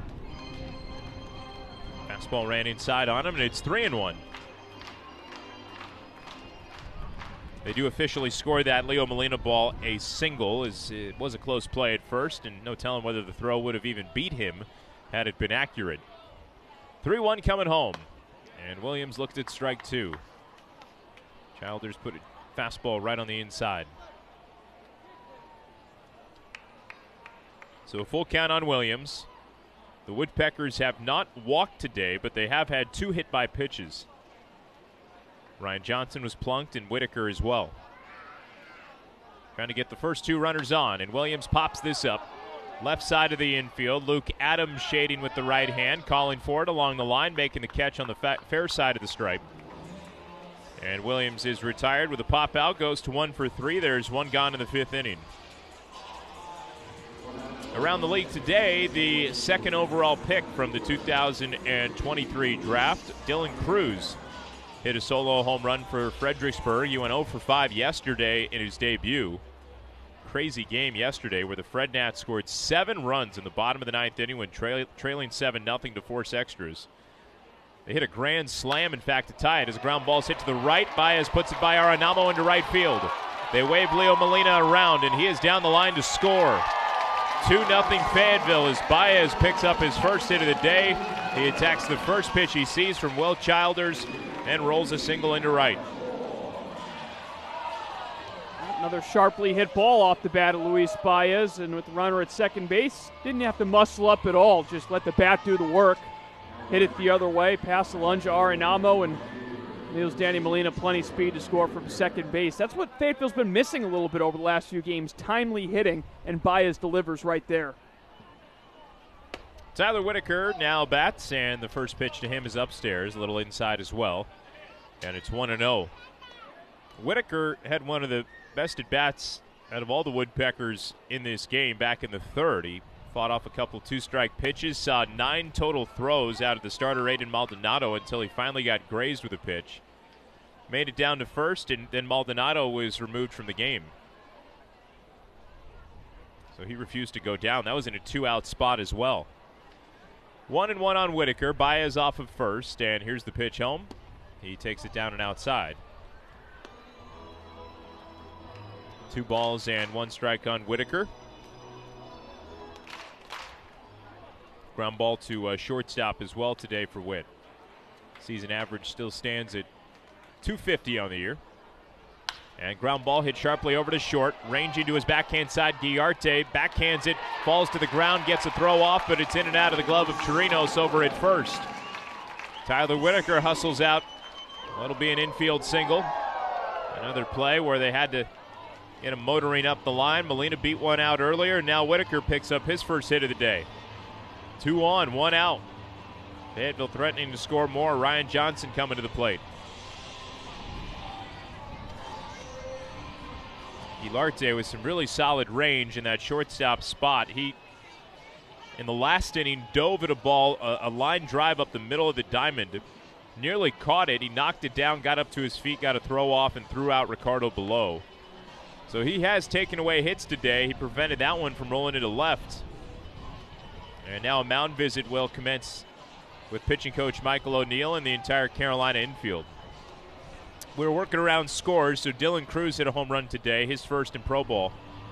Fastball ran inside on him, and it's 3-1. They do officially score that Leo Molina ball a single, as it was a close play at first, and no telling whether the throw would have even beat him had it been accurate. 3-1 coming home, and Williams looked at strike 2. Childers put a fastball right on the inside. So a full count on Williams. The Woodpeckers have not walked today, but they have had 2 hit by pitches. Ryan Johnson was plunked, and Whitaker as well. Trying to get the first 2 runners on, and Williams pops this up. Left side of the infield, Luke Adams shading with the right hand, calling for it along the line, making the catch on the fair side of the stripe. And Williams is retired with a pop out, goes to 1 for 3. There's 1 gone in the 5th inning. Around the league today, the 2nd overall pick from the 2023 draft, Dylan Cruz, hit a solo home run for Fredericksburg. He went 0 for 5 yesterday in his debut. Crazy game yesterday where the Fred Nats scored 7 runs in the bottom of the 9th inning when trailing 7-0 to force extras. They hit a grand slam, in fact, to tie it as a ground ball is hit to the right. Baez puts it by Arenamo into right field. They wave Leo Molina around, and he is down the line to score. 2-0 Fayetteville as Baez picks up his first hit of the day. He attacks the first pitch he sees from Will Childers and rolls a single into right. Another sharply hit ball off the bat of Luis Baez, and with the runner at second base, didn't have to muscle up at all, just let the bat do the work. Hit it the other way, past the lunge of Arenamo, and Leo's Danny Molina plenty speed to score from second base. That's what Fayetteville's been missing a little bit over the last few games, timely hitting, and Baez delivers right there. Tyler Whitaker now bats, and the first pitch to him is upstairs, a little inside as well, and it's 1-0. Whitaker had one of the best at-bats out of all the Woodpeckers in this game back in the 3rd. He fought off a couple 2-strike pitches, saw 9 total throws out of the starter Aiden Maldonado until he finally got grazed with a pitch. Made it down to first, and then Maldonado was removed from the game. So he refused to go down. That was in a 2-out spot as well. 1-1 on Whitaker. Baez off of first, and here's the pitch home. He takes it down and outside. 2 balls and 1 strike on Whitaker. Ground ball to shortstop as well today for Whit. Season average still stands at .250 on the year. And ground ball hit sharply over to short. Ranging to his backhand side, Guilarte backhands it, falls to the ground, gets a throw off, but it's in and out of the glove of Chirinos over at first. Tyler Whitaker hustles out. That'll be an infield single. Another play where they had to get him motoring up the line. Molina beat one out earlier. Now Whitaker picks up his first hit of the day. 2 on, 1 out. Fayetteville threatening to score more. Ryan Johnson coming to the plate. Guilarte with some really solid range in that shortstop spot. He, in the last inning, dove at a ball, a line drive up the middle of the diamond. Nearly caught it. He knocked it down, got up to his feet, got a throw off, and threw out Ricardo Below. So he has taken away hits today. He prevented that one from rolling into left. And now a mound visit will commence with pitching coach Michael O'Neill and the entire Carolina infield. We're working around scores, so Dylan Cruz hit a home run today, his first in pro ball.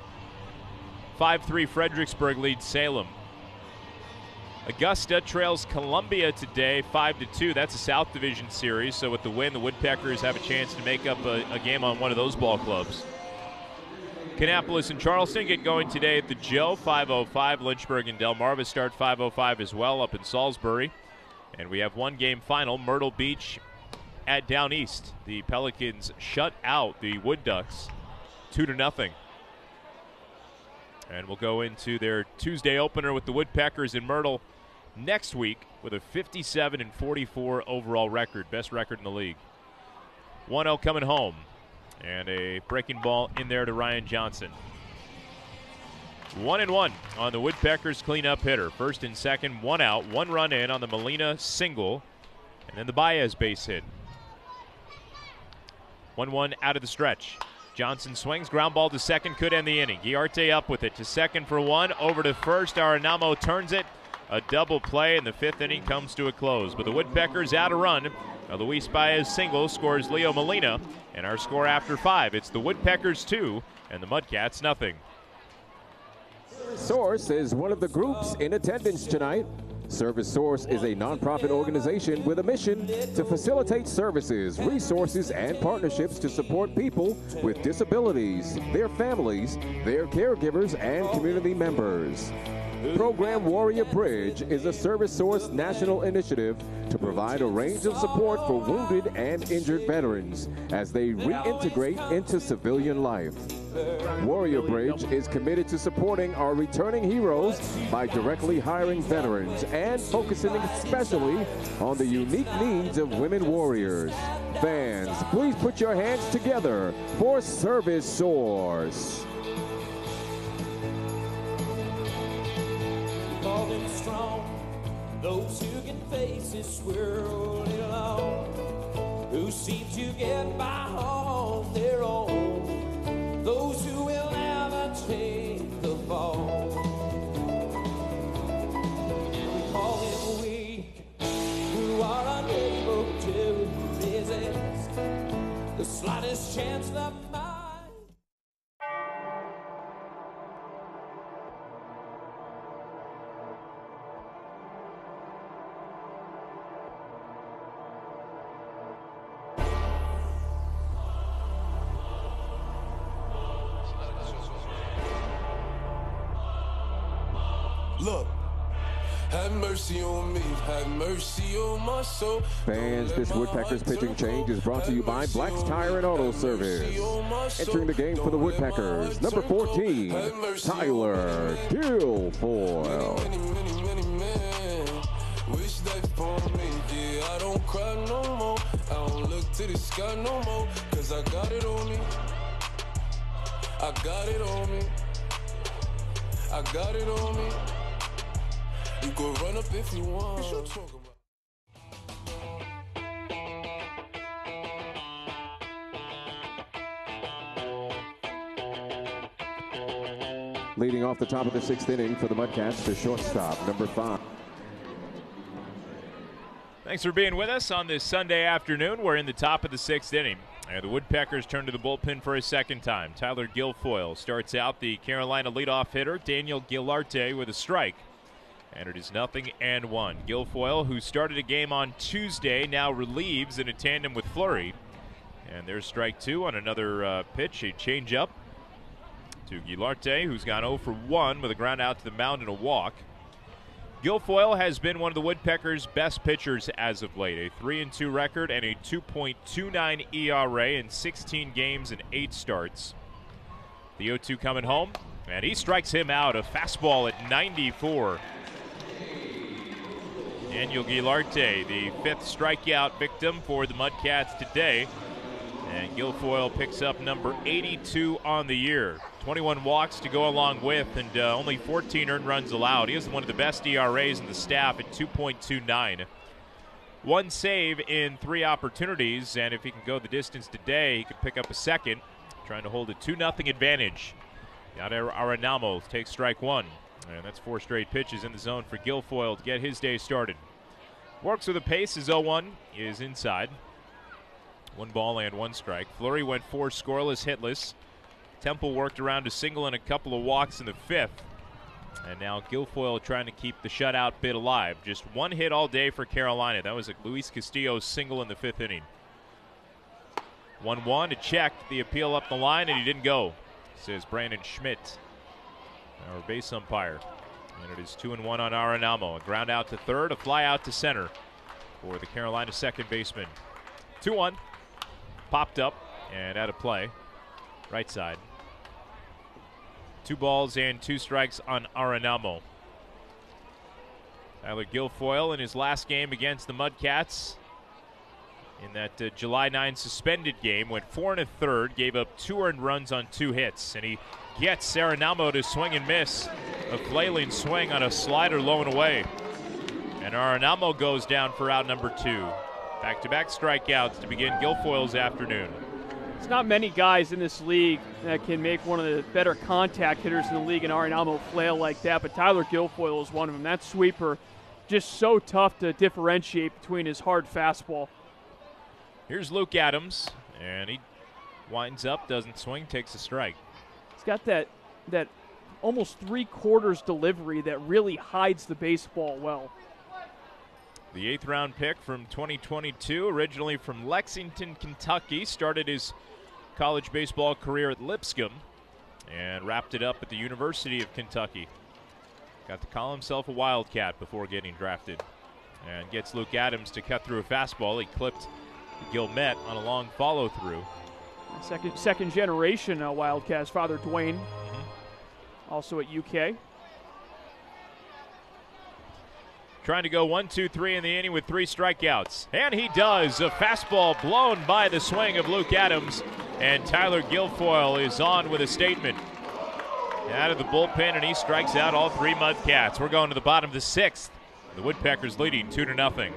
5-3 Fredericksburg leads Salem. Augusta trails Columbia today 5-2. That's a South Division series, so with the win, the Woodpeckers have a chance to make up a game on one of those ball clubs. Kannapolis and Charleston get going today at the Joe, 5:05. Lynchburg and Delmarva start 5:05 as well up in Salisbury. And we have one game final, Myrtle Beach at Down East. The Pelicans shut out the Wood Ducks 2-0. And we'll go into their Tuesday opener with the Woodpeckers in Myrtle next week with a 57-44 overall record, best record in the league. 1-0 coming home, and a breaking ball in there to Ryan Johnson. 1-1 on the Woodpeckers cleanup hitter. First and second, one out, one run in on the Molina single, and then the Baez base hit. 1-1 out of the stretch. Johnson swings, ground ball to second, could end the inning. Guilarte up with it to second for one, over to first. Arenamo turns it. A double play, and the fifth inning comes to a close. But the Woodpeckers out a run. A Luis Baez single scores Leo Molina, and our score after 5. It's the Woodpeckers 2 and the Mudcats nothing. Source is one of the groups in attendance tonight. Service Source is a nonprofit organization with a mission to facilitate services, resources, and partnerships to support people with disabilities, their families, their caregivers, and community members. Program Warrior Bridge is a Service Source national initiative to provide a range of support for wounded and injured veterans as they reintegrate into civilian life. Warrior Bridge is committed to supporting our returning heroes by directly hiring veterans and focusing especially on the unique needs of women warriors. Fans, please put your hands together for Service Source. Falling strong, those who can face it swirling along, who seem to get by on their own, those who will never take the fall. We call them weak, who are unable to resist the slightest chance of mine. Look, have mercy on me, have mercy on my soul. Fans, this Woodpeckers pitching change is brought to you by Black's Tire and Auto Service. Entering the game for the Woodpeckers, number 14, Tyler Guilfoyle. Wish that for me, yeah, I don't cry no more. I don't look to the sky no more, cause I got it on me. I got it on me. I got it on me. You can run up if you want. Leading off the top of the 6th inning for the Mudcats to shortstop, number 5. Thanks for being with us on this Sunday afternoon. We're in the top of the 6th inning. And the Woodpeckers turn to the bullpen for a second time. Tyler Guilfoyle starts out, the Carolina leadoff hitter. Daniel Guilarte with a strike. And it is 0-1. Guilfoyle, who started a game on Tuesday, now relieves in a tandem with Fleury. And there's strike 2 on another pitch, a changeup to Guilarte, who's gone 0 for 1 with a ground out to the mound and a walk. Guilfoyle has been one of the Woodpeckers' best pitchers as of late. A 3-2 record and a 2.29 ERA in 16 games and 8 starts. The 0-2 coming home, and he strikes him out. A fastball at 94. Daniel Guilarte, the 5th strikeout victim for the Mudcats today. And Guilfoyle picks up number 82 on the year. 21 walks to go along with, and only 14 earned runs allowed. He has one of the best ERAs in the staff at 2.29. 1 save in 3 opportunities, and if he can go the distance today, he could pick up a second, trying to hold a 2-0 advantage. Yadier Arenamo takes strike 1, and that's 4 straight pitches in the zone for Guilfoyle to get his day started. Works with a pace, his 0-1 is inside. 1 ball and 1 strike. Fleury went 4 scoreless, hitless. Temple worked around a single and a couple of walks in the 5th. And now Guilfoyle trying to keep the shutout bid alive. Just 1 hit all day for Carolina. That was a Luis Castillo single in the 5th inning. 1-1 to check the appeal up the line, and he didn't go, says Brandon Schmidt, our base umpire. And it is 2-1 on Arenamo. A ground out to third, a fly out to center for the Carolina second baseman. 2-1. Popped up and out of play. Right side. 2 balls and 2 strikes on Arenamo. Tyler Guilfoyle in his last game against the Mudcats in that July 9 suspended game went 4 1/3, gave up 2 earned runs on 2 hits, and he gets Arenamo to swing and miss. A flailing swing on a slider low and away. And Arenamo goes down for out number 2. Back-to-back strikeouts to begin Guilfoyle's afternoon. There's not many guys in this league that can make one of the better contact hitters in the league, and Arenamo flail like that, but Tyler Guilfoyle is one of them. That sweeper, just so tough to differentiate between his hard fastball. Here's Luke Adams, and he winds up, doesn't swing, takes a strike. He's got that almost 3/4 delivery that really hides the baseball well. The 8th round pick from 2022, originally from Lexington, Kentucky, started his college baseball career at Lipscomb and wrapped it up at the University of Kentucky. Got to call himself a Wildcat before getting drafted, and gets Luke Adams to cut through a fastball. He clipped Gilmet on a long follow-through. Second generation Wildcat. His father Dwayne, also at UK. Trying to go 1-2-3 in the inning with 3 strikeouts. And he does. A fastball blown by the swing of Luke Adams. And Tyler Guilfoyle is on with a statement. Out of the bullpen, and he strikes out all 3 Mudcats. We're going to the bottom of the 6th. The Woodpeckers leading 2-0.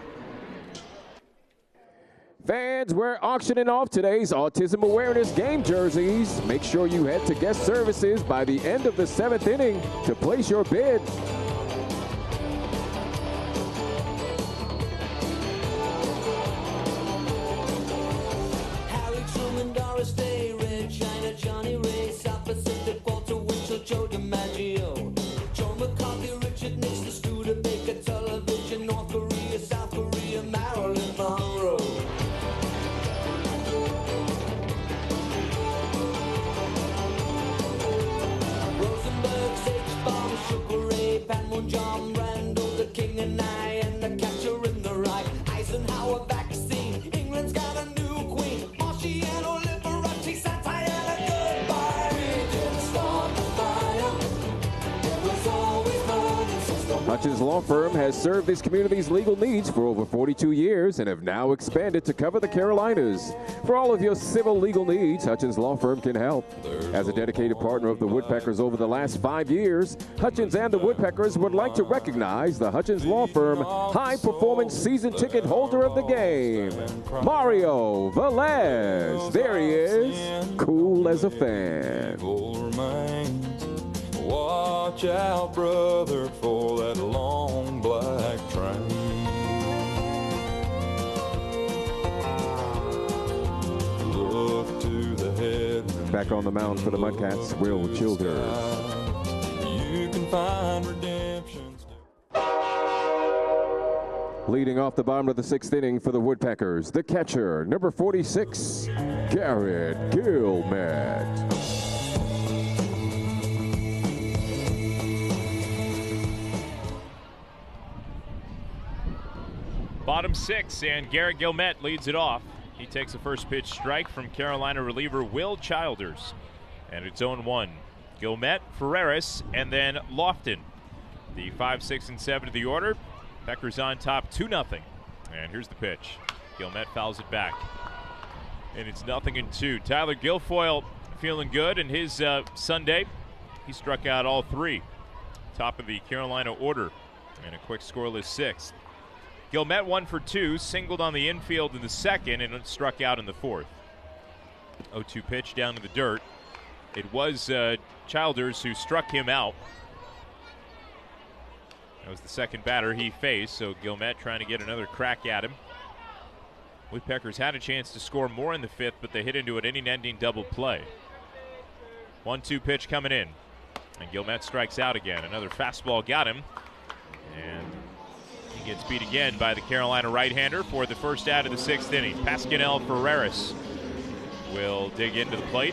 Fans, we're auctioning off today's Autism Awareness game jerseys. Make sure you head to guest services by the end of the 7th inning to place your bid. Harry Truman, Doris Day, Red China, Johnny Ray, South Pacific, Walter Winchell, Joe DiMaggio, Joe McCarthy, Richard Nixon, Studebaker, Television, North Korea, South Korea, Marilyn Monroe. Rosenberg, H-Bomb, Sugar Ray, Panmure, John Randall, the King and I, and the Catcher in the Rye, Eisenhower vaccine, England's got a new queen, Marciano, Liberace, Santana, goodbye. We didn't start the fire, there was always burning since the Hutchins Law Firm has served this community's legal needs for over 42 years and have now expanded to cover the Carolinas. For all of your civil legal needs, Hutchins Law Firm can help. As a dedicated partner of the Woodpeckers over the last 5 years, Hutchins and the Woodpeckers would like to recognize the Hutchins Law Firm High Performance Season Ticket holder of the game, Mario Velez. There he is, cool as a fan. Watch out, brother, for that long black train. Look to the head. Back on the mound for the Mudcats, Will Childers. You can find redemption. Leading off the bottom of the 6th inning for the Woodpeckers, the catcher, number 46, Garrett Gilmet. Bottom 6, and Garrett Gilmet leads it off. He takes a first pitch strike from Carolina reliever Will Childers. And it's 0-1. Gilmet, Ferreras, and then Lofton. The 5, 6, and 7 of the order. Peckers on top 2-0. And here's the pitch. Gilmet fouls it back. And it's 0-2. Tyler Guilfoyle feeling good in his Sunday. He struck out all 3. Top of the Carolina order. And a quick scoreless 6th. Gilmet 1 for 2, singled on the infield in the 2nd and struck out in the 4th. 0-2 pitch down to the dirt. It was Childers who struck him out. That was the second batter he faced, so Gilmet trying to get another crack at him. Woodpeckers had a chance to score more in the 5th, but they hit into an inning-ending double play. 1-2 pitch coming in, and Gilmet strikes out again. Another fastball got him, and he gets beat again by the Carolina right-hander for the first out of the 6th inning. Pasquinel Ferreras will dig into the plate.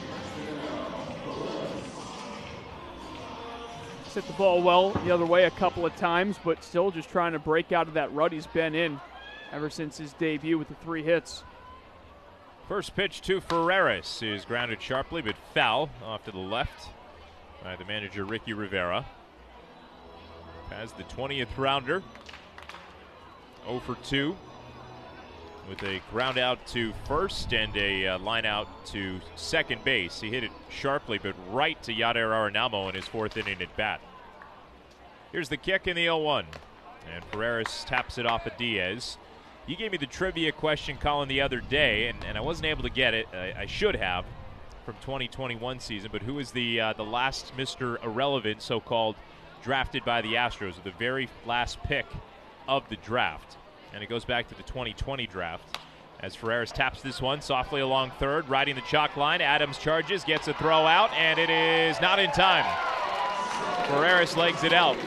Hit the ball well the other way a couple of times, but still just trying to break out of that rut he's been in ever since his debut with the 3 hits. First pitch to Ferreras is grounded sharply but foul off to the left by the manager Ricky Rivera. Has the 20th rounder. 0 for 2 with a ground out to first and a line out to second base. He hit it sharply but right to Yadier Arenamo in his 4th inning at bat. Here's the kick in the 0-1. And Ferreras taps it off of Diaz. You gave me the trivia question, Colin, the other day, and I wasn't able to get it. I should have from 2021 season, but who is the last Mr. Irrelevant, so-called, drafted by the Astros, the very last pick of the draft? And it goes back to the 2020 draft. As Ferreras taps this one softly along third, riding the chalk line. Adams charges, gets a throw out, and it is not in time. Ferreras legs it out.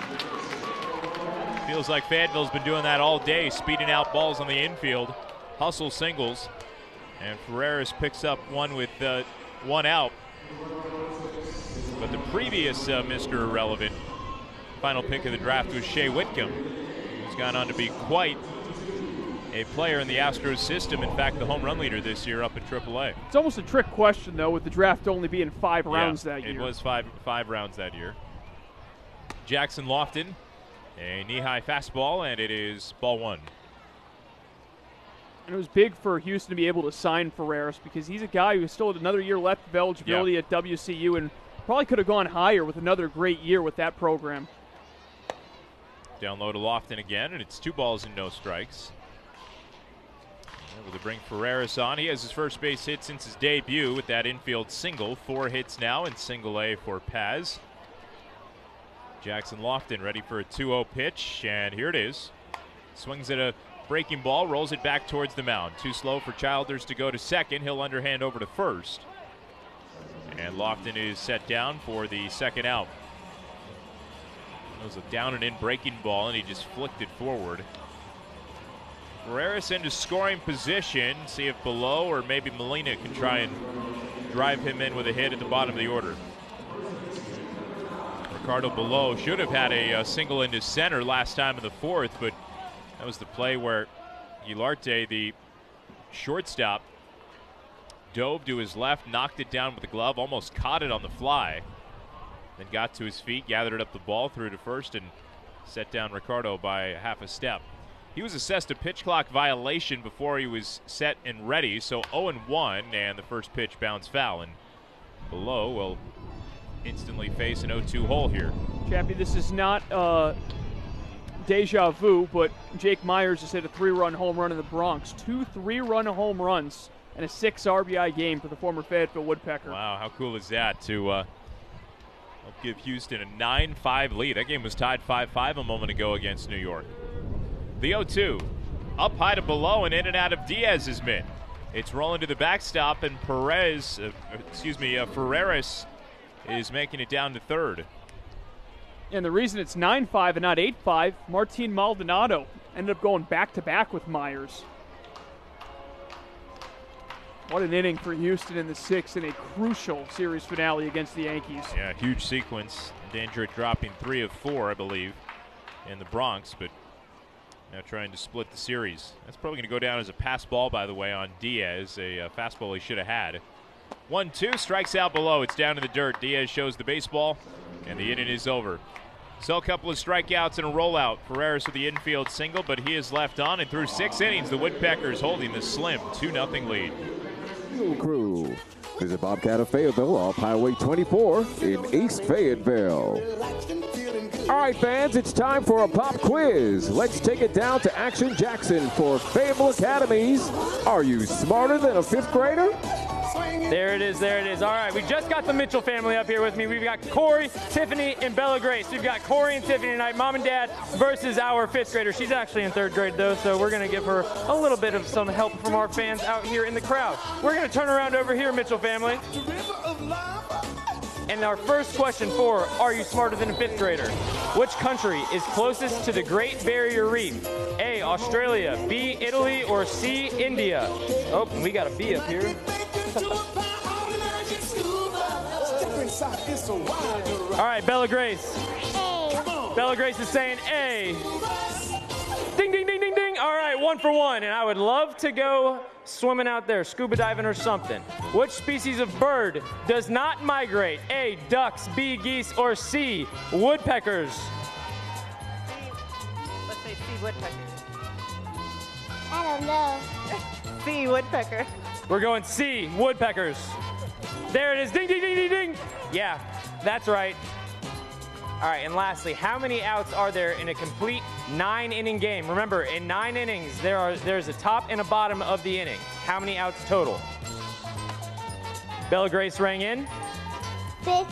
Feels like Fayetteville's been doing that all day, speeding out balls on the infield. Hustle singles. And Ferreras picks up one with 1 out. But the previous Mr. Irrelevant final pick of the draft was Shea Whitcomb, who's gone on to be quite a player in the Astros system. In fact, the home run leader this year up in AAA. It's almost a trick question, though, with the draft only being 5 rounds that year. It was five rounds that year. Jackson Lofton, a knee-high fastball, and it is ball 1. And it was big for Houston to be able to sign Ferreras because he's a guy who still had another year left of eligibility at WCU and probably could have gone higher with another great year with that program. Down low to Lofton again, and it's 2 balls and no strikes. Able to bring Ferreras on. He has his first base hit since his debut with that infield single. 4 hits now and single A for Paz. Jackson Lofton ready for a 2-0 pitch, and here it is. Swings at a breaking ball, rolls it back towards the mound. Too slow for Childers to go to second. He'll underhand over to first. And Lofton is set down for the second out. It was a down and in breaking ball, and he just flicked it forward. Ferreras into scoring position. See if Below or maybe Molina can try and drive him in with a hit at the bottom of the order. Ricardo Below should have had a single into center last time in the 4th, but that was the play where Guilarte, the shortstop, dove to his left, knocked it down with the glove, almost caught it on the fly, then got to his feet, gathered up the ball, threw to first, and set down Ricardo by half a step. He was assessed a pitch clock violation before he was set and ready, so 0-1, and the first pitch bounced foul, and Below will instantly face an 0-2 hole here. Chappie, this is not deja vu, but Jake Myers has hit a 3-run home run in the Bronx. 2 3-run home runs and a 6 RBI game for the former Fayetteville Woodpecker. Wow, how cool is that to help give Houston a 9-5 lead. That game was tied 5-5 a moment ago against New York. The 0-2, up high to Below and in and out of Diaz's mitt. It's rolling to the backstop, and Ferreras is making it down to third. And the reason it's 9-5 and not 8-5, Martin Maldonado ended up going back-to-back with Myers. What an inning for Houston in the 6th in a crucial series finale against the Yankees. Yeah, huge sequence. Danger at dropping 3 of 4, I believe, in the Bronx, but now trying to split the series. That's probably going to go down as a pass ball, by the way, on Diaz, a fastball he should have had. 1-2, strikes out Below. It's down to the dirt. Diaz shows the baseball, and the inning is over. Saw a couple of strikeouts and a rollout. Ferreras with the infield single, but he is left on, and through 6 innings, the Woodpeckers holding the slim 2-0 lead. Field Crew. Visit Bobcat of Fayetteville off Highway 24 in East Fayetteville. All right, fans, it's time for a pop quiz. Let's take it down to Action Jackson for Fayetteville Academies. Are you smarter than a 5th grader? There it is, there it is. All right, we just got the Mitchell family up here with me. We've got Corey, Tiffany, and Bella Grace. We've got Corey and Tiffany tonight, mom and dad, versus our 5th grader. She's actually in 3rd grade, though, so we're going to give her a little bit of some help from our fans out here in the crowd. We're going to turn around over here, Mitchell family. And our first question for Are You Smarter Than a 5th Grader? Which country is closest to the Great Barrier Reef? A, Australia, B, Italy, or C, India? Oh, we got a B up here. All right, Bella Grace. Bella Grace is saying A. Ding, ding, ding, ding, ding. All right, 1 for 1. And I would love to go swimming out there, scuba diving or something. Which species of bird does not migrate? A, ducks, B, geese, or C, woodpeckers? Let's say C, woodpecker. I don't know. C, woodpecker. We're going C, woodpeckers. There it is. Ding, ding, ding, ding, ding. Yeah, that's right. All right, and lastly, how many outs are there in a complete 9-inning game? Remember, in 9 innings, there's a top and a bottom of the inning. How many outs total? Bella Grace rang in. 50?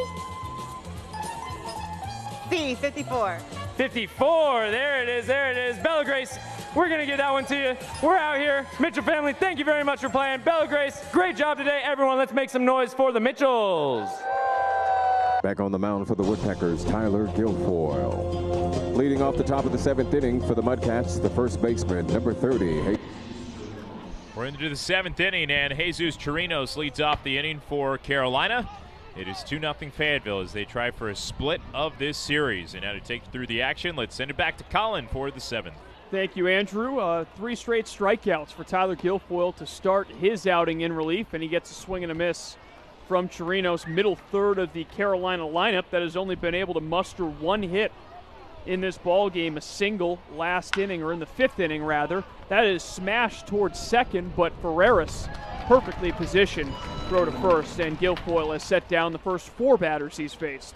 C, 54. 54. There it is. There it is. Bella Grace, we're going to give that one to you. We're out here. Mitchell family, thank you very much for playing. Bella Grace, great job today. Everyone, let's make some noise for the Mitchells. Back on the mound for the Woodpeckers, Tyler Guilfoyle. Leading off the top of the 7th inning for the Mudcats, the first baseman, number 30. We're into the 7th inning, and Jesus Chirinos leads off the inning for Carolina. It is 2-0 Fayetteville as they try for a split of this series. And now to take you through the action, let's send it back to Colin for the 7th. Thank you, Andrew. 3 straight strikeouts for Tyler Guilfoyle to start his outing in relief, and he gets a swing and a miss from Chirinos, middle third of the Carolina lineup that has only been able to muster 1 hit in this ball game, a single last inning, or in the 5th inning rather. That is smashed towards second, but Ferreras perfectly positioned throw to first, and Guilfoyle has set down the first 4 batters he's faced.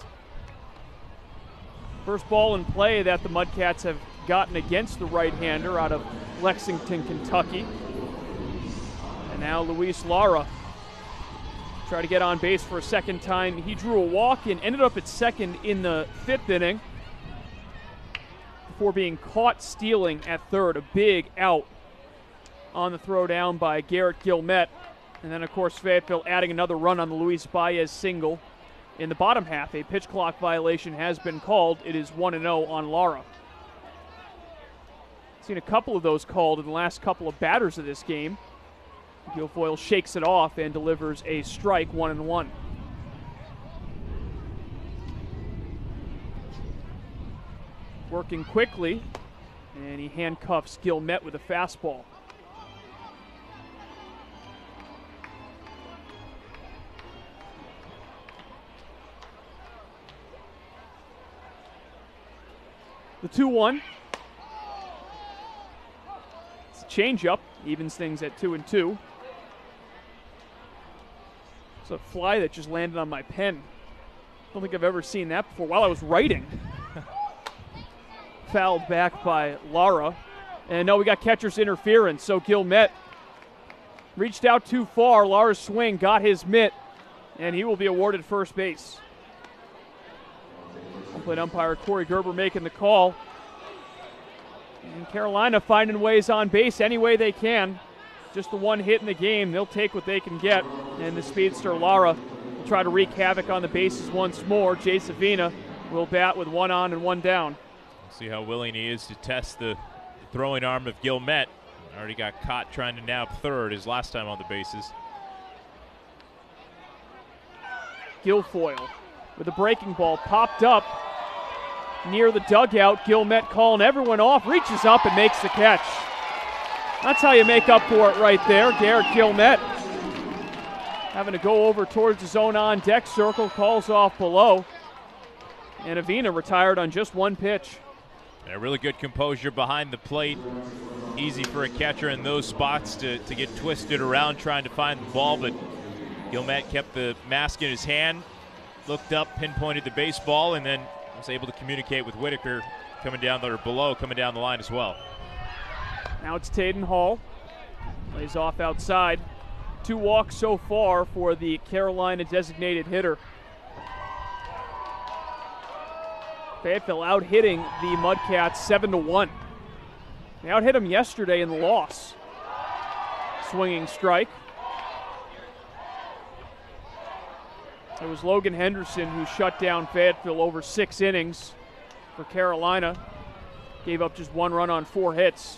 First ball in play that the Mudcats have gotten against the right-hander out of Lexington, Kentucky. And now Luis Lara try to get on base for a second time. He drew a walk and ended up at second in the 5th inning before being caught stealing at third. A big out on the throw down by Garrett Gilmet. And then, of course, Fayetteville adding another run on the Luis Baez single in the bottom half. A pitch clock violation has been called. It is 1-0 on Lara. Seen a couple of those called in the last couple of batters of this game. Guilfoyle shakes it off and delivers a strike, 1-1. Working quickly, and he handcuffs Gilmet with a fastball. The 2-1. It's a changeup, evens things at 2-2. It's a fly that just landed on my pen. Don't think I've ever seen that before while I was writing. Fouled back by Lara. And no, we got catcher's interference, so Gilmet reached out too far. Lara's swing got his mitt, and he will be awarded first base. Home-plate umpire Corey Gerber making the call. And Carolina finding ways on base any way they can. Just the 1 hit in the game. They'll take what they can get. And the speedster Lara will try to wreak havoc on the bases once more. Jay Savina will bat with 1 on and 1 down. See how willing he is to test the throwing arm of Gilmet. Already got caught trying to nab third his last time on the bases. Guilfoyle with a breaking ball popped up near the dugout. Gilmet calling everyone off, reaches up and makes the catch. That's how you make up for it right there. Garrett Gilmet having to go over towards his own on-deck circle, calls off below. And Avina retired on just one pitch. And a really good composure behind the plate. Easy for a catcher in those spots to get twisted around trying to find the ball, but Gilmet kept the mask in his hand, looked up, pinpointed the baseball, and then was able to communicate with Whitaker coming down the line as well. Now it's Tayden Hall. Lays off outside. 2 walks so far for the Carolina designated hitter. Fayetteville out-hitting the Mudcats 7-1. They out-hit them yesterday in the loss. Swinging strike. It was Logan Henderson who shut down Fayetteville over 6 innings for Carolina. Gave up just 1 run on 4 hits.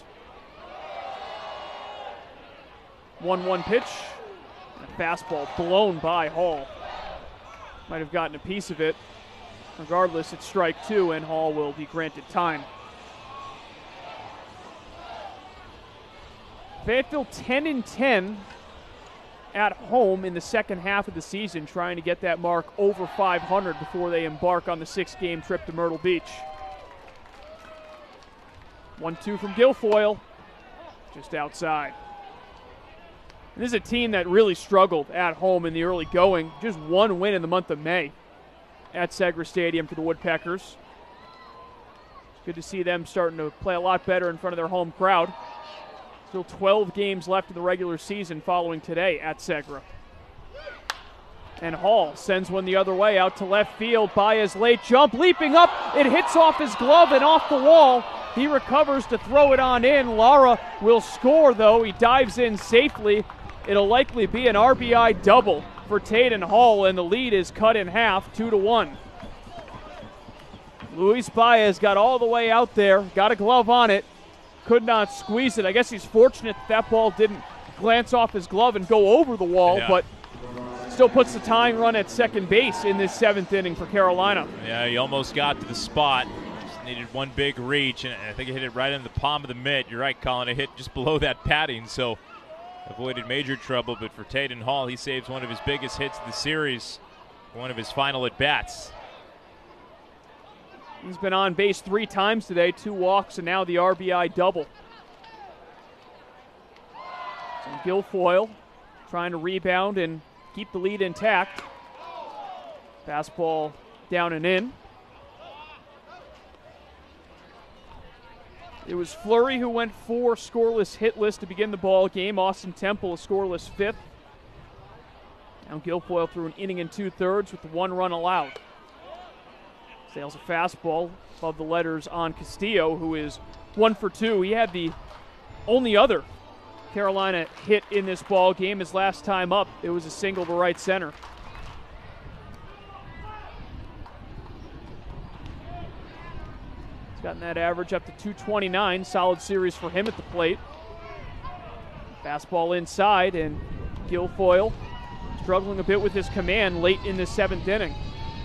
1-1 pitch. A fastball blown by Hall. Might have gotten a piece of it. Regardless, it's strike 2, and Hall will be granted time. Fayetteville 10-10 at home in the second half of the season, trying to get that mark over 500 before they embark on the 6-game trip to Myrtle Beach. 1-2 from Guilfoyle, just outside. This is a team that really struggled at home in the early going. Just 1 win in the month of May at Segra Stadium for the Woodpeckers. It's good to see them starting to play a lot better in front of their home crowd. Still 12 games left in the regular season following today at Segra. And Hall sends one the other way out to left field by his late jump. Leaping up, it hits off his glove and off the wall. He recovers to throw it on in. Lara will score, though. He dives in safely. It'll likely be an RBI double for Tayden Hall, and the lead is cut in half, 2-1. Luis Baez got all the way out there, got a glove on it, could not squeeze it. I guess he's fortunate that ball didn't glance off his glove and go over the wall, but still puts the tying run at second base in this 7th inning for Carolina. Yeah, he almost got to the spot. Just needed one big reach, and I think he hit it right in the palm of the mitt. You're right, Colin, it hit just below that padding, so avoided major trouble. But for Tayden Hall, he saves one of his biggest hits of the series, one of his final at-bats. He's been on base 3 times today, 2 walks, and now the RBI double. So Guilfoyle trying to rebound and keep the lead intact. Fastball down and in. It was Fleury who went 4 scoreless hitless to begin the ball game. Austin Temple a scoreless 5th. Now Guilfoyle threw an inning and 2/3 with the 1 run allowed. Sails a fastball above the letters on Castillo, who is 1 for 2. He had the only other Carolina hit in this ball game. His last time up, it was a single to right center. Gotten that average up to 229. Solid series for him at the plate. Fastball inside, and Guilfoyle struggling a bit with his command late in the 7th inning.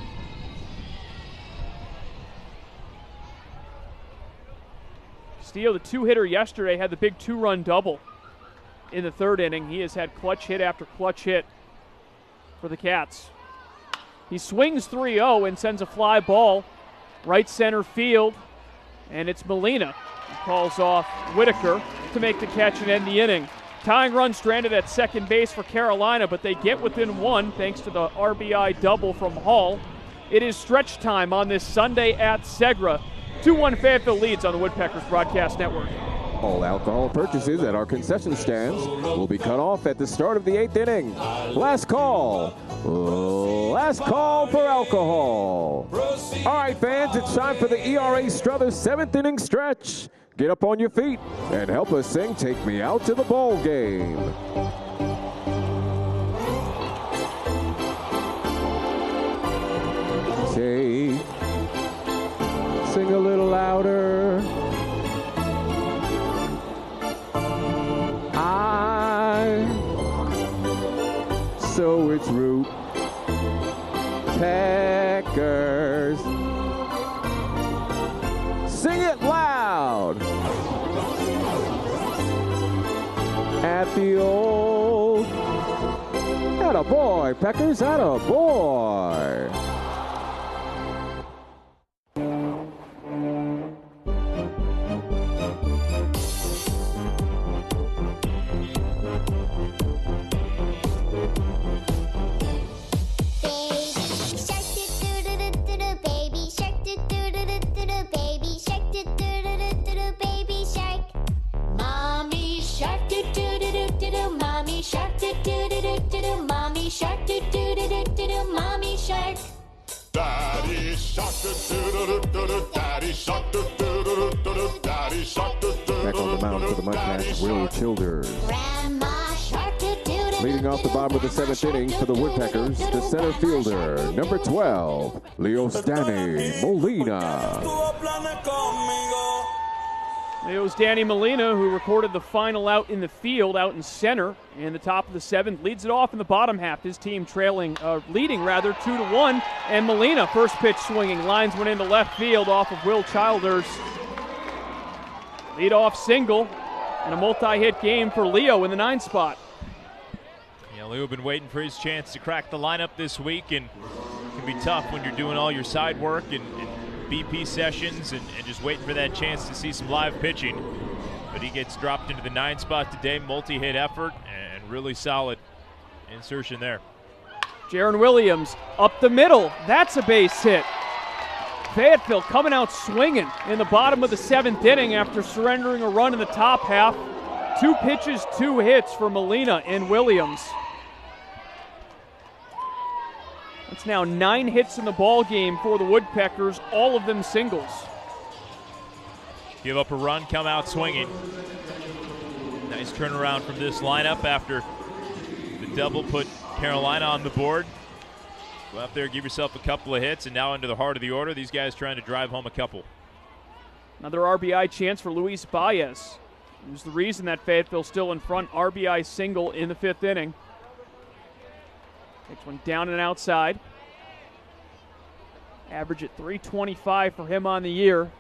Castillo, the 2-hitter yesterday, had the big 2-run double in the 3rd inning. He has had clutch hit after clutch hit for the Cats. He swings 3-0 and sends a fly ball right center field. And it's Molina who calls off Whitaker to make the catch and end the inning. Tying run stranded at second base for Carolina, but they get within 1 thanks to the RBI double from Hall. It is stretch time on this Sunday at Segra. 2-1 Fayetteville leads on the Woodpeckers Broadcast Network. All alcohol purchases at our concession stands will be cut off at the start of the 8th inning. Last call. Last call for alcohol. All right, fans, it's time for the ERA Struthers 7th inning stretch. Get up on your feet and help us sing Take Me Out to the Ball Game. Sing a little louder. So it's Root Peckers. Sing it loud. At the old. Atta boy, Peckers, atta boy. shark, do do do do do do, mommy shark. Daddy shark, daddy shark, daddy shark. Back on the mound for the Mudcats, Will Childers. Grandma shark, do do do. Leading off the bottom of the 7th inning for the Woodpeckers, the center fielder, number 12, Leos Danny Molina. Leo's Danny Molina, who recorded the final out in the field, out in center, in the top of the 7th, leads it off in the bottom half. His team leading 2-1, and Molina, first pitch swinging, lines one into left field off of Will Childers. Lead-off single, and a multi-hit game for Leo in the 9th spot. Yeah, Leo been waiting for his chance to crack the lineup this week, and it can be tough when you're doing all your side work and BP sessions and just waiting for that chance to see some live pitching. But he gets dropped into the 9th spot today, multi-hit effort, and really solid insertion there. Jaron Williams up the middle. That's a base hit. Fayetteville coming out swinging in the bottom of the 7th inning after surrendering a run in the top half. 2 pitches, 2 hits for Molina and Williams. It's now 9 hits in the ball game for the Woodpeckers, all of them singles. Give up a run, come out swinging. Nice turnaround from this lineup after the double put Carolina on the board. Go out there, give yourself a couple of hits, and now into the heart of the order, these guys trying to drive home a couple. Another RBI chance for Luis Baez. It was the reason that Fayetteville's still in front. RBI single in the 5th inning. Takes one down and outside. Average at .325 for him on the year.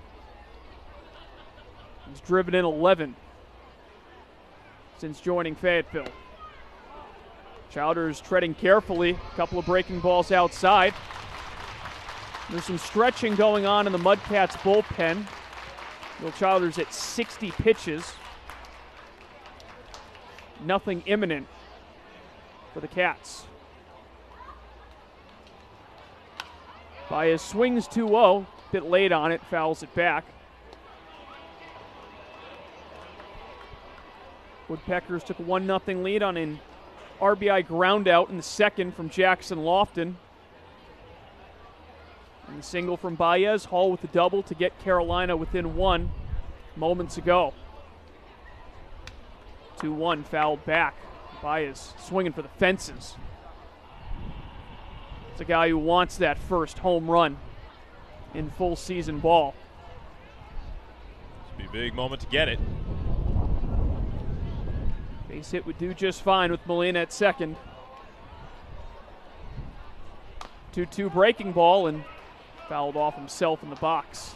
He's driven in 11 since joining Fayetteville. Childers treading carefully. A couple of breaking balls outside. There's some stretching going on in the Mudcats bullpen. Will Childers at 60 pitches. Nothing imminent for the Cats. Baez swings 2-0, bit late on it, fouls it back. Woodpeckers took a 1-0 lead on an RBI ground out in the 2nd from Jackson Lofton. And the single from Baez, Hall with the double to get Carolina within 1 moments ago. 2-1 fouled back. Baez swinging for the fences. It's a guy who wants that first home run in full season ball. This would be a big moment to get it. Base hit would do just fine with Molina at 2nd. 2-2 breaking ball and fouled off himself in the box.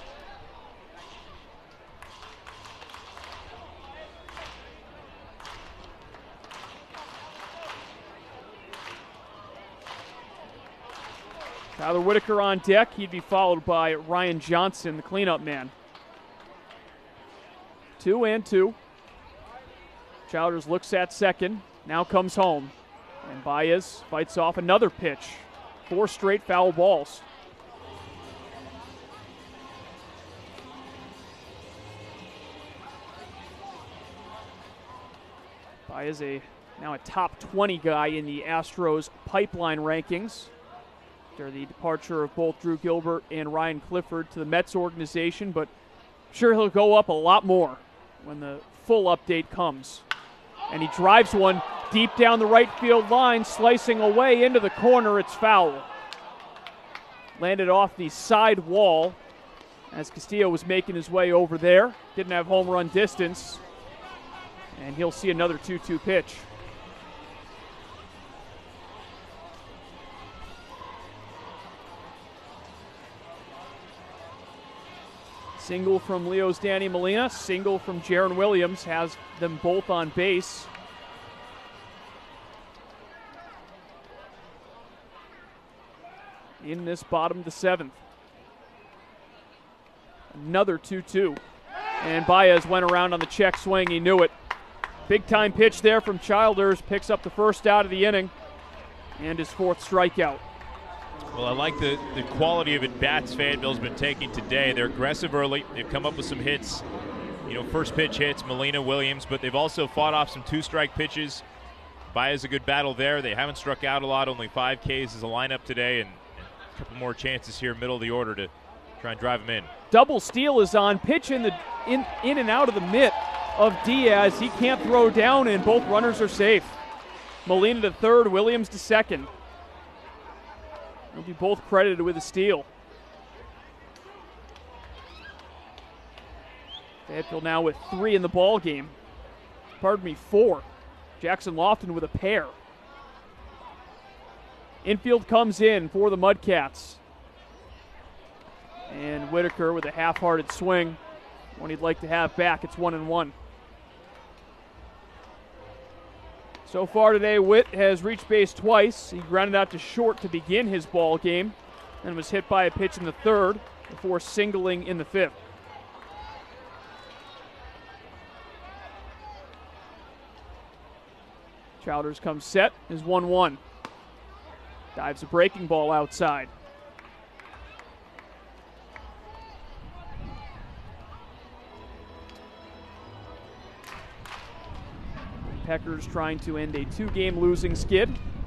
Tyler Whitaker on deck. He'd be followed by Ryan Johnson, the cleanup man. 2-2. Childers looks at 2nd. Now comes home. And Baez fights off another pitch. 4 straight foul balls. Baez now a top 20 guy in the Astros pipeline rankings. After the departure of both Drew Gilbert and Ryan Clifford to the Mets organization, but I'm sure he'll go up a lot more when the full update comes. And he drives one deep down the right field line, slicing away into the corner. It's foul. Landed off the side wall as Castillo was making his way over there. Didn't have home run distance. And he'll see another 2-2 pitch. Single from Leo's Danny Molina, single from Jaron Williams, has them both on base. In this bottom of the 7th. Another 2-2. And Baez went around on the check swing, he knew it. Big time pitch there from Childers, picks up the first out of the inning and his 4th strikeout. Well, I like the quality of at-bats Fayetteville's been taking today. They're aggressive early. They've come up with some hits. You know, first pitch hits, Molina, Williams, but they've also fought off some 2-strike pitches. Baez a good battle there. They haven't struck out a lot, only 5 Ks as a lineup today, and a couple more chances here middle of the order to try and drive him in. Double steal is on. Pitch in and out of the mitt of Diaz. He can't throw down, and both runners are safe. Molina to third, Williams to second. They'll be both credited with a steal. Fayetteville now with 3 in the ball game. Pardon me, 4. Jackson Lofton with a pair. Infield comes in for the Mudcats. And Whitaker with a half-hearted swing. One he'd like to have back. It's 1-1. So far today, Witt has reached base twice. He grounded out to short to begin his ball game and was hit by a pitch in the third before singling in the fifth. Childers comes set, is 1-1. Dives a breaking ball outside. Peckers trying to end a 2-game losing skid.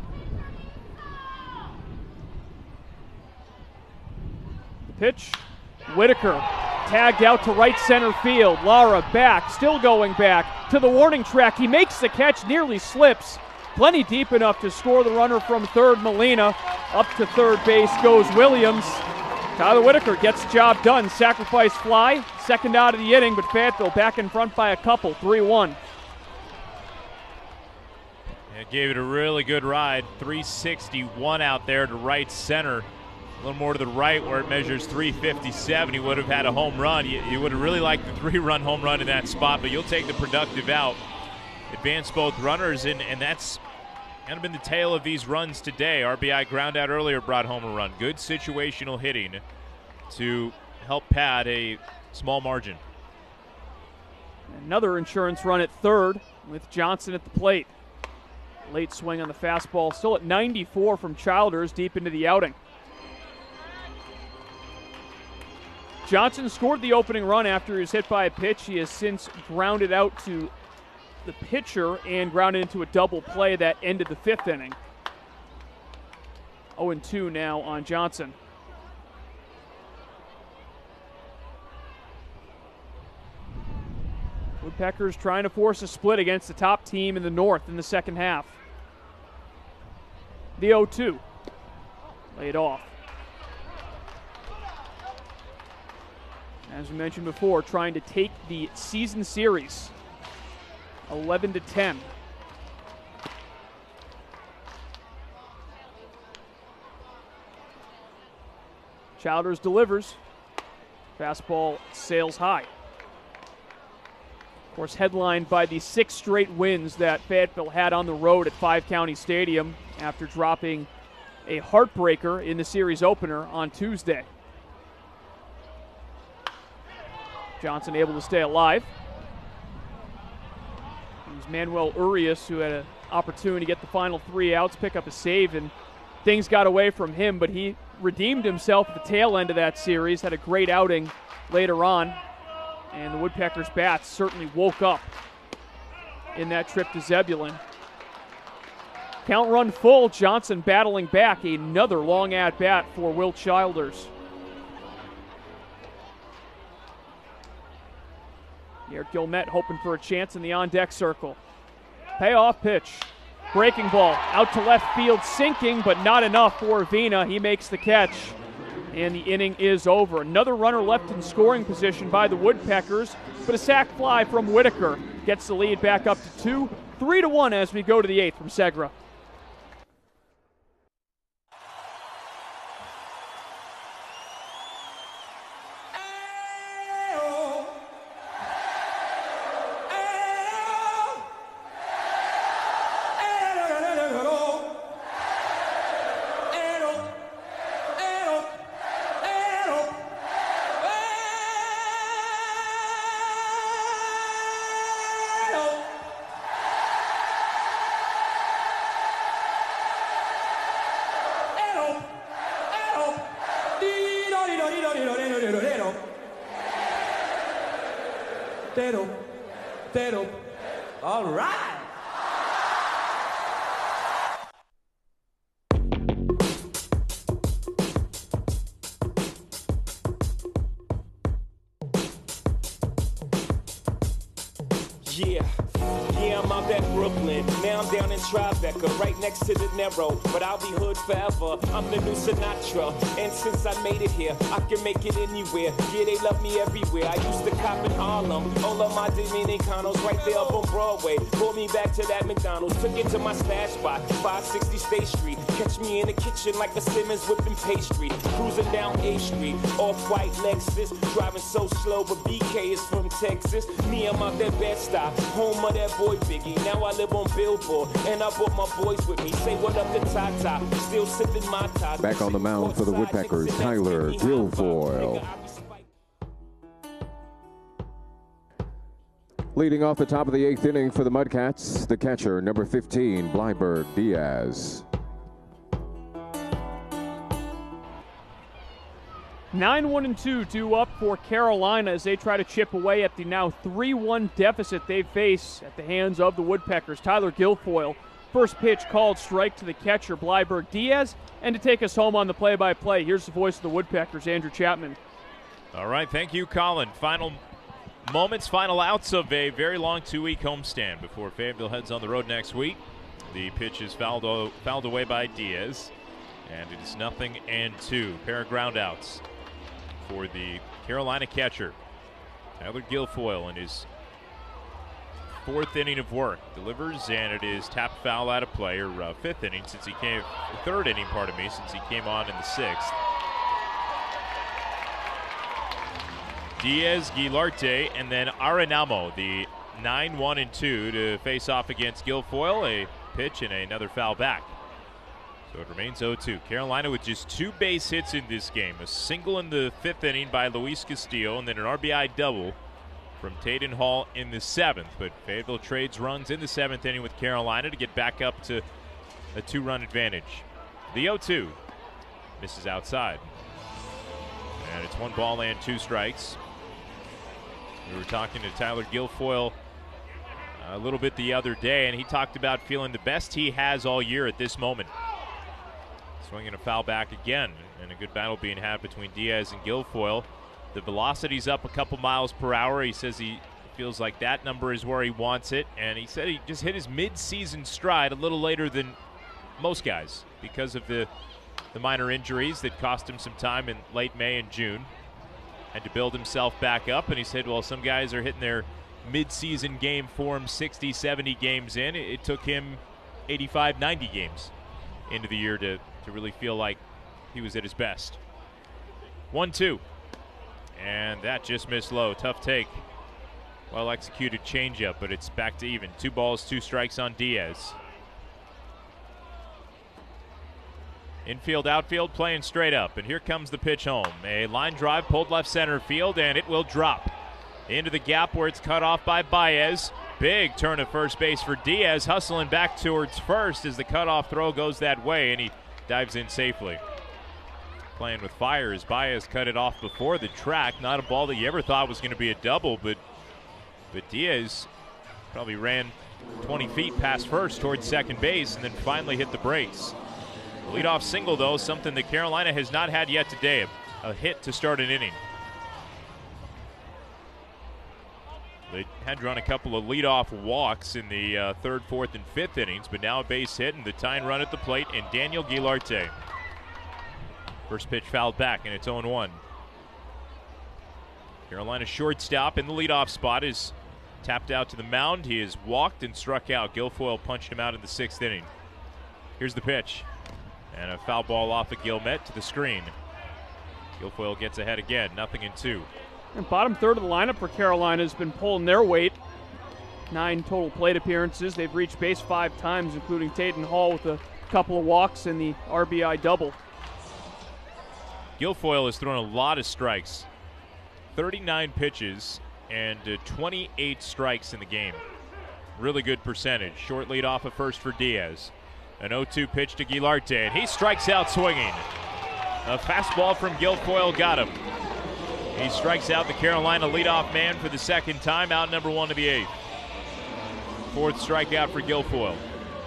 The pitch, Whitaker tagged out to right center field. Lara back, still going back to the warning track. He makes the catch, nearly slips. Plenty deep enough to score the runner from third, Molina. Up to third base goes Williams. Tyler Whitaker gets the job done. Sacrifice fly, second out of the inning, but Fayetteville back in front by a couple, 3-1. It gave it a really good ride. 361 out there to right center. A little more to the right where it measures 357. He would have had a home run. You would have really liked the 3-run home run in that spot, but you'll take the productive out. Advance both runners, and that's kind of been the tale of these runs today. RBI ground out earlier brought home a run. Good situational hitting to help pad a small margin. Another insurance run at third with Johnson at the plate. Late swing on the fastball, still at 94 from Childers deep into the outing. Johnson scored the opening run after he was hit by a pitch. He has since grounded out to the pitcher and grounded into a double play that ended the 5th inning. 0-2 now on Johnson. Woodpeckers trying to force a split against the top team in the North in the second half. The 0-2. Laid off. As we mentioned before, trying to take the season series 11-10. Childers delivers. Fastball sails high. Of course, headlined by the 6 straight wins that Fayetteville had on the road at Five County Stadium after dropping a heartbreaker in the series opener on Tuesday. Johnson able to stay alive. It was Manuel Urias who had an opportunity to get the final 3 outs, pick up a save, and things got away from him, but he redeemed himself at the tail end of that series, had a great outing later on. And the Woodpeckers' bats certainly woke up in that trip to Zebulon. Count run full, Johnson battling back. Another long at-bat for Will Childers. Garrett Gilmet hoping for a chance in the on-deck circle. Payoff pitch. Breaking ball out to left field, sinking, but not enough for Avina. He makes the catch. And the inning is over. Another runner left in scoring position by the Woodpeckers, but a sac fly from Whitaker gets the lead back up to 2. 3-1 as we go to the 8th from Segra. All right. Yeah, I'm out at Brooklyn. Now I'm down in Tribeca, right next to De Niro. But I'll be hood forever. I'm the new Sinatra. And since I made it here, I can make it anywhere. Yeah, they love me everywhere. I used to cop in Harlem. All of my Dominicanos right there up on Broadway. Pulled me back to that McDonald's. Took it to my stash spot, 560 State Street. Catch me in the kitchen like a Simmons whipping pastry. Cruising down A Street, off-white Lexus. Driving so slow, but BK is from Texas. Me, I'm out that Bed-Stuy, home of that boy Biggie. Now I live on Billboard, and I brought my boys with me. Say what up to Tata, still sipping my top. Back on the mound for the Woodpeckers, Tyler Guilfoyle. Leading off the top of the 8th inning for the Mudcats, the catcher, number 15, Blyberg Diaz. 9-1-2 due up for Carolina as they try to chip away at the now 3-1 deficit they face at the hands of the Woodpeckers. Tyler Guilfoyle, first pitch called strike to the catcher, Blyberg Diaz. And to take us home on the play-by-play, here's the voice of the Woodpeckers, Andrew Chapman. All right, thank you, Colin. Final moments, final outs of a very long 2-week homestand before Fayetteville heads on the road next week. The pitch is fouled away by Diaz, and it is 0-2. Pair of ground outs for the Carolina catcher. Tyler Guilfoyle in his 4th inning of work delivers, and it is tapped foul out of play, or 5th inning since he came, 3rd inning, pardon me, since he came on in the 6th. Diaz, Guilarte, and then Arenamo, the 9-1-2 to face off against Guilfoyle. A pitch and another foul back. So it remains 0-2. Carolina with just 2 base hits in this game. A single in the 5th inning by Luis Castillo, and then an RBI double from Taden Hall in the 7th. But Fayetteville trades runs in the 7th inning with Carolina to get back up to a 2-run advantage. The 0-2 misses outside. And it's 1 ball and 2 strikes. We were talking to Tyler Guilfoyle a little bit the other day, and he talked about feeling the best he has all year at this moment. Swinging a foul back again, and a good battle being had between Diaz and Guilfoyle. The velocity's up a couple miles per hour. He says he feels like that number is where he wants it, and he said he just hit his mid-season stride a little later than most guys because of the minor injuries that cost him some time in late May and June. Had to build himself back up, and he said, well, some guys are hitting their mid-season game form 60, 70 games in. It took him 85, 90 games into the year to really feel like he was at his best. 1-2. And that just missed low. Tough take. Well executed changeup, but it's back to even. 2 balls, 2 strikes on Diaz. Infield, outfield, playing straight up. And here comes the pitch home. A line drive pulled left center field, and it will drop into the gap where it's cut off by Baez. Big turn at first base for Diaz, hustling back towards first as the cutoff throw goes that way, and he dives in safely. Playing with fire as Baez cut it off before the track. Not a ball that you ever thought was going to be a double, but Diaz probably ran 20 feet past first towards second base and then finally hit the brakes. Leadoff single, though, something that Carolina has not had yet today. A hit to start an inning. They had run a couple of leadoff walks in the 3rd, 4th, and 5th innings, but now a base hit and the tying run at the plate, and Daniel Guilarte. First pitch fouled back, and it's 0-1. Carolina's shortstop in the leadoff spot is tapped out to the mound. He has walked and struck out. Guilfoyle punched him out in the 6th inning. Here's the pitch. And a foul ball off of Guilmet to the screen. Guilfoyle gets ahead again, 0-2. And bottom third of the lineup for Carolina has been pulling their weight. 9 total plate appearances. They've reached base 5 times, including Taden Hall with a couple of walks and the RBI double. Guilfoyle has thrown a lot of strikes. 39 pitches and 28 strikes in the game. Really good percentage. Short lead off at first for Diaz. An 0-2 pitch to Guilarte, and he strikes out swinging. A fastball from Guilfoyle got him. He strikes out the Carolina leadoff man for the 2nd time, out number 1 of the 8th. 4th strikeout for Guilfoyle.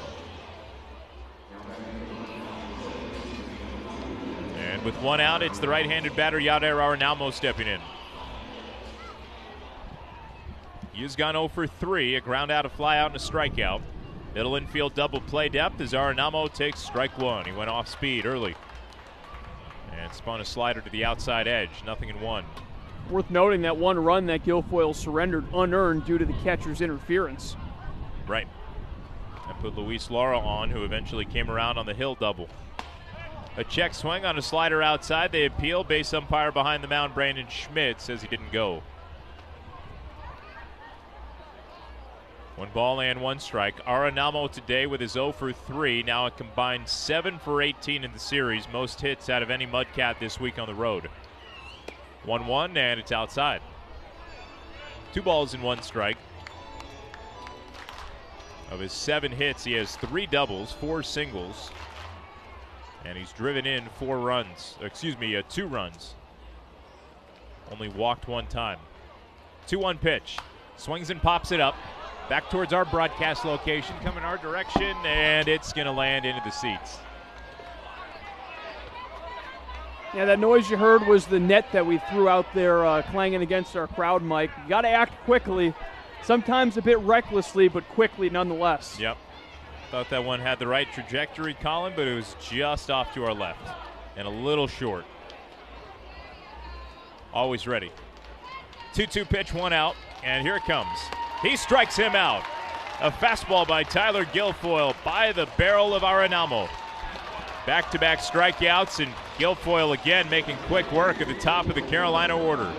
And with 1 out, it's the right-handed batter Yadier Arenamo stepping in. He has gone 0 for 3, a ground out, a fly out, and a strikeout. Middle infield double play depth as Arenamo takes strike one. He went off speed early and spun a slider to the outside edge. 0-1. Worth noting that one run that Guilfoyle surrendered unearned due to the catcher's interference. Right. That put Luis Lara on, who eventually came around on the Hill double. A check swing on a slider outside. They appeal. Base umpire behind the mound, Brandon Schmidt, says he didn't go. 1 ball and 1 strike. Arenamo today with his 0 for 3, now a combined 7 for 18 in the series, most hits out of any Mudcat this week on the road. 1-1, and it's outside. 2 balls and 1 strike. Of his 7 hits, he has 3 doubles, 4 singles, and he's driven in 2 runs. Only walked 1 time. 2-1 pitch. Swings and pops it up. Back towards our broadcast location, coming our direction, and it's going to land into the seats. Yeah, that noise you heard was the net that we threw out there clanging against our crowd mic. You got to act quickly, sometimes a bit recklessly, but quickly nonetheless. Yep. Thought that one had the right trajectory, Colin, but it was just off to our left and a little short. Always ready. 2-2 pitch, 1 out, and here it comes. He strikes him out. A fastball by Tyler Guilfoyle by the barrel of Arenamo. Back-to-back strikeouts, and Guilfoyle again making quick work at the top of the Carolina order.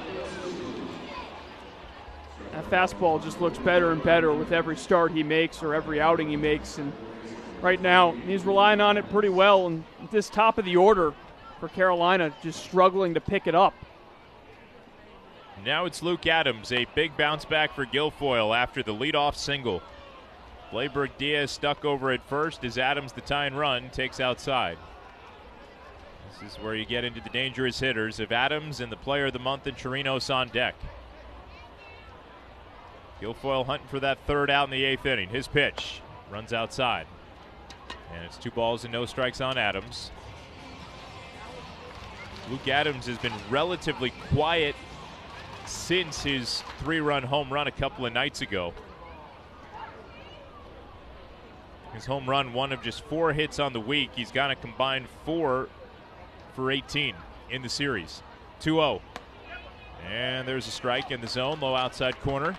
That fastball just looks better and better with every start he makes or every outing he makes. And right now, he's relying on it pretty well. And this top of the order for Carolina just struggling to pick it up. Now it's Luke Adams, a big bounce back for Guilfoyle after the leadoff single. Gleyber Diaz stuck over at first as Adams, the tying run, takes outside. This is where you get into the dangerous hitters of Adams and the player of the month in Chirinos on deck. Guilfoyle hunting for that 3rd out in the 8th inning. His pitch runs outside. And it's 2 balls and no strikes on Adams. Luke Adams has been relatively quiet since his 3-run home run a couple of nights ago. His home run, one of just 4 hits on the week. He's got a combined 4 for 18 in the series. 2-0. And there's a strike in the zone, low outside corner.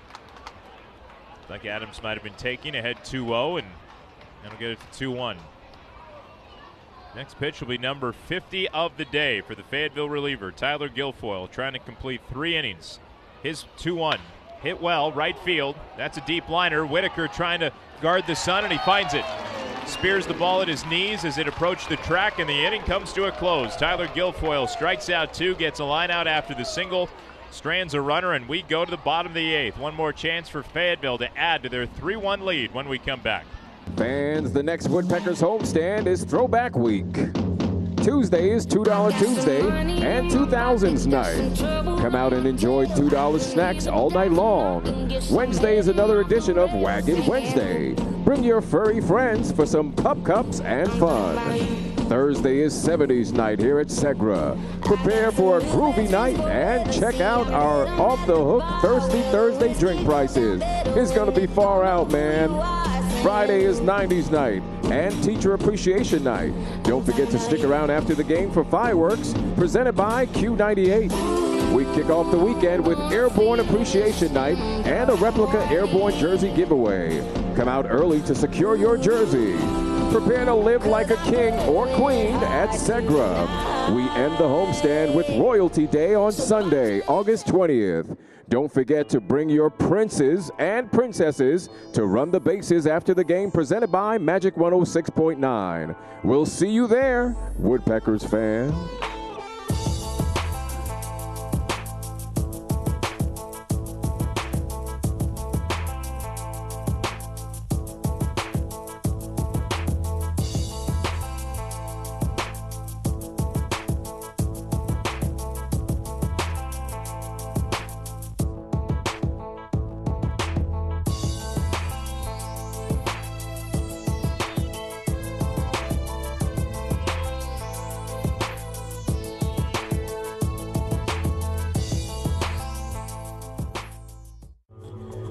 Like Adams might have been taking, ahead 2-0, and that'll get it to 2-1. Next pitch will be number 50 of the day for the Fayetteville reliever, Tyler Guilfoyle, trying to complete 3 innings. His 2-1. Hit well, right field. That's a deep liner. Whitaker trying to guard the sun, and he finds it. Spears the ball at his knees as it approached the track, and the inning comes to a close. Tyler Guilfoyle strikes out 2, gets a line out after the single, strands a runner, and we go to the bottom of the 8th. One more chance for Fayetteville to add to their 3-1 lead when we come back. Fans, the next Woodpeckers homestand is Throwback Week. Tuesday is $2 Tuesday and 2000s night. Come out and enjoy $2 snacks all night long. Wednesday is another edition of Wagon Wednesday. Bring your furry friends for some pup cups and fun. Thursday is 70s night here at Segra. Prepare for a groovy night and check out our off-the-hook Thirsty Thursday drink prices. It's going to be far out, man. Friday is 90s night and Teacher Appreciation Night. Don't forget to stick around after the game for fireworks presented by Q98. We kick off the weekend with Airborne Appreciation Night and a replica Airborne jersey giveaway. Come out early to secure your jersey. Prepare to live like a king or queen at Segra. We end the homestand with Royalty Day on Sunday, August 20th. Don't forget to bring your princes and princesses to run the bases after the game, presented by Magic 106.9. We'll see you there, Woodpeckers fans.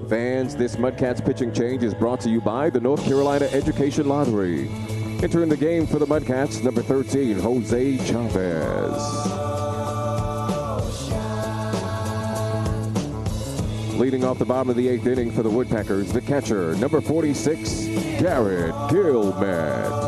Fans, this Mudcats pitching change is brought to you by the North Carolina Education Lottery. Entering the game for the Mudcats, number 13, Jose Chavez. Leading off the bottom of the 8th inning for the Woodpeckers, the catcher, number 46, Garrett Gilmet.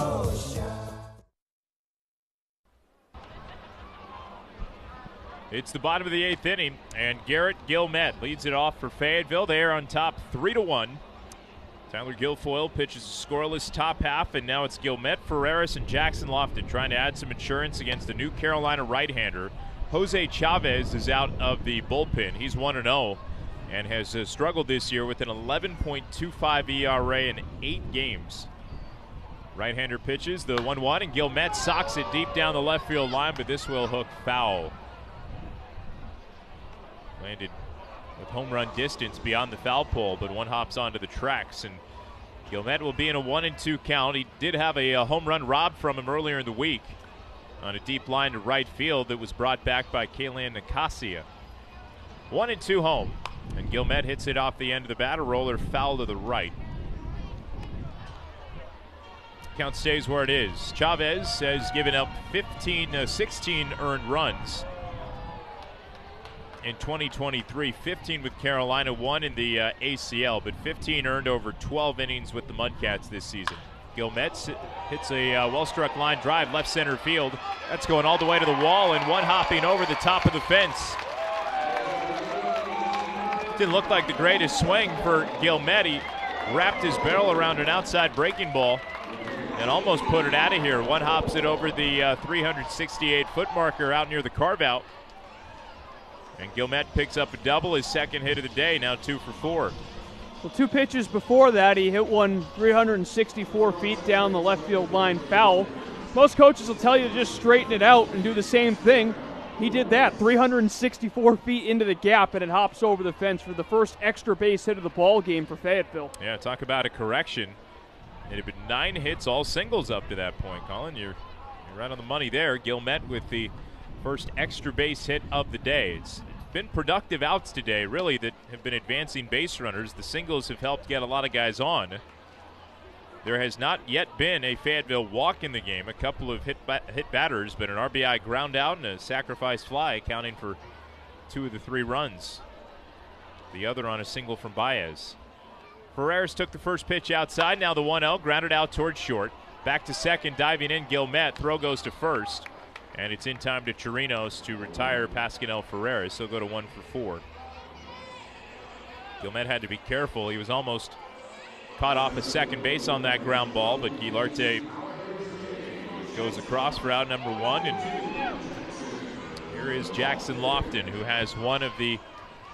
It's the bottom of the 8th inning, and Garrett Gilmet leads it off for Fayetteville. They are on top 3-1. Tyler Guilfoyle pitches a scoreless top half, and now it's Gilmet, Ferreras, and Jackson Lofton trying to add some insurance against the New Carolina right-hander. Jose Chavez is out of the bullpen. He's 1-0 and has struggled this year with an 11.25 ERA in 8 games. Right-hander pitches the 1-1, and Gilmet socks it deep down the left field line, but this will hook foul. Landed with home run distance beyond the foul pole, but one hops onto the tracks, and Gilmet will be in a 1-2 count. He did have a home run robbed from him earlier in the week on a deep line to right field that was brought back by Kalen Nicasia. 1-2 home, and Gilmet hits it off the end of the batter roller, foul to the right. Count stays where it is. Chavez has given up 16 earned runs in 2023, 15 with Carolina, 1 in the ACL, but 15 earned over 12 innings with the Mudcats this season. Gilmet hits a well-struck line drive left center field. That's going all the way to the wall and one hopping over the top of the fence. Didn't look like the greatest swing for Gilmet. He wrapped his barrel around an outside breaking ball and almost put it out of here. One hops it over the 368-foot marker out near the carve-out. And Gilmet picks up a double, his second hit of the day, now 2 for 4. Well, 2 pitches before that, he hit one 364 feet down the left field line foul. Most coaches will tell you to just straighten it out and do the same thing. He did that, 364 feet into the gap, and it hops over the fence for the first extra base hit of the ball game for Fayetteville. Yeah, talk about a correction. It had been 9 hits, all singles up to that point, Colin. You're right on the money there. Gilmet with the first extra base hit of the day. It's been productive outs today, really, that have been advancing base runners. The singles have helped get a lot of guys on. There has not yet been a Fayetteville walk in the game. A couple of hit batters, but an RBI ground out and a sacrifice fly accounting for 2 of the 3 runs. The other on a single from Baez. Ferreras took the first pitch outside. Now the 1-0, grounded out towards short. Back to second, diving in Gilmet. Throw goes to first. And it's in time to Chirinos to retire Pasquinel Ferreras. He'll go to 1 for 4. Gilmet had to be careful. He was almost caught off at second base on that ground ball, but Guilarte goes across for out number 1. And here is Jackson Lofton, who has one of the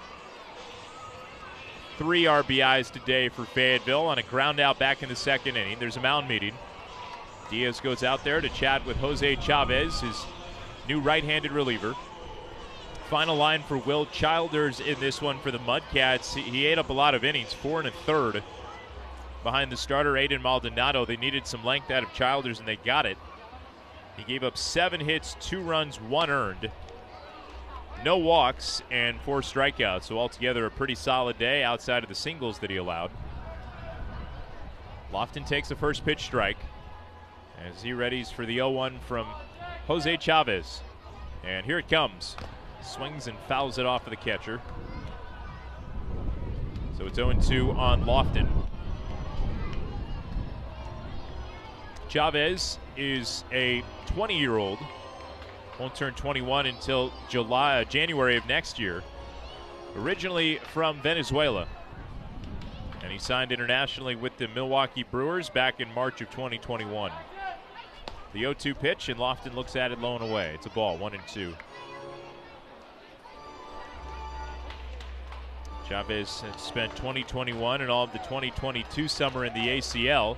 3 RBIs today for Fayetteville on a ground out back in the second inning. There's a mound meeting. Diaz goes out there to chat with Jose Chavez, his new right-handed reliever. Final line for Will Childers in this one for the Mudcats. He ate up a lot of innings, 4 1/3 behind the starter, Aiden Maldonado. They needed some length out of Childers, and they got it. He gave up 7 hits, 2 runs, 1 earned. No walks and 4 strikeouts, so altogether a pretty solid day outside of the singles that he allowed. Lofton takes the first pitch strike as he readies for the 0-1 from Jose Chavez. And here it comes. Swings and fouls it off of the catcher. So it's 0-2 on Lofton. Chavez is a 20-year-old. Won't turn 21 until January of next year. Originally from Venezuela. And he signed internationally with the Milwaukee Brewers back in March of 2021. The 0-2 pitch, and Lofton looks at it low and away. It's a ball, 1-2. Chavez has spent 2021 and all of the 2022 summer in the ACL.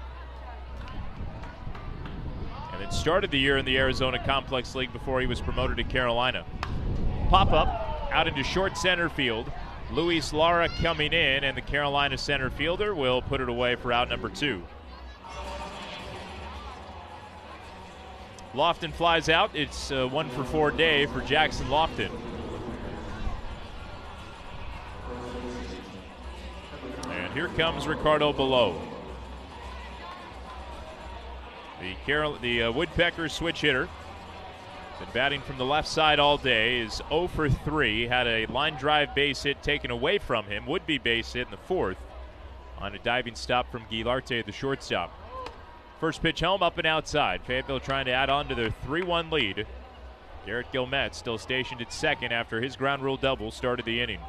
And then started the year in the Arizona Complex League before he was promoted to Carolina. Pop-up out into short center field. Luis Lara coming in, and the Carolina center fielder will put it away for out number 2. Lofton flies out. It's a 1 for 4 day for Jackson Lofton. here comes Ricardo Below. The Woodpeckers switch hitter. Been batting from the left side all day. Is 0 for 3. Had a line drive base hit taken away from him. Would-be base hit in the fourth on a diving stop from Guilarte, the shortstop. First pitch home, up and outside. Fayetteville trying to add on to their 3-1 lead. Garrett Gilmet still stationed at second after his ground rule double started the inning.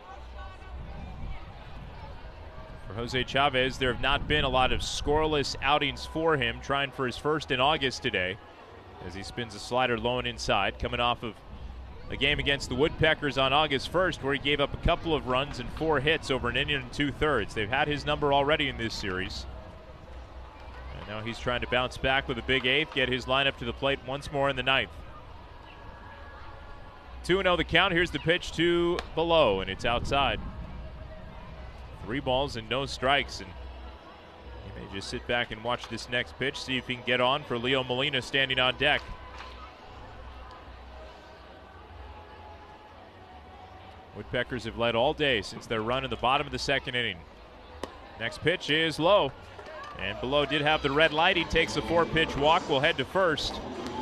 For Jose Chavez, there have not been a lot of scoreless outings for him, trying for his first in August today as he spins a slider low and inside, coming off of a game against the Woodpeckers on August 1st where he gave up a couple of runs and 4 hits over an inning and 2/3. They've had his number already in this series. And now he's trying to bounce back with a big eighth, get his lineup to the plate once more in the ninth. 2-0 the count. Here's the pitch to Below, and it's outside. 3 balls and no strikes, and he may just sit back and watch this next pitch, see if he can get on for Leo Molina standing on deck. Woodpeckers have led all day since their run in the bottom of the second inning. Next pitch is low, and Below did have the red light. He takes a 4-pitch walk, will head to first.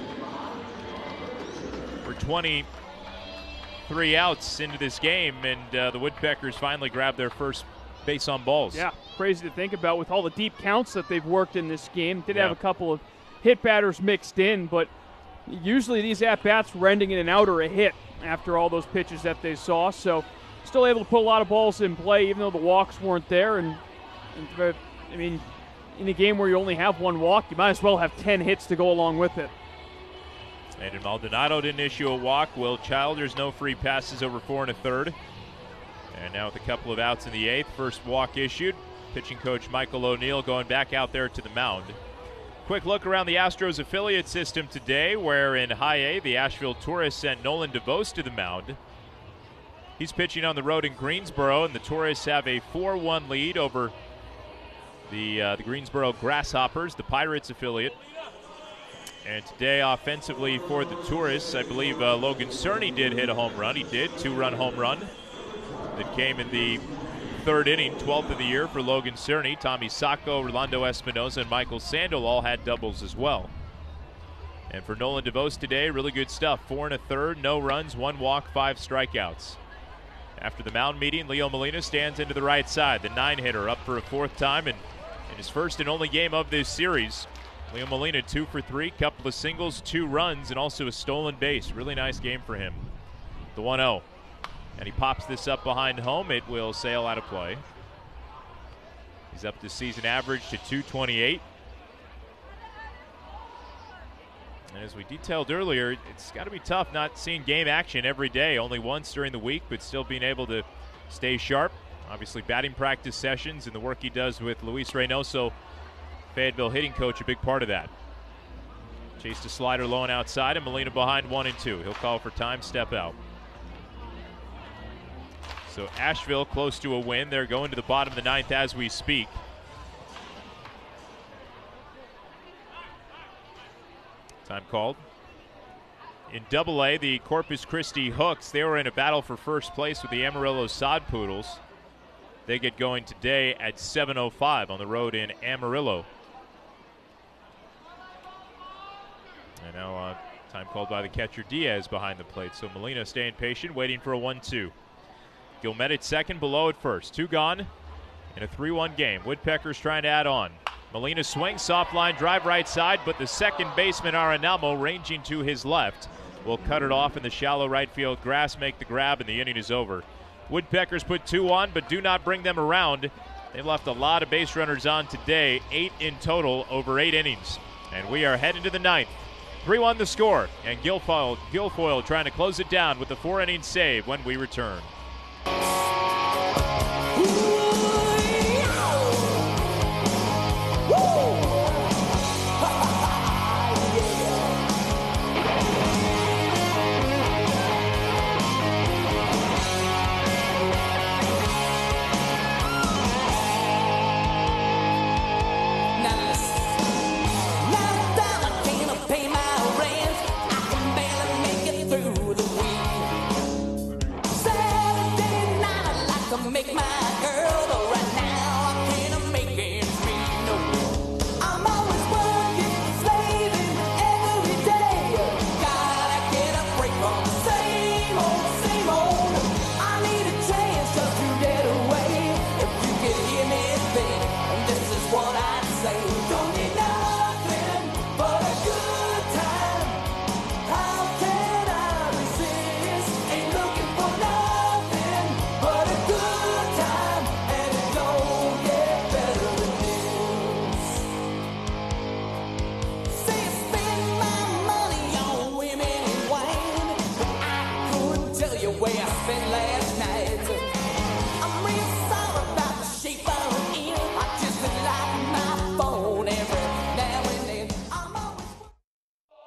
For 23 outs into this game, and the Woodpeckers finally grabbed their first base on balls. Yeah, crazy to think about with all the deep counts that they've worked in this game. Did have a couple of hit batters mixed in, but usually these at-bats were ending in an out or a hit after all those pitches that they saw. So still able to put a lot of balls in play even though the walks weren't there. And I mean, in a game where you only have 1 walk, you might as well have 10 hits to go along with it. And Maldonado didn't issue a walk. Will Childers, no free passes over 4 1/3. And now with a couple of outs in the 8th, first walk issued. Pitching coach Michael O'Neill going back out there to the mound. Quick look around the Astros affiliate system today, where in High A, the Asheville Tourists sent Nolan DeVos to the mound. He's pitching on the road in Greensboro, and the Tourists have a 4-1 lead over the Greensboro Grasshoppers, the Pirates affiliate. And today, offensively for the Tourists, I believe Logan Cerny did hit a home run. He did, 2-run home run that came in the 3rd inning, 12th of the year for Logan Cerny. Tommy Sacco, Rolando Espinoza, and Michael Sandel all had doubles as well. And for Nolan DeVos today, really good stuff. 4 1/3, no runs, 1 walk, 5 strikeouts. After the mound meeting, Leo Molina stands into the right side, the 9-hitter up for a 4th time, and in his first and only game of this series, Leo Molina 2 for 3, couple of singles, 2 runs, and also a stolen base. Really nice game for him. The 1-0. And he pops this up behind home. It will sail out of play. He's up to season average to 228. And as we detailed earlier, it's got to be tough not seeing game action every day, only once during the week, but still being able to stay sharp. Obviously, batting practice sessions and the work he does with Luis Reynoso, Fayetteville hitting coach, a big part of that. Chased a slider low and outside, and Molina behind 1-2. He'll call for time, step out. So Asheville close to a win. They're going to the bottom of the 9th as we speak. Time called. In Double-A, the Corpus Christi Hooks, they were in a battle for first place with the Amarillo Sod Poodles. They get going today at 7:05 on the road in Amarillo. And now time called by the catcher Diaz behind the plate. So Molina staying patient, waiting for a 1-2. Gilmet at second, Below at first. 2 gone in a 3-1 game. Woodpeckers trying to add on. Molina swings, soft line drive right side, but the second baseman Arenamo, ranging to his left, will cut it off in the shallow right field grass, make the grab, and the inning is over. Woodpeckers put 2 on, but do not bring them around. They've left a lot of base runners on today, 8 in total over 8 innings. And we are heading to the 9th. 3-1 the score, and Guilfoyle trying to close it down with the 4-inning save when we return.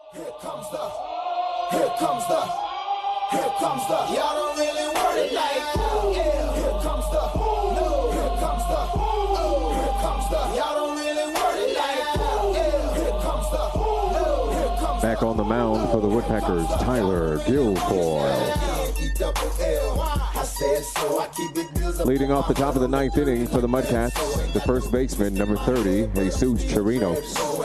Y'all don't really want it like that. Yeah. Here comes the, no. Here comes the, oh. Here comes the, y'all don't really want it like that. Yeah. Here comes the, no. Here comes Back on the mound for the Woodpeckers, Tyler Guilfoyle. Leading off the top of the ninth inning for the Mudcats, the first baseman, number 30, Jesus Chirinos.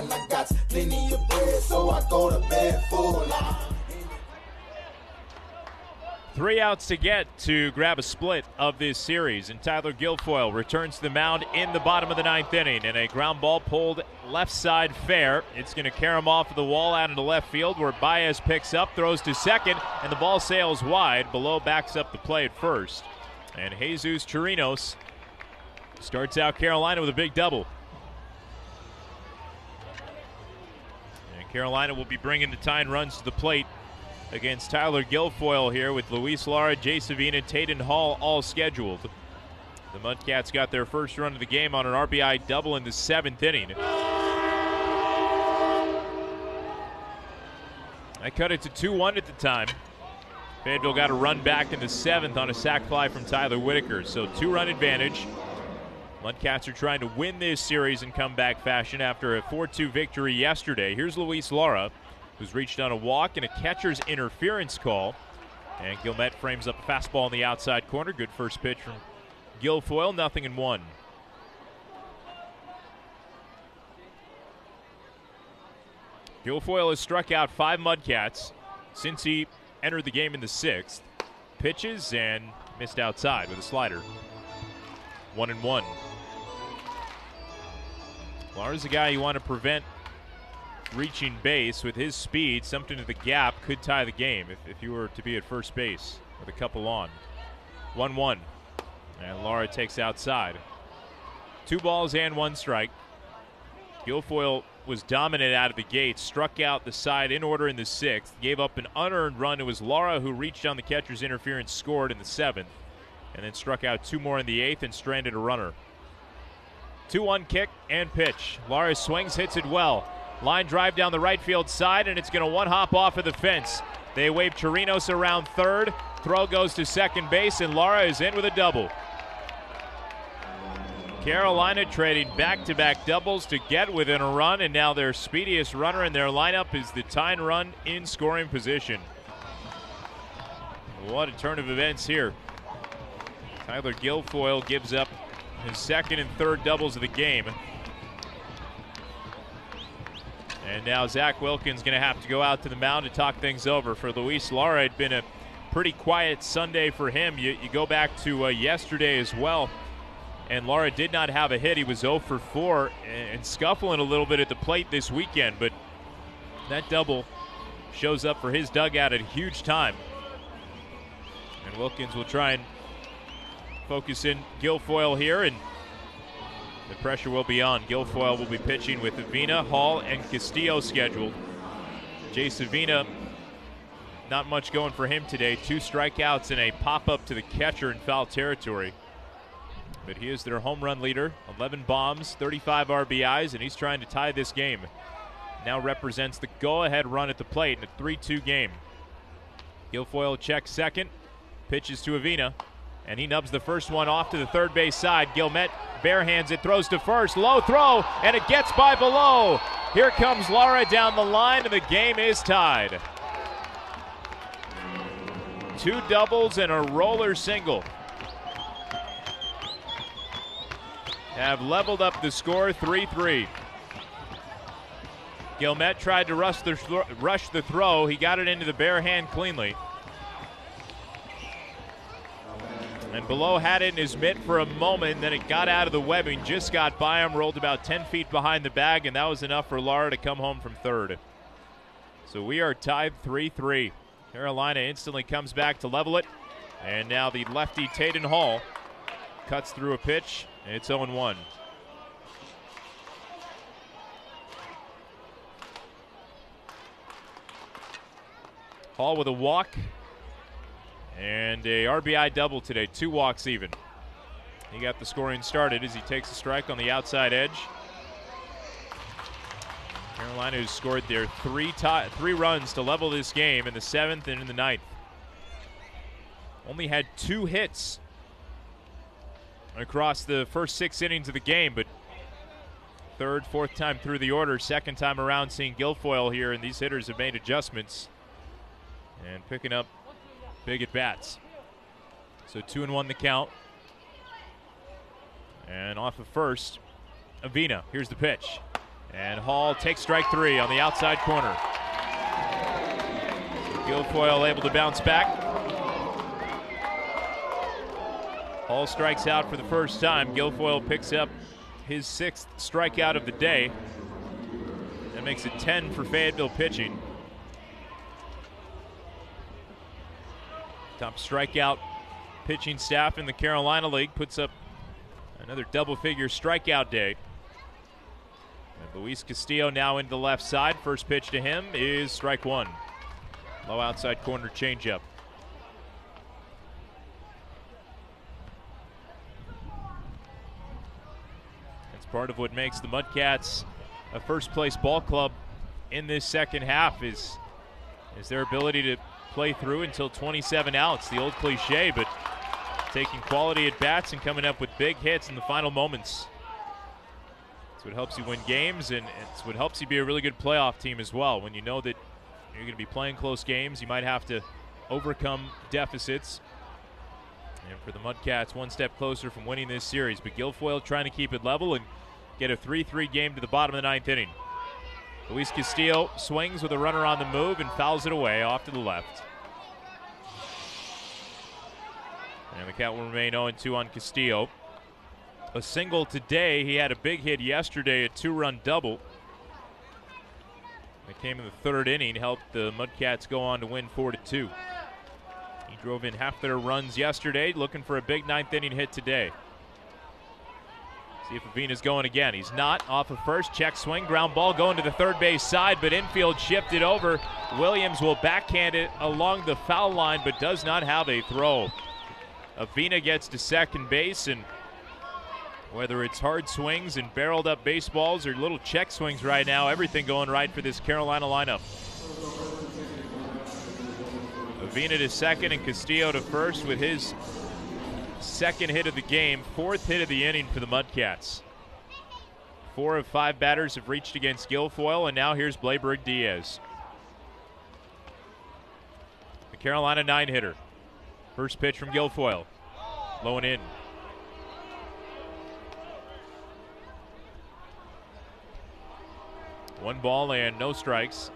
3 outs to get to grab a split of this series, and Tyler Guilfoyle returns to the mound in the bottom of the ninth inning, and a ground ball pulled left side fair. It's going to carry him off of the wall out into left field, where Baez picks up, throws to second, and the ball sails wide. Below backs up the play at first, and Jesus Chirinos starts out Carolina with a big double. And Carolina will be bringing the tying runs to the plate against Tyler Guilfoyle here, with Luis Lara, Jay Savina, Tayden Hall all scheduled. The Mudcats got their first run of the game on an RBI double in the 7th inning. I cut it to 2-1 at the time. Fayetteville got a run back in the 7th on a sac fly from Tyler Whitaker, so 2-run advantage. Mudcats are trying to win this series in comeback fashion after a 4-2 victory yesterday. Here's Luis Lara, who's reached on a walk and a catcher's interference call. And Gilmet frames up a fastball in the outside corner. Good first pitch from Guilfoyle, 0-1. Guilfoyle has struck out 5 Mudcats since he entered the game in the 6th. Pitches and missed outside with a slider. 1-1. Lara's a guy you want to prevent reaching base. With his speed, something to the gap could tie the game if you were to be at first base with a couple on. 1-1. And Lara takes outside. 2 balls and 1 strike. Guilfoyle was dominant out of the gate, struck out the side in order in the 6th, gave up an unearned run. It was Lara who reached on the catcher's interference, scored in the 7th, and then struck out 2 more in the 8th and stranded a runner. 2-1 kick and pitch. Lara swings, hits it well. Line drive down the right field side, and it's going to one-hop off of the fence. They wave Chirinos around third. Throw goes to second base, and Lara is in with a double. Carolina trading back-to-back doubles to get within a run, and now their speediest runner in their lineup is the tying run in scoring position. What a turn of events here. Tyler Guilfoyle gives up his 2nd and 3rd doubles of the game. And now Zach Wilkins going to have to go out to the mound to talk things over. For Luis Lara, it had been a pretty quiet Sunday for him. You go back to yesterday as well, and Lara did not have a hit. He was 0 for 4 and scuffling a little bit at the plate this weekend, but that double shows up for his dugout at a huge time. And Wilkins will try and focus in Guilfoyle here, and the pressure will be on. Guilfoyle will be pitching with Avina, Hall, and Castillo scheduled. Jay Savina, not much going for him today. 2 strikeouts and a pop-up to the catcher in foul territory. But he is their home run leader. 11 bombs, 35 RBIs, and he's trying to tie this game. Now represents the go-ahead run at the plate in a 3-2 game. Guilfoyle checks second, pitches to Avina, and he nubs the first one off to the third base side. Gilmet barehands it, throws to first, low throw, and it gets by below. Here comes Lara down the line, and the game is tied. 2 doubles and a roller single have leveled up the score, 3-3. Gilmet tried to rush the throw. He got it into the bare hand cleanly. And Below had it in his mitt for a moment, then it got out of the webbing, just got by him, rolled about 10 feet behind the bag, and that was enough for Lara to come home from third. So we are tied 3-3. Carolina instantly comes back to level it, and now the lefty Tayden Hall cuts through a pitch, and it's 0-1. Hall with a walk and a RBI double today, 2 walks even. He got the scoring started as he takes a strike on the outside edge. Carolina has scored their three runs to level this game in the 7th and in the 9th. Only had 2 hits across the first 6 innings of the game, but third, fourth time through the order, second time around seeing Guilfoyle here, and these hitters have made adjustments and picking up big at-bats. So 2-1 the count. And off of first, Avina. Here's the pitch. And Hall takes strike 3 on the outside corner. Guilfoyle able to bounce back. Hall strikes out for the first time. Guilfoyle picks up his 6th strikeout of the day. That makes it 10 for Fayetteville pitching. Top strikeout pitching staff in the Carolina League puts up another double-figure strikeout day. And Luis Castillo now into the left side. First pitch to him is strike 1. Low outside corner changeup. That's part of what makes the Mudcats a first-place ball club in this second half is their ability to play through until 27 outs. The old cliche, but taking quality at bats and coming up with big hits in the final moments. It's what helps you win games, and it's what helps you be a really good playoff team as well. When you know that you're going to be playing close games, you might have to overcome deficits. And for the Mudcats, one step closer from winning this series. But Guilfoyle trying to keep it level and get a 3-3 game to the bottom of the 9th inning. Luis Castillo swings with a runner on the move and fouls it away off to the left. And the count will remain 0-2 on Castillo. A single today. He had a big hit yesterday, a 2-run double. It came in the 3rd inning, helped the Mudcats go on to win 4-2. He drove in half their runs yesterday, looking for a big 9th inning hit today. See if Avina's going again. He's not. Off of first, check swing, ground ball going to the third base side, but infield shifted over. Williams will backhand it along the foul line, but does not have a throw. Avina gets to second base, and whether it's hard swings and barreled up baseballs or little check swings right now, everything going right for this Carolina lineup. Avina to second and Castillo to first with his 2nd hit of the game, 4th hit of the inning for the Mudcats. 4 of 5 batters have reached against Guilfoyle, and now here's Blayberg Diaz. The Carolina 9-hitter. First pitch from Guilfoyle. Low and in. One ball and no strikes.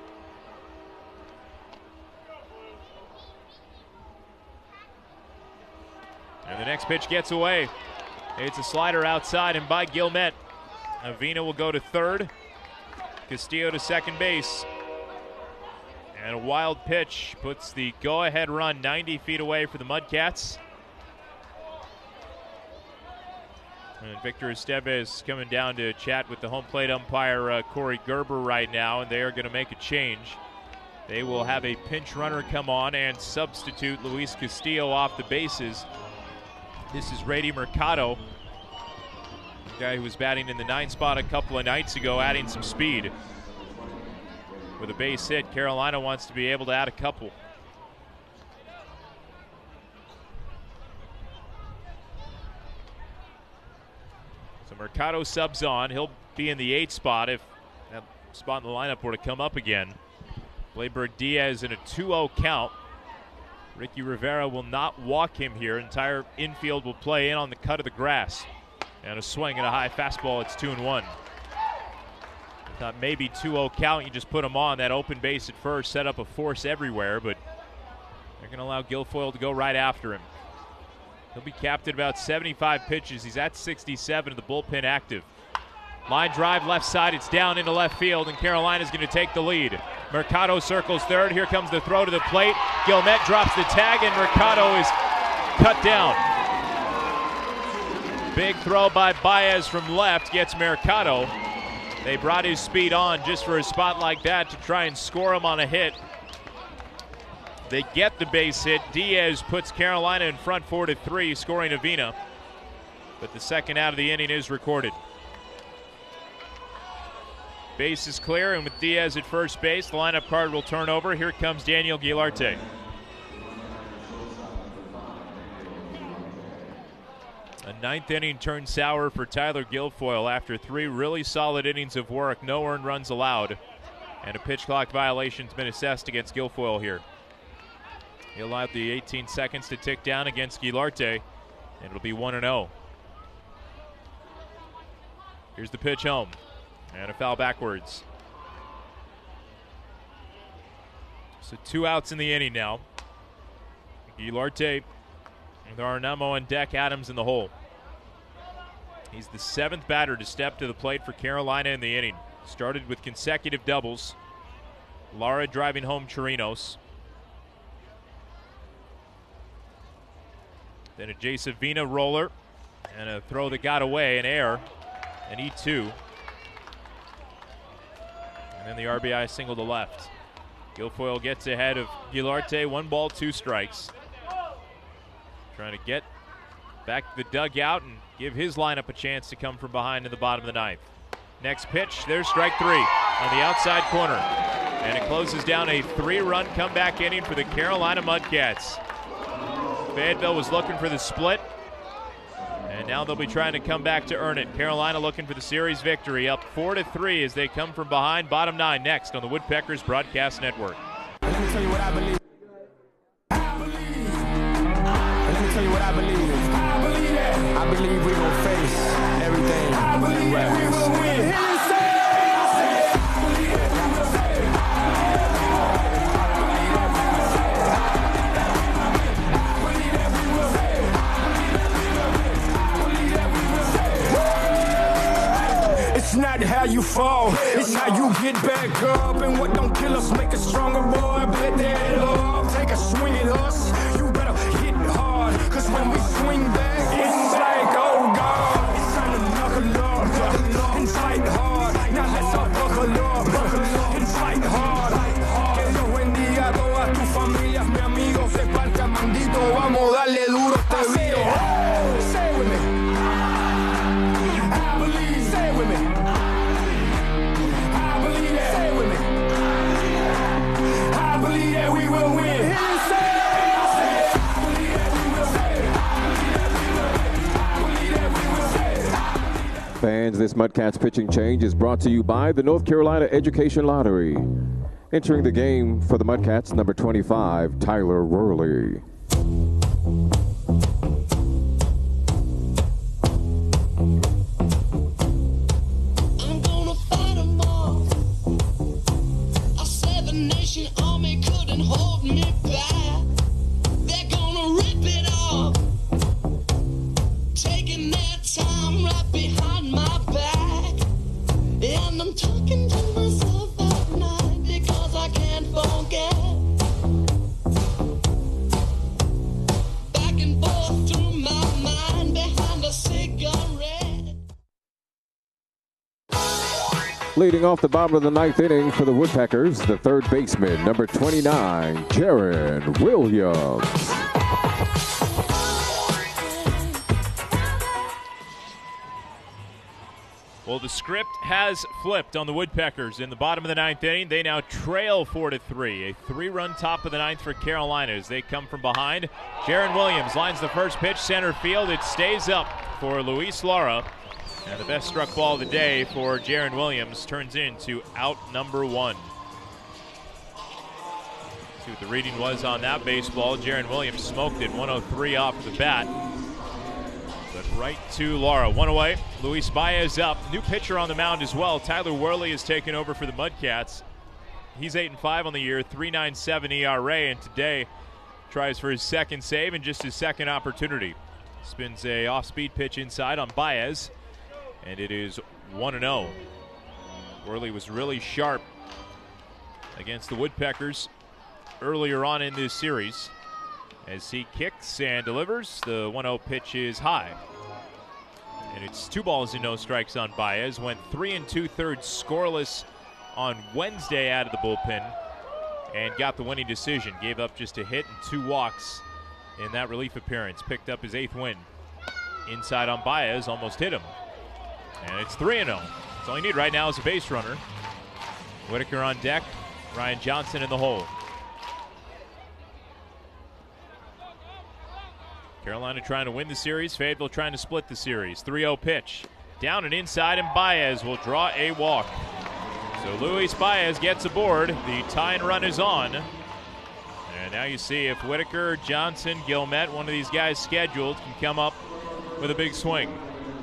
And the next pitch gets away. It's a slider outside and by Guillemette. Avina will go to third. Castillo to second base. And a wild pitch puts the go-ahead run 90 feet away for the Mudcats. And Victor Estevez coming down to chat with the home plate umpire Corey Gerber right now, and they are going to make a change. They will have a pinch runner come on and substitute Luis Castillo off the bases. This is Rady Mercado, the guy who was batting in the 9th spot a couple of nights ago, adding some speed. With a base hit, Carolina wants to be able to add a couple. So Mercado subs on. He'll be in the 8th spot if that spot in the lineup were to come up again. Blayberg Diaz in a 2-0 count. Ricky Rivera will not walk him here. Entire infield will play in on the cut of the grass. And a swing and a high fastball. It's 2-1. Thought maybe 2-0 count. You just put him on that open base at first, set up a force everywhere, but they're going to allow Guilfoyle to go right after him. He'll be capped at about 75 pitches. He's at 67 in the bullpen active. Line drive left side. It's down into left field, and Carolina's going to take the lead. Mercado circles third. Here comes the throw to the plate. Guillemette drops the tag, and Mercado is cut down. Big throw by Baez from left gets Mercado. They brought his speed on just for a spot like that to try and score him on a hit. They get the base hit. Diaz puts Carolina in front 4-3, scoring Avina. But the second out of the inning is recorded. Base is clear, and with Diaz at first base, the lineup card will turn over. Here comes Daniel Guilarte. A ninth inning turned sour for Tyler Guilfoyle after 3 really solid innings of work. No earned runs allowed, and a pitch clock violation's been assessed against Guilfoyle here. He allowed the 18 seconds to tick down against Guilarte, and it'll be 1-0. Here's the pitch home, and a foul backwards. So 2 outs in the inning now. Guilarte with Arnamo on deck, Adams in the hole. He's the 7th batter to step to the plate for Carolina in the inning. Started with consecutive doubles. Lara driving home Chirinos. Then a Jay Savina roller and a throw that got away, an error, an E2. And then the RBI single to left. Guilfoyle gets ahead of Guilarte, 1 ball, 2 strikes. Trying to get back to the dugout and give his lineup a chance to come from behind in the bottom of the 9th. Next pitch, there's strike 3 on the outside corner. And it closes down a 3-run comeback inning for the Carolina Mudcats. Fayetteville was looking for the split, and now they'll be trying to come back to earn it. Carolina looking for the series victory, up 4-3 as they come from behind. Bottom 9 next on the Woodpeckers Broadcast Network. Let me tell you what I believe. Let me tell you what I believe. I believe we're going to face everything. I believe we will win. It's not how you fall, it's how you get back up. And what don't kill us make us stronger, boy. Bet that love, take a swing at us. You better hit hard, cause when we swing back, it's like, oh God, it's time to knuckle up and fight hard. Now let's all buckle up and fight hard. Que Dios bendiga a todas tus familias, mi amigo, se parta mandito, vamos darle duro este video. Say it with me. I believe, say it with me. We will win. Fans, this Mudcats pitching change is brought to you by the North Carolina Education Lottery. Entering the game for the Mudcats, number 25, Tyler Worley. Army couldn't hold me back. They're gonna rip it off, taking their time right behind my back. And I'm talking to myself at night because I can't forget. Back and forth through my mind behind a cigarette. Leading off the bottom of the 9th inning for the Woodpeckers, the 3rd baseman, number 29, Jaron Williams. Well, the script has flipped on the Woodpeckers in the bottom of the 9th inning. They now trail 4-3. A 3-run top of the 9th for Carolina as they come from behind. Jaron Williams lines the first pitch center field. It stays up for Luis Lara. And the best struck ball of the day for Jaron Williams turns into out number 1. See what the reading was on that baseball. Jaron Williams smoked it, 103 off the bat. But right to Lara. 1 away. Luis Baez up. New pitcher on the mound as well. Tyler Worley has taken over for the Mudcats. He's 8-5 on the year, 3.97 ERA, and today tries for his 2nd save and just his 2nd opportunity. Spins a off-speed pitch inside on Baez. And it is 1-0. Worley was really sharp against the Woodpeckers earlier on in this series. As he kicks and delivers, the 1-0 pitch is high. And it's 2 balls and no strikes on Baez. Went 3 2/3 scoreless on Wednesday out of the bullpen and got the winning decision. Gave up just a hit and 2 walks in that relief appearance. Picked up his 8th win. Inside on Baez, almost hit him. And it's 3-0. That's all you need right now is a base runner. Whitaker on deck. Ryan Johnson in the hole. Carolina trying to win the series. Fayetteville trying to split the series. 3-0 pitch. Down and inside, and Baez will draw a walk. So Luis Baez gets aboard. The tying run is on. And now you see if Whitaker, Johnson, Gilmet, one of these guys scheduled, can come up with a big swing.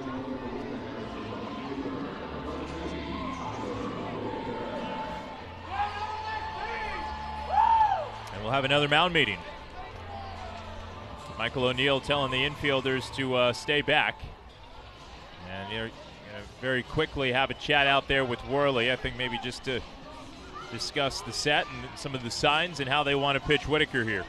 And we'll have another mound meeting. Michael O'Neill telling the infielders to stay back. And you're going to very quickly have a chat out there with Worley. I think maybe just to discuss the set and some of the signs and how they want to pitch Whitaker here.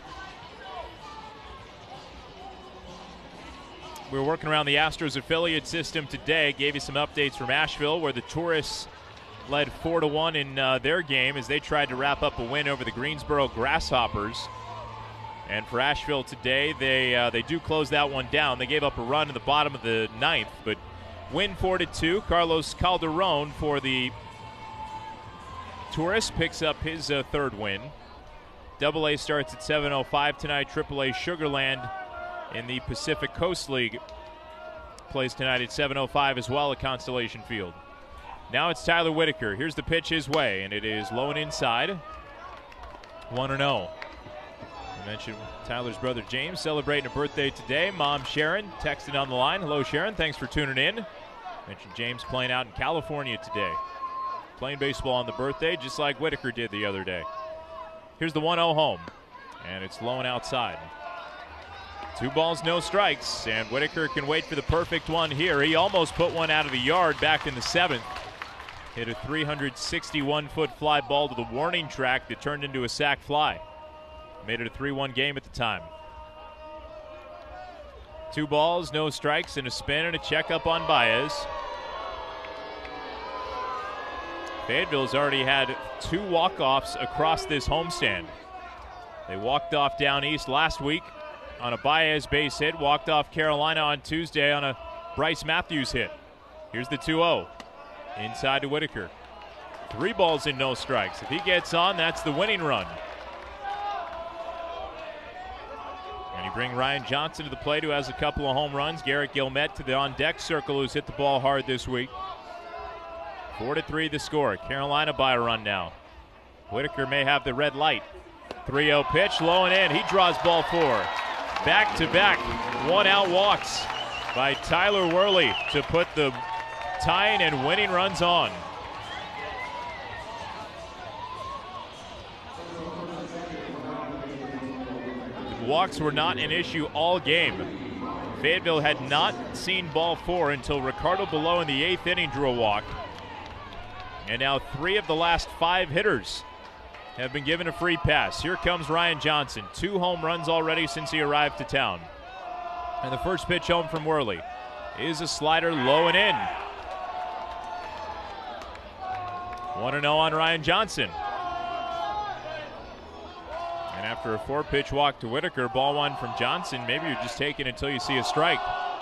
We were working around the Astros affiliate system today. Gave you some updates from Asheville, where the Tourists led 4-1 in their game as they tried to wrap up a win over the Greensboro Grasshoppers. And for Asheville today, they do close that one down. They gave up a run in the bottom of the ninth, but win 4-2. Carlos Calderon for the Tourists picks up his third win. AA starts at 7:05 tonight. AAA Sugarland in the Pacific Coast League plays tonight at 7:05 as well at Constellation Field. Now it's Tyler Whitaker. Here's the pitch his way, and it is low and inside. 1-0. I mentioned Tyler's brother James celebrating a birthday today. Mom Sharon texted on the line. Hello, Sharon. Thanks for tuning in. Mentioned James playing out in California today. Playing baseball on the birthday, just like Whitaker did the other day. Here's the 1-0 home, and it's low and outside. 2 balls, no strikes, and Whitaker can wait for the perfect one here. He almost put one out of the yard back in the 7th. Hit a 361-foot fly ball to the warning track that turned into a sac fly. Made it a 3-1 game at the time. 2 balls, no strikes, and a spin and a checkup on Baez. Fayetteville's already had 2 walk-offs across this homestand. They walked off down east last week on a Baez base hit, walked off Carolina on Tuesday on a Bryce Matthews hit. Here's the 2-0. Inside to Whitaker. 3 balls and no strikes. If he gets on, that's the winning run. And you bring Ryan Johnson to the plate, who has a couple of home runs. Garrett Gilmet to the on-deck circle, who's hit the ball hard this week. 4-3 the score. Carolina by a run now. Whitaker may have the red light. 3-0 pitch, low and in. He draws ball 4. Back-to-back 1-out walks by Tyler Worley to put the tying and winning runs on. Walks were not an issue all game. Fayetteville had not seen ball 4 until Ricardo Below in the 8th inning drew a walk. And now 3 of the last 5 hitters have been given a free pass. Here comes Ryan Johnson. 2 home runs already since he arrived to town. And the first pitch home from Worley is a slider low and in. 1-0 on Ryan Johnson. And after a 4-pitch walk to Whitaker, ball 1 from Johnson. Maybe you're just taking it until you see a strike.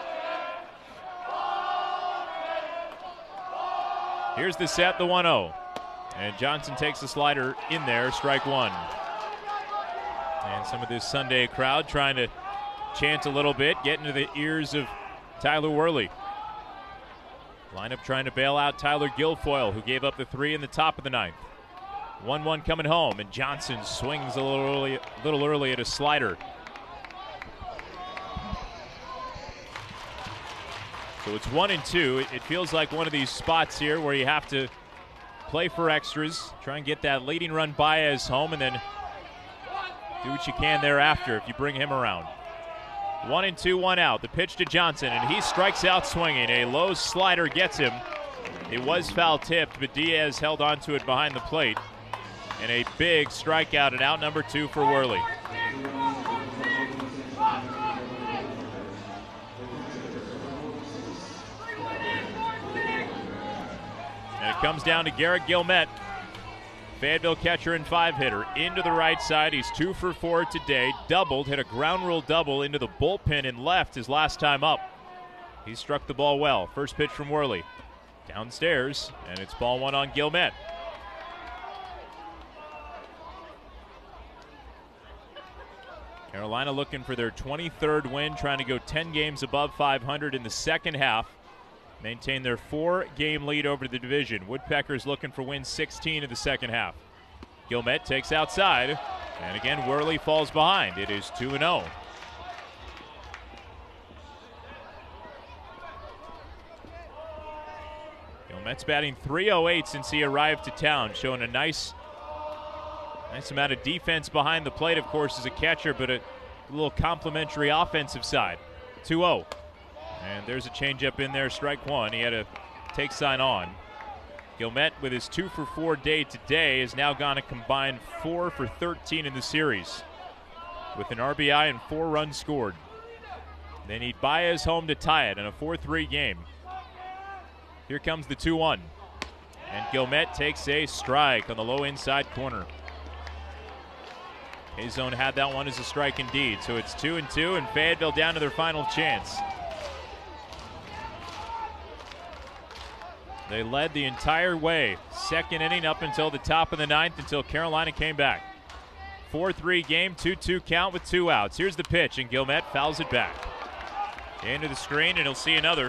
Here's the set, the 1-0. And Johnson takes the slider in there, strike 1. And some of this Sunday crowd trying to chant a little bit, get into the ears of Tyler Worley. Lineup trying to bail out Tyler Guilfoyle, who gave up the 3 in the top of the 9th. 1-1 coming home, and Johnson swings a little early at a slider. So it's 1-2. It feels like one of these spots here where you have to play for extras, try and get that leading run Baez home, and then do what you can thereafter if you bring him around. 1-2, 1 out. The pitch to Johnson, and he strikes out swinging. A low slider gets him. It was foul tipped, but Diaz held onto it behind the plate. And a big strikeout at out number 2 for Worley. And it comes down to Garrett Gilmet, Fayetteville catcher and 5-hitter, into the right side. He's 2 for 4 today. Doubled, hit a ground rule double into the bullpen and left his last time up. He struck the ball well. First pitch from Worley. Downstairs, and it's ball 1 on Gilmet. Carolina looking for their 23rd win, trying to go 10 games above 500 in the second half. Maintain their 4-game lead over the division. Woodpeckers looking for win 16 in the second half. Gilmet takes outside, and again Worley falls behind. It is 2-0. Gilmet's batting .308 since he arrived to town, showing a nice amount of defense behind the plate, of course, as a catcher, but a little complimentary offensive side. 2-0. And there's a changeup in there, strike one. He had a take sign on. Gilmet, with his 2-for-4 day today, has now gone a combined 4-for-13 in the series, with an RBI and 4 runs scored. They need Baez home to tie it in a 4-3 game. Here comes the 2-1. And Gilmet takes a strike on the low inside corner. K-Zone had that one as a strike indeed. So it's 2-2, and Fayetteville down to their final chance. They led the entire way, second inning up until the top of the ninth, until Carolina came back. 4-3 game, 2-2 count with 2 outs. Here's the pitch, and Gilmet fouls it back. Into the screen, and he'll see another.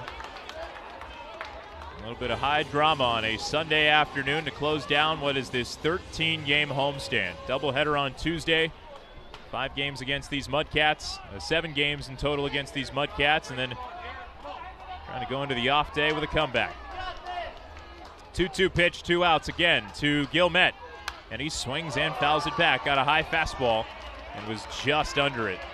A little bit of high drama on a Sunday afternoon to close down what is this 13-game homestand. Doubleheader on Tuesday. 5 games against these Mudcats. 7 games in total against these Mudcats, and then trying to go into the off day with a comeback. 2-2 pitch, 2 outs again to Gilmet. And he swings and fouls it back. Got a high fastball and was just under it.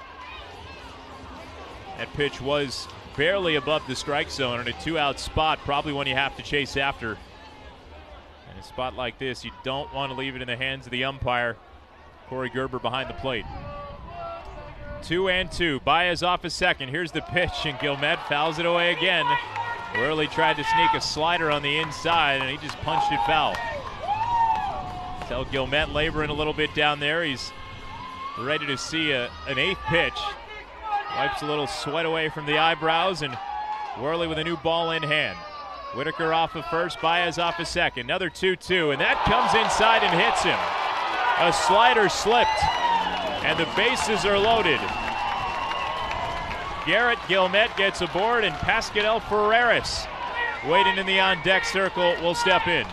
That pitch was barely above the strike zone in a 2-out spot, probably one you have to chase after. In a spot like this, you don't want to leave it in the hands of the umpire. Corey Gerber behind the plate. 2-2. Baez off a second. Here's the pitch, and Gilmet fouls it away again. Worley tried to sneak a slider on the inside, and he just punched it foul. Tell Gilmet laboring a little bit down there. He's ready to see an 8th pitch. Wipes a little sweat away from the eyebrows, and Worley with a new ball in hand. Whitaker off of first, Baez off a second. Another 2-2, and that comes inside and hits him. A slider slipped, and the bases are loaded. Garrett Gilmet gets aboard, and Pascal Ferreras, waiting in the on-deck circle, will step in.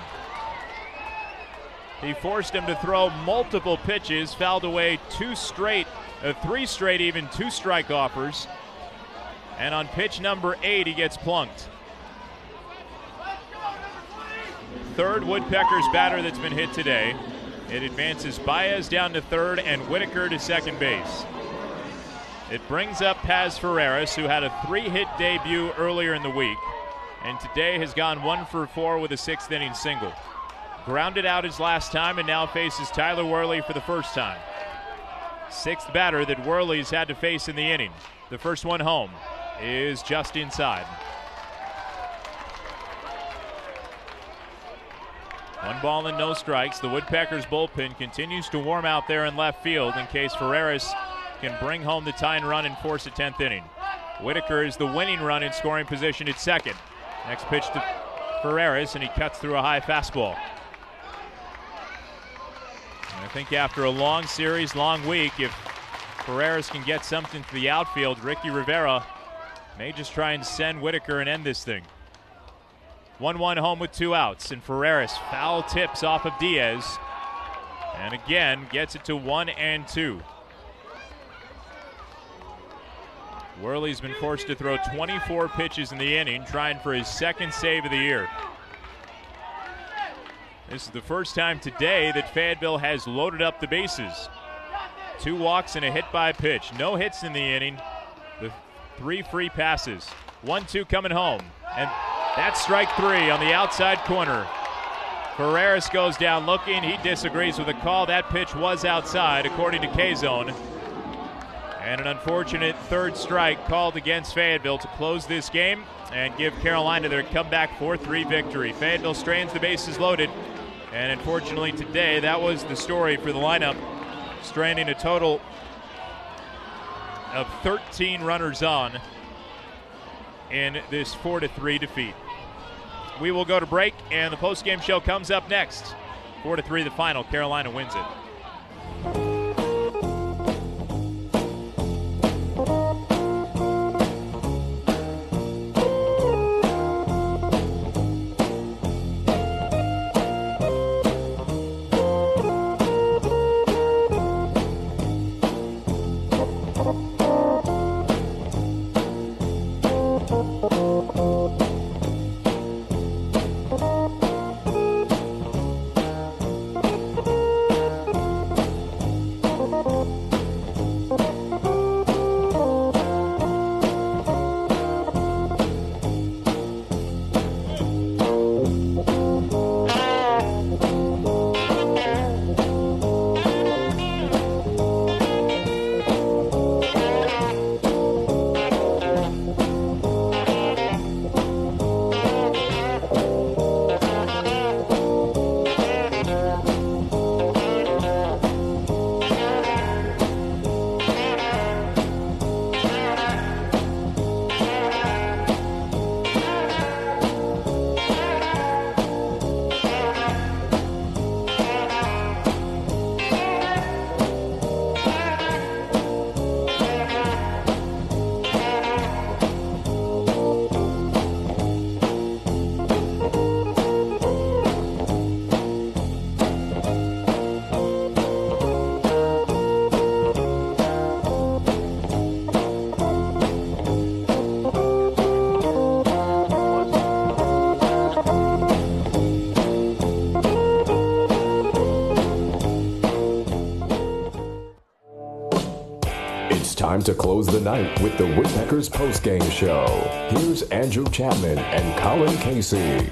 He forced him to throw multiple pitches, fouled away 3 straight even 2-strike offers. And on pitch number 8, he gets plunked. 3rd Woodpeckers batter that's been hit today. It advances Baez down to 3rd and Whitaker to 2nd base. It brings up Paz Ferreras, who had a 3-hit debut earlier in the week, and today has gone 1-for-4 with a 6th inning single. Grounded out his last time and now faces Tyler Worley for the first time. 6th batter that Worley's had to face in the inning. The first one home is just inside. 1 ball and no strikes. The Woodpeckers bullpen continues to warm out there in left field in case Ferreras can bring home the tying run and force a 10th inning. Whitaker is the winning run in scoring position at 2nd. Next pitch to Ferreras, and he cuts through a high fastball. And I think after a long series, long week, if Ferreras can get something to the outfield, Ricky Rivera may just try and send Whitaker and end this thing. 1-1 home with 2 outs, and Ferreras foul tips off of Diaz, and again gets it to 1-2. Worley's been forced to throw 24 pitches in the inning, trying for his 2nd save of the year. This is the first time today that Fayetteville has loaded up the bases. 2 walks and a hit by pitch. No hits in the inning. The 3 free passes. 1-2 coming home. And that's strike 3 on the outside corner. Ferreras goes down looking. He disagrees with the call. That pitch was outside, according to K-Zone. And an unfortunate 3rd strike called against Fayetteville to close this game and give Carolina their comeback 4-3 victory. Fayetteville strains the bases loaded. And unfortunately today, that was the story for the lineup, straining a total of 13 runners on in this 4-3 defeat. We will go to break, and the postgame show comes up next. 4-3 the final. Carolina wins it. It's time to close the night with the Woodpeckers postgame show. Here's Andrew Chapman and Colin Casey.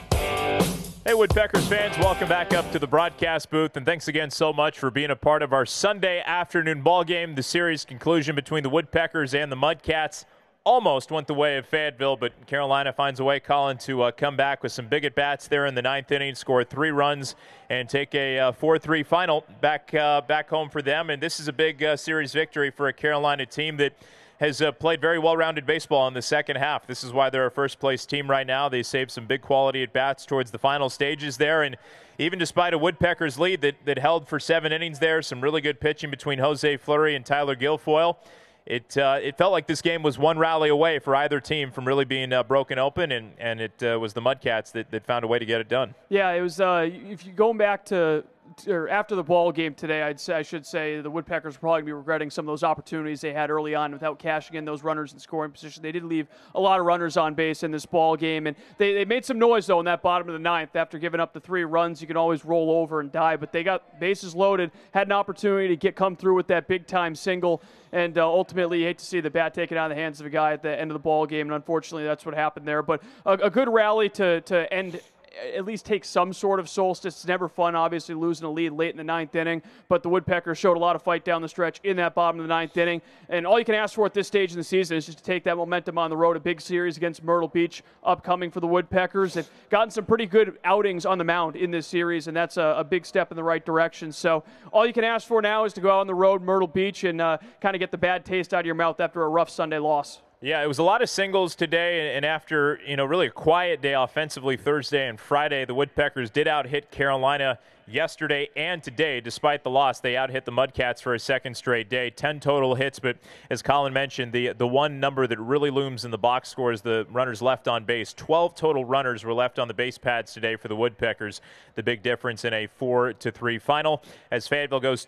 Hey, Woodpeckers fans, welcome back up to the broadcast booth, and thanks again so much for being a part of our Sunday afternoon ball game. The series conclusion between the Woodpeckers and the Mudcats almost went the way of Fayetteville, but Carolina finds a way, Colin, to come back with some big at-bats there in the ninth inning, score 3 runs, and take a 4-3 final back home for them. And this is a big series victory for a Carolina team that has played very well-rounded baseball in the second half. This is why they're a first-place team right now. They saved some big quality at-bats towards the final stages there, and even despite a Woodpeckers lead that held for 7 innings there, some really good pitching between Jose Fleury and Tyler Guilfoyle, it felt like this game was one rally away for either team from really being broken open, and it was the Mudcats that found a way to get it done. Yeah, it was. If you're going back to or after the ball game today, I should say the Woodpeckers will probably be regretting some of those opportunities they had early on without cashing in those runners in scoring position. They did leave a lot of runners on base in this ball game, and they made some noise, though, in that bottom of the ninth. After giving up the 3 runs, you can always roll over and die, but they got bases loaded, had an opportunity to come through with that big-time single, and ultimately you hate to see the bat taken out of the hands of a guy at the end of the ball game, and unfortunately that's what happened there. But a good rally to end, at least take some sort of solstice. It's never fun, obviously, losing a lead late in the ninth inning, but the Woodpeckers showed a lot of fight down the stretch in that bottom of the ninth inning, and all you can ask for at this stage in the season is just to take that momentum on the road. A big series against Myrtle Beach upcoming for the Woodpeckers. They've gotten some pretty good outings on the mound in this series, and that's a big step in the right direction. So all you can ask for now is to go out on the road, Myrtle Beach, and kind of get the bad taste out of your mouth after a rough Sunday loss. Yeah, it was a lot of singles today, and after, really a quiet day offensively Thursday and Friday, the Woodpeckers did out-hit Carolina yesterday and today. Despite the loss, they out-hit the Mudcats for a second straight day. 10 total hits, but as Colin mentioned, the one number that really looms in the box score is the runners left on base. 12 total runners were left on the base pads today for the Woodpeckers. The big difference in a 4-3 final as Fayetteville goes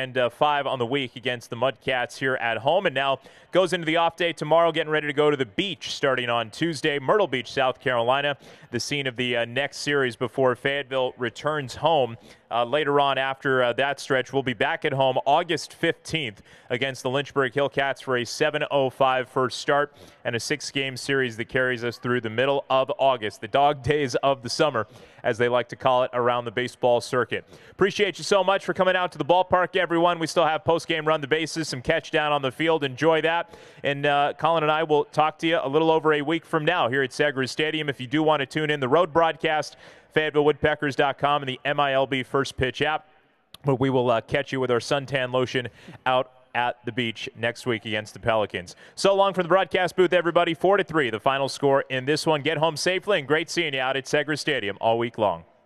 2-5 on the week against the Mudcats here at home, and now goes into the off day tomorrow, getting ready to go to the beach starting on Tuesday. Myrtle Beach, South Carolina, the scene of the next series before Fayetteville returns home. Later on after that stretch, we'll be back at home August 15th against the Lynchburg Hillcats for a 7:05 first start and a 6-game series that carries us through the middle of August, the dog days of the summer, as they like to call it around the baseball circuit. Appreciate you so much for coming out to the ballpark, everyone. We still have post-game run the bases, some catch down on the field. Enjoy that. And Colin and I will talk to you a little over a week from now here at Segra Stadium. If you do want to tune in the road broadcast, FayettevilleWoodpeckers.com and the MILB First Pitch app. But we will catch you with our suntan lotion out at the beach next week against the Pelicans. So long from the broadcast booth, everybody. 4-3, the final score in this one. Get home safely, and great seeing you out at Segra Stadium all week long.